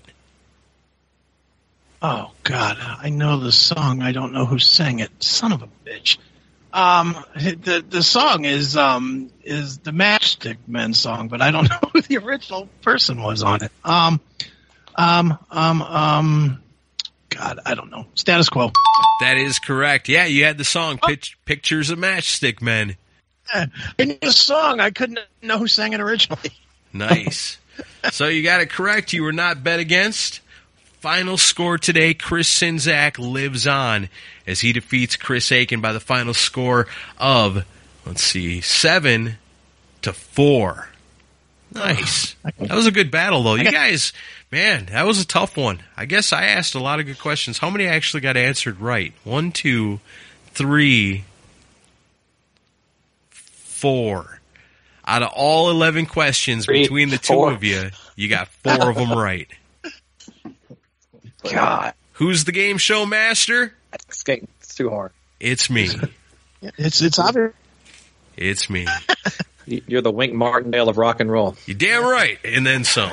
Oh, God, I know the song. I don't know who sang it. Son of a bitch. Um, the the song is um is the Matchstick Men song, but I don't know who the original person was on it. Um, um, um, um, God, I don't know. Status Quo. That is correct. Yeah, you had the song oh. Pitch, Pictures of Matchstick Men. I knew the song. I couldn't know who sang it originally. Nice. So you got it correct. You were not bet against. final score today, Chris Czynszak lives on as he defeats Chris Akin by the final score of, let's see, seven to four. Nice. That was a good battle, though. You guys, man, that was a tough one. I guess I asked a lot of good questions. How many actually got answered right? One, two, three, four. Out of all eleven questions Three, between the two four. of you, you got four of them right. God. Who's the game show master? It's too hard. It's me. It's it's obvious. It's me. You're the Wink Martindale of rock and roll. You're damn right. And then some.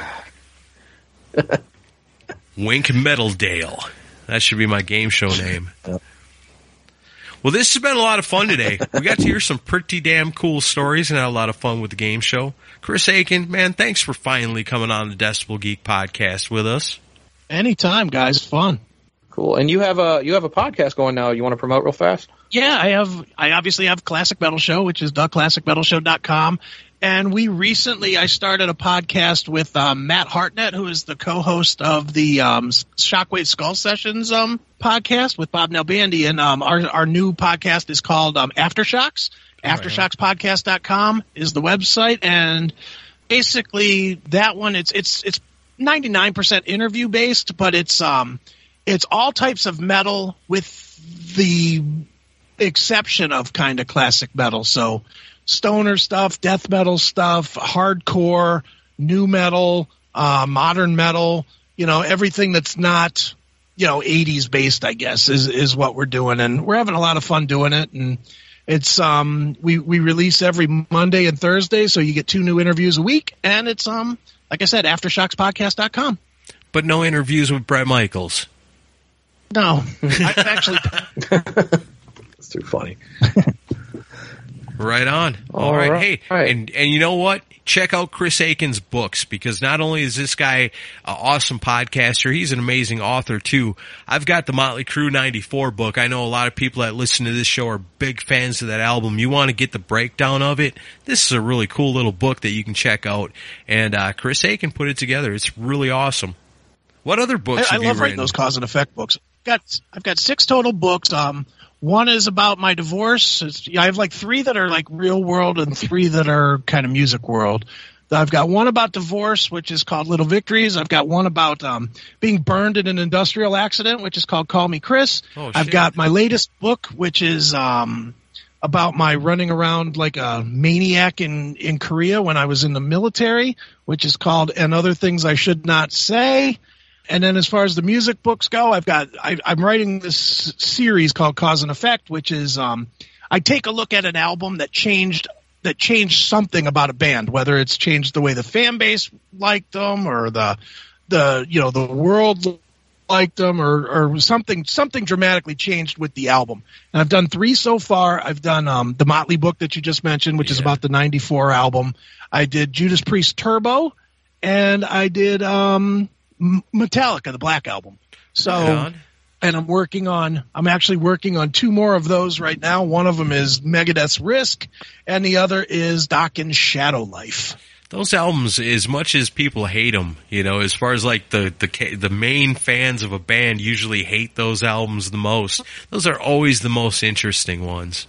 Wink Metaldale. That should be my game show name. Yep. Well, this has been a lot of fun today. We got to hear some pretty damn cool stories and had a lot of fun with the game show. Chris Akin, man, thanks for finally coming on the Decibel Geek podcast with us. Anytime, guys. Fun. Cool. And you have a you have a podcast going now. You want to promote real fast? Yeah, I have. I obviously have Classic Metal Show, which is the classic metal show dot com. And we recently, I started a podcast with um, Matt Hartnett, who is the co-host of the um, Shockwave Skull Sessions um, podcast with Bob Nalbandy. And um, our our new podcast is called um, Aftershocks. Right. aftershocks podcast dot com is the website. And basically that one, it's it's it's ninety-nine percent interview based, but it's um it's all types of metal with the exception of kind of classic metal. So stoner stuff, death metal stuff, hardcore, new metal, uh, modern metal, you know, everything that's not, you know, eighties based, I guess, is, is what we're doing. And we're having a lot of fun doing it. And it's, um, we, we release every Monday and Thursday. So you get two new interviews a week. And it's, um, like I said, aftershocks podcast dot com. But no interviews with Bret Michaels. No, I've actually. It's too funny. Right on. All, All right. right. Hey, right. and and you know what? Check out Chris Akin's books, because not only is this guy an awesome podcaster, he's an amazing author too. I've got the Motley Crue ninety-four book. I know a lot of people that listen to this show are big fans of that album. You want to get the breakdown of it? This is a really cool little book that you can check out. And uh, Chris Akin put it together. It's really awesome. What other books I, have I you love written? writing those cause and effect books. I've got I've got six total books. Um, one is about my divorce. It's, I have like three that are like real world and three that are kind of music world. I've got one about divorce, which is called Little Victories. I've got one about um, being burned in an industrial accident, which is called Call Me Chris. Oh, I've got my latest book, which is um, about my running around like a maniac in, in Korea when I was in the military, which is called And Other Things I Should Not Say. And then as far as the music books go, I've got I, I'm writing this series called Cause and Effect, which is um, I take a look at an album that changed that changed something about a band, whether it's changed the way the fan base liked them or the the you know the world liked them or or something something dramatically changed with the album. And I've done three so far. I've done um, the Motley book that you just mentioned, which yeah. is about the ninety-four album. I did Judas Priest Turbo, and I did um, Metallica, the Black Album. So, right and I'm working on, I'm actually working on two more of those right now. One of them is Megadeth's Risk, and the other is Dokken's Shadow Life. Those albums, as much as people hate them, you know, as far as like the, the, the main fans of a band usually hate those albums the most, those are always the most interesting ones.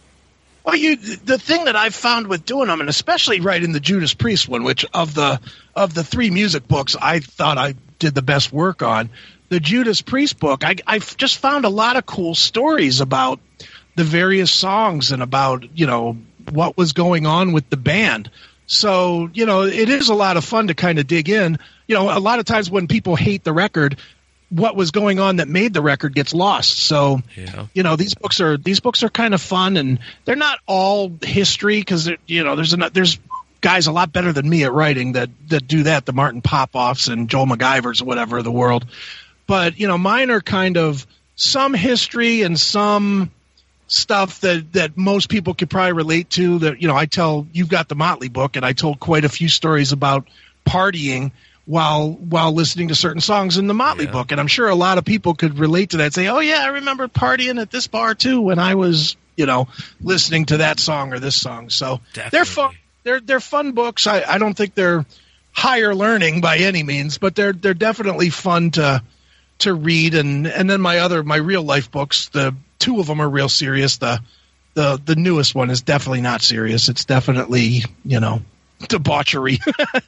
Well, you, the thing that I've found with doing them, and especially writing the Judas Priest one, which of the, of the three music books I thought I did the best work on, the Judas Priest book, I, I've just found a lot of cool stories about the various songs and about, you know, what was going on with the band. So, you know, it is a lot of fun to kind of dig in. You know, a lot of times when people hate the record, what was going on that made the record gets lost. So, yeah. you know, these books are these books are kind of fun, and they're not all history because, you know, there's a, there's guys a lot better than me at writing that, that do that, the Martin Popoffs and Joel MacGyvers or whatever of the world. But, you know, mine are kind of some history and some stuff that, that most people could probably relate to. That, you know, I tell, you've got the Motley book, and I told quite a few stories about partying while while listening to certain songs in the Motley yeah. book. And I'm sure a lot of people could relate to that, say, oh, yeah, I remember partying at this bar, too, when I was, you know, listening to that song or this song. So Definitely. they're fun. They're, they're fun books. I, I don't think they're higher learning by any means, but they're they're definitely fun to to read, and, and then my other my real life books. The two of them are real serious. The the the newest one is definitely not serious. It's definitely, you know, debauchery.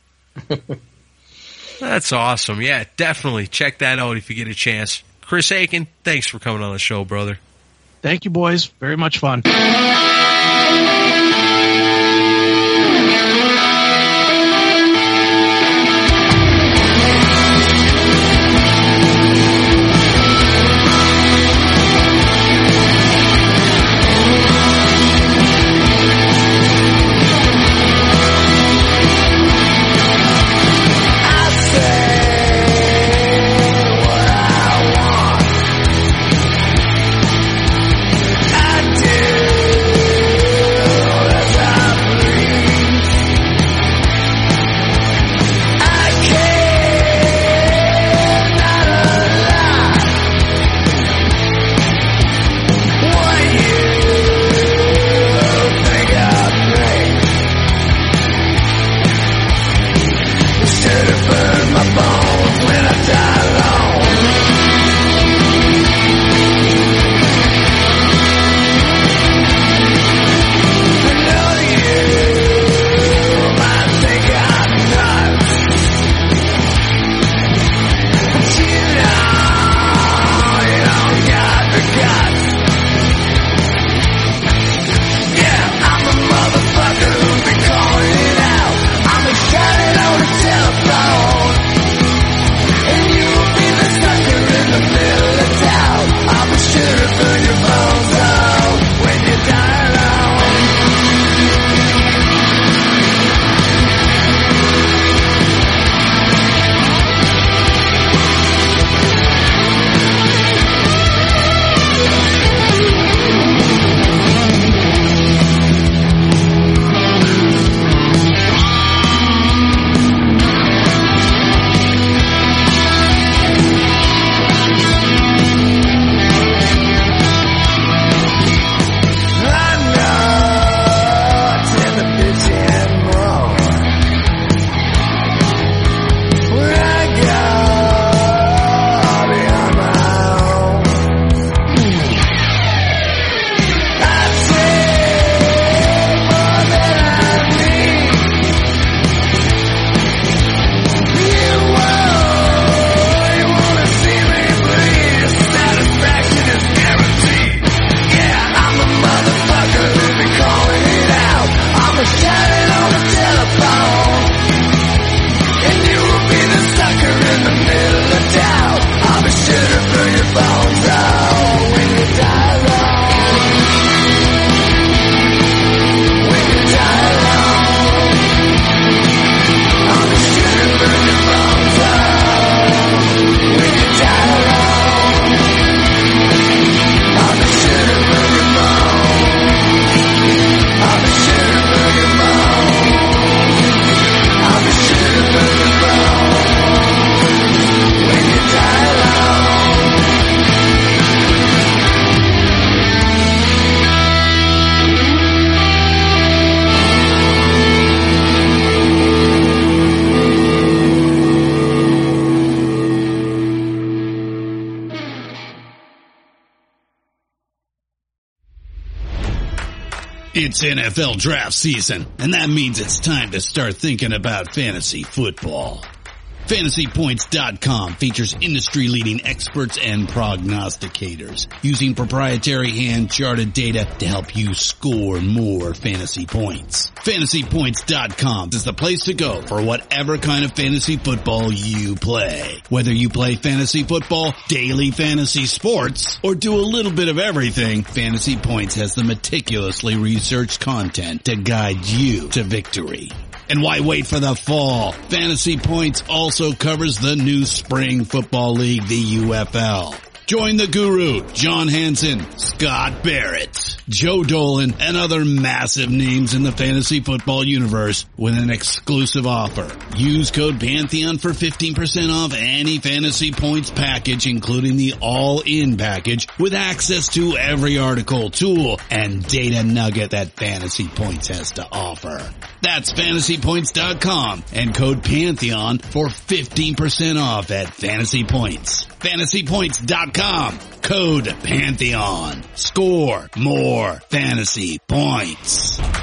That's awesome. Yeah, definitely check that out if you get a chance. Chris Aiken, thanks for coming on the show, brother. Thank you, boys. Very much fun. It's N F L draft season, and that means it's time to start thinking about fantasy football. Fantasy Points dot com features industry-leading experts and prognosticators using proprietary hand-charted data to help you score more fantasy points. Fantasy Points dot com is the place to go for whatever kind of fantasy football you play. Whether you play fantasy football, daily fantasy sports, or do a little bit of everything, Fantasy Points has the meticulously researched content to guide you to victory. And why wait for the fall? Fantasy Points also covers the new spring football league, the U F L. Join the guru, John Hansen, Scott Barrett, Joe Dolan, and other massive names in the fantasy football universe with an exclusive offer. Use code Pantheon for fifteen percent off any Fantasy Points package, including the all-in package, with access to every article, tool, and data nugget that Fantasy Points has to offer. That's Fantasy Points dot com and code Pantheon for fifteen percent off at Fantasy Points. fantasy points dot com. Code Pantheon. Score more fantasy points.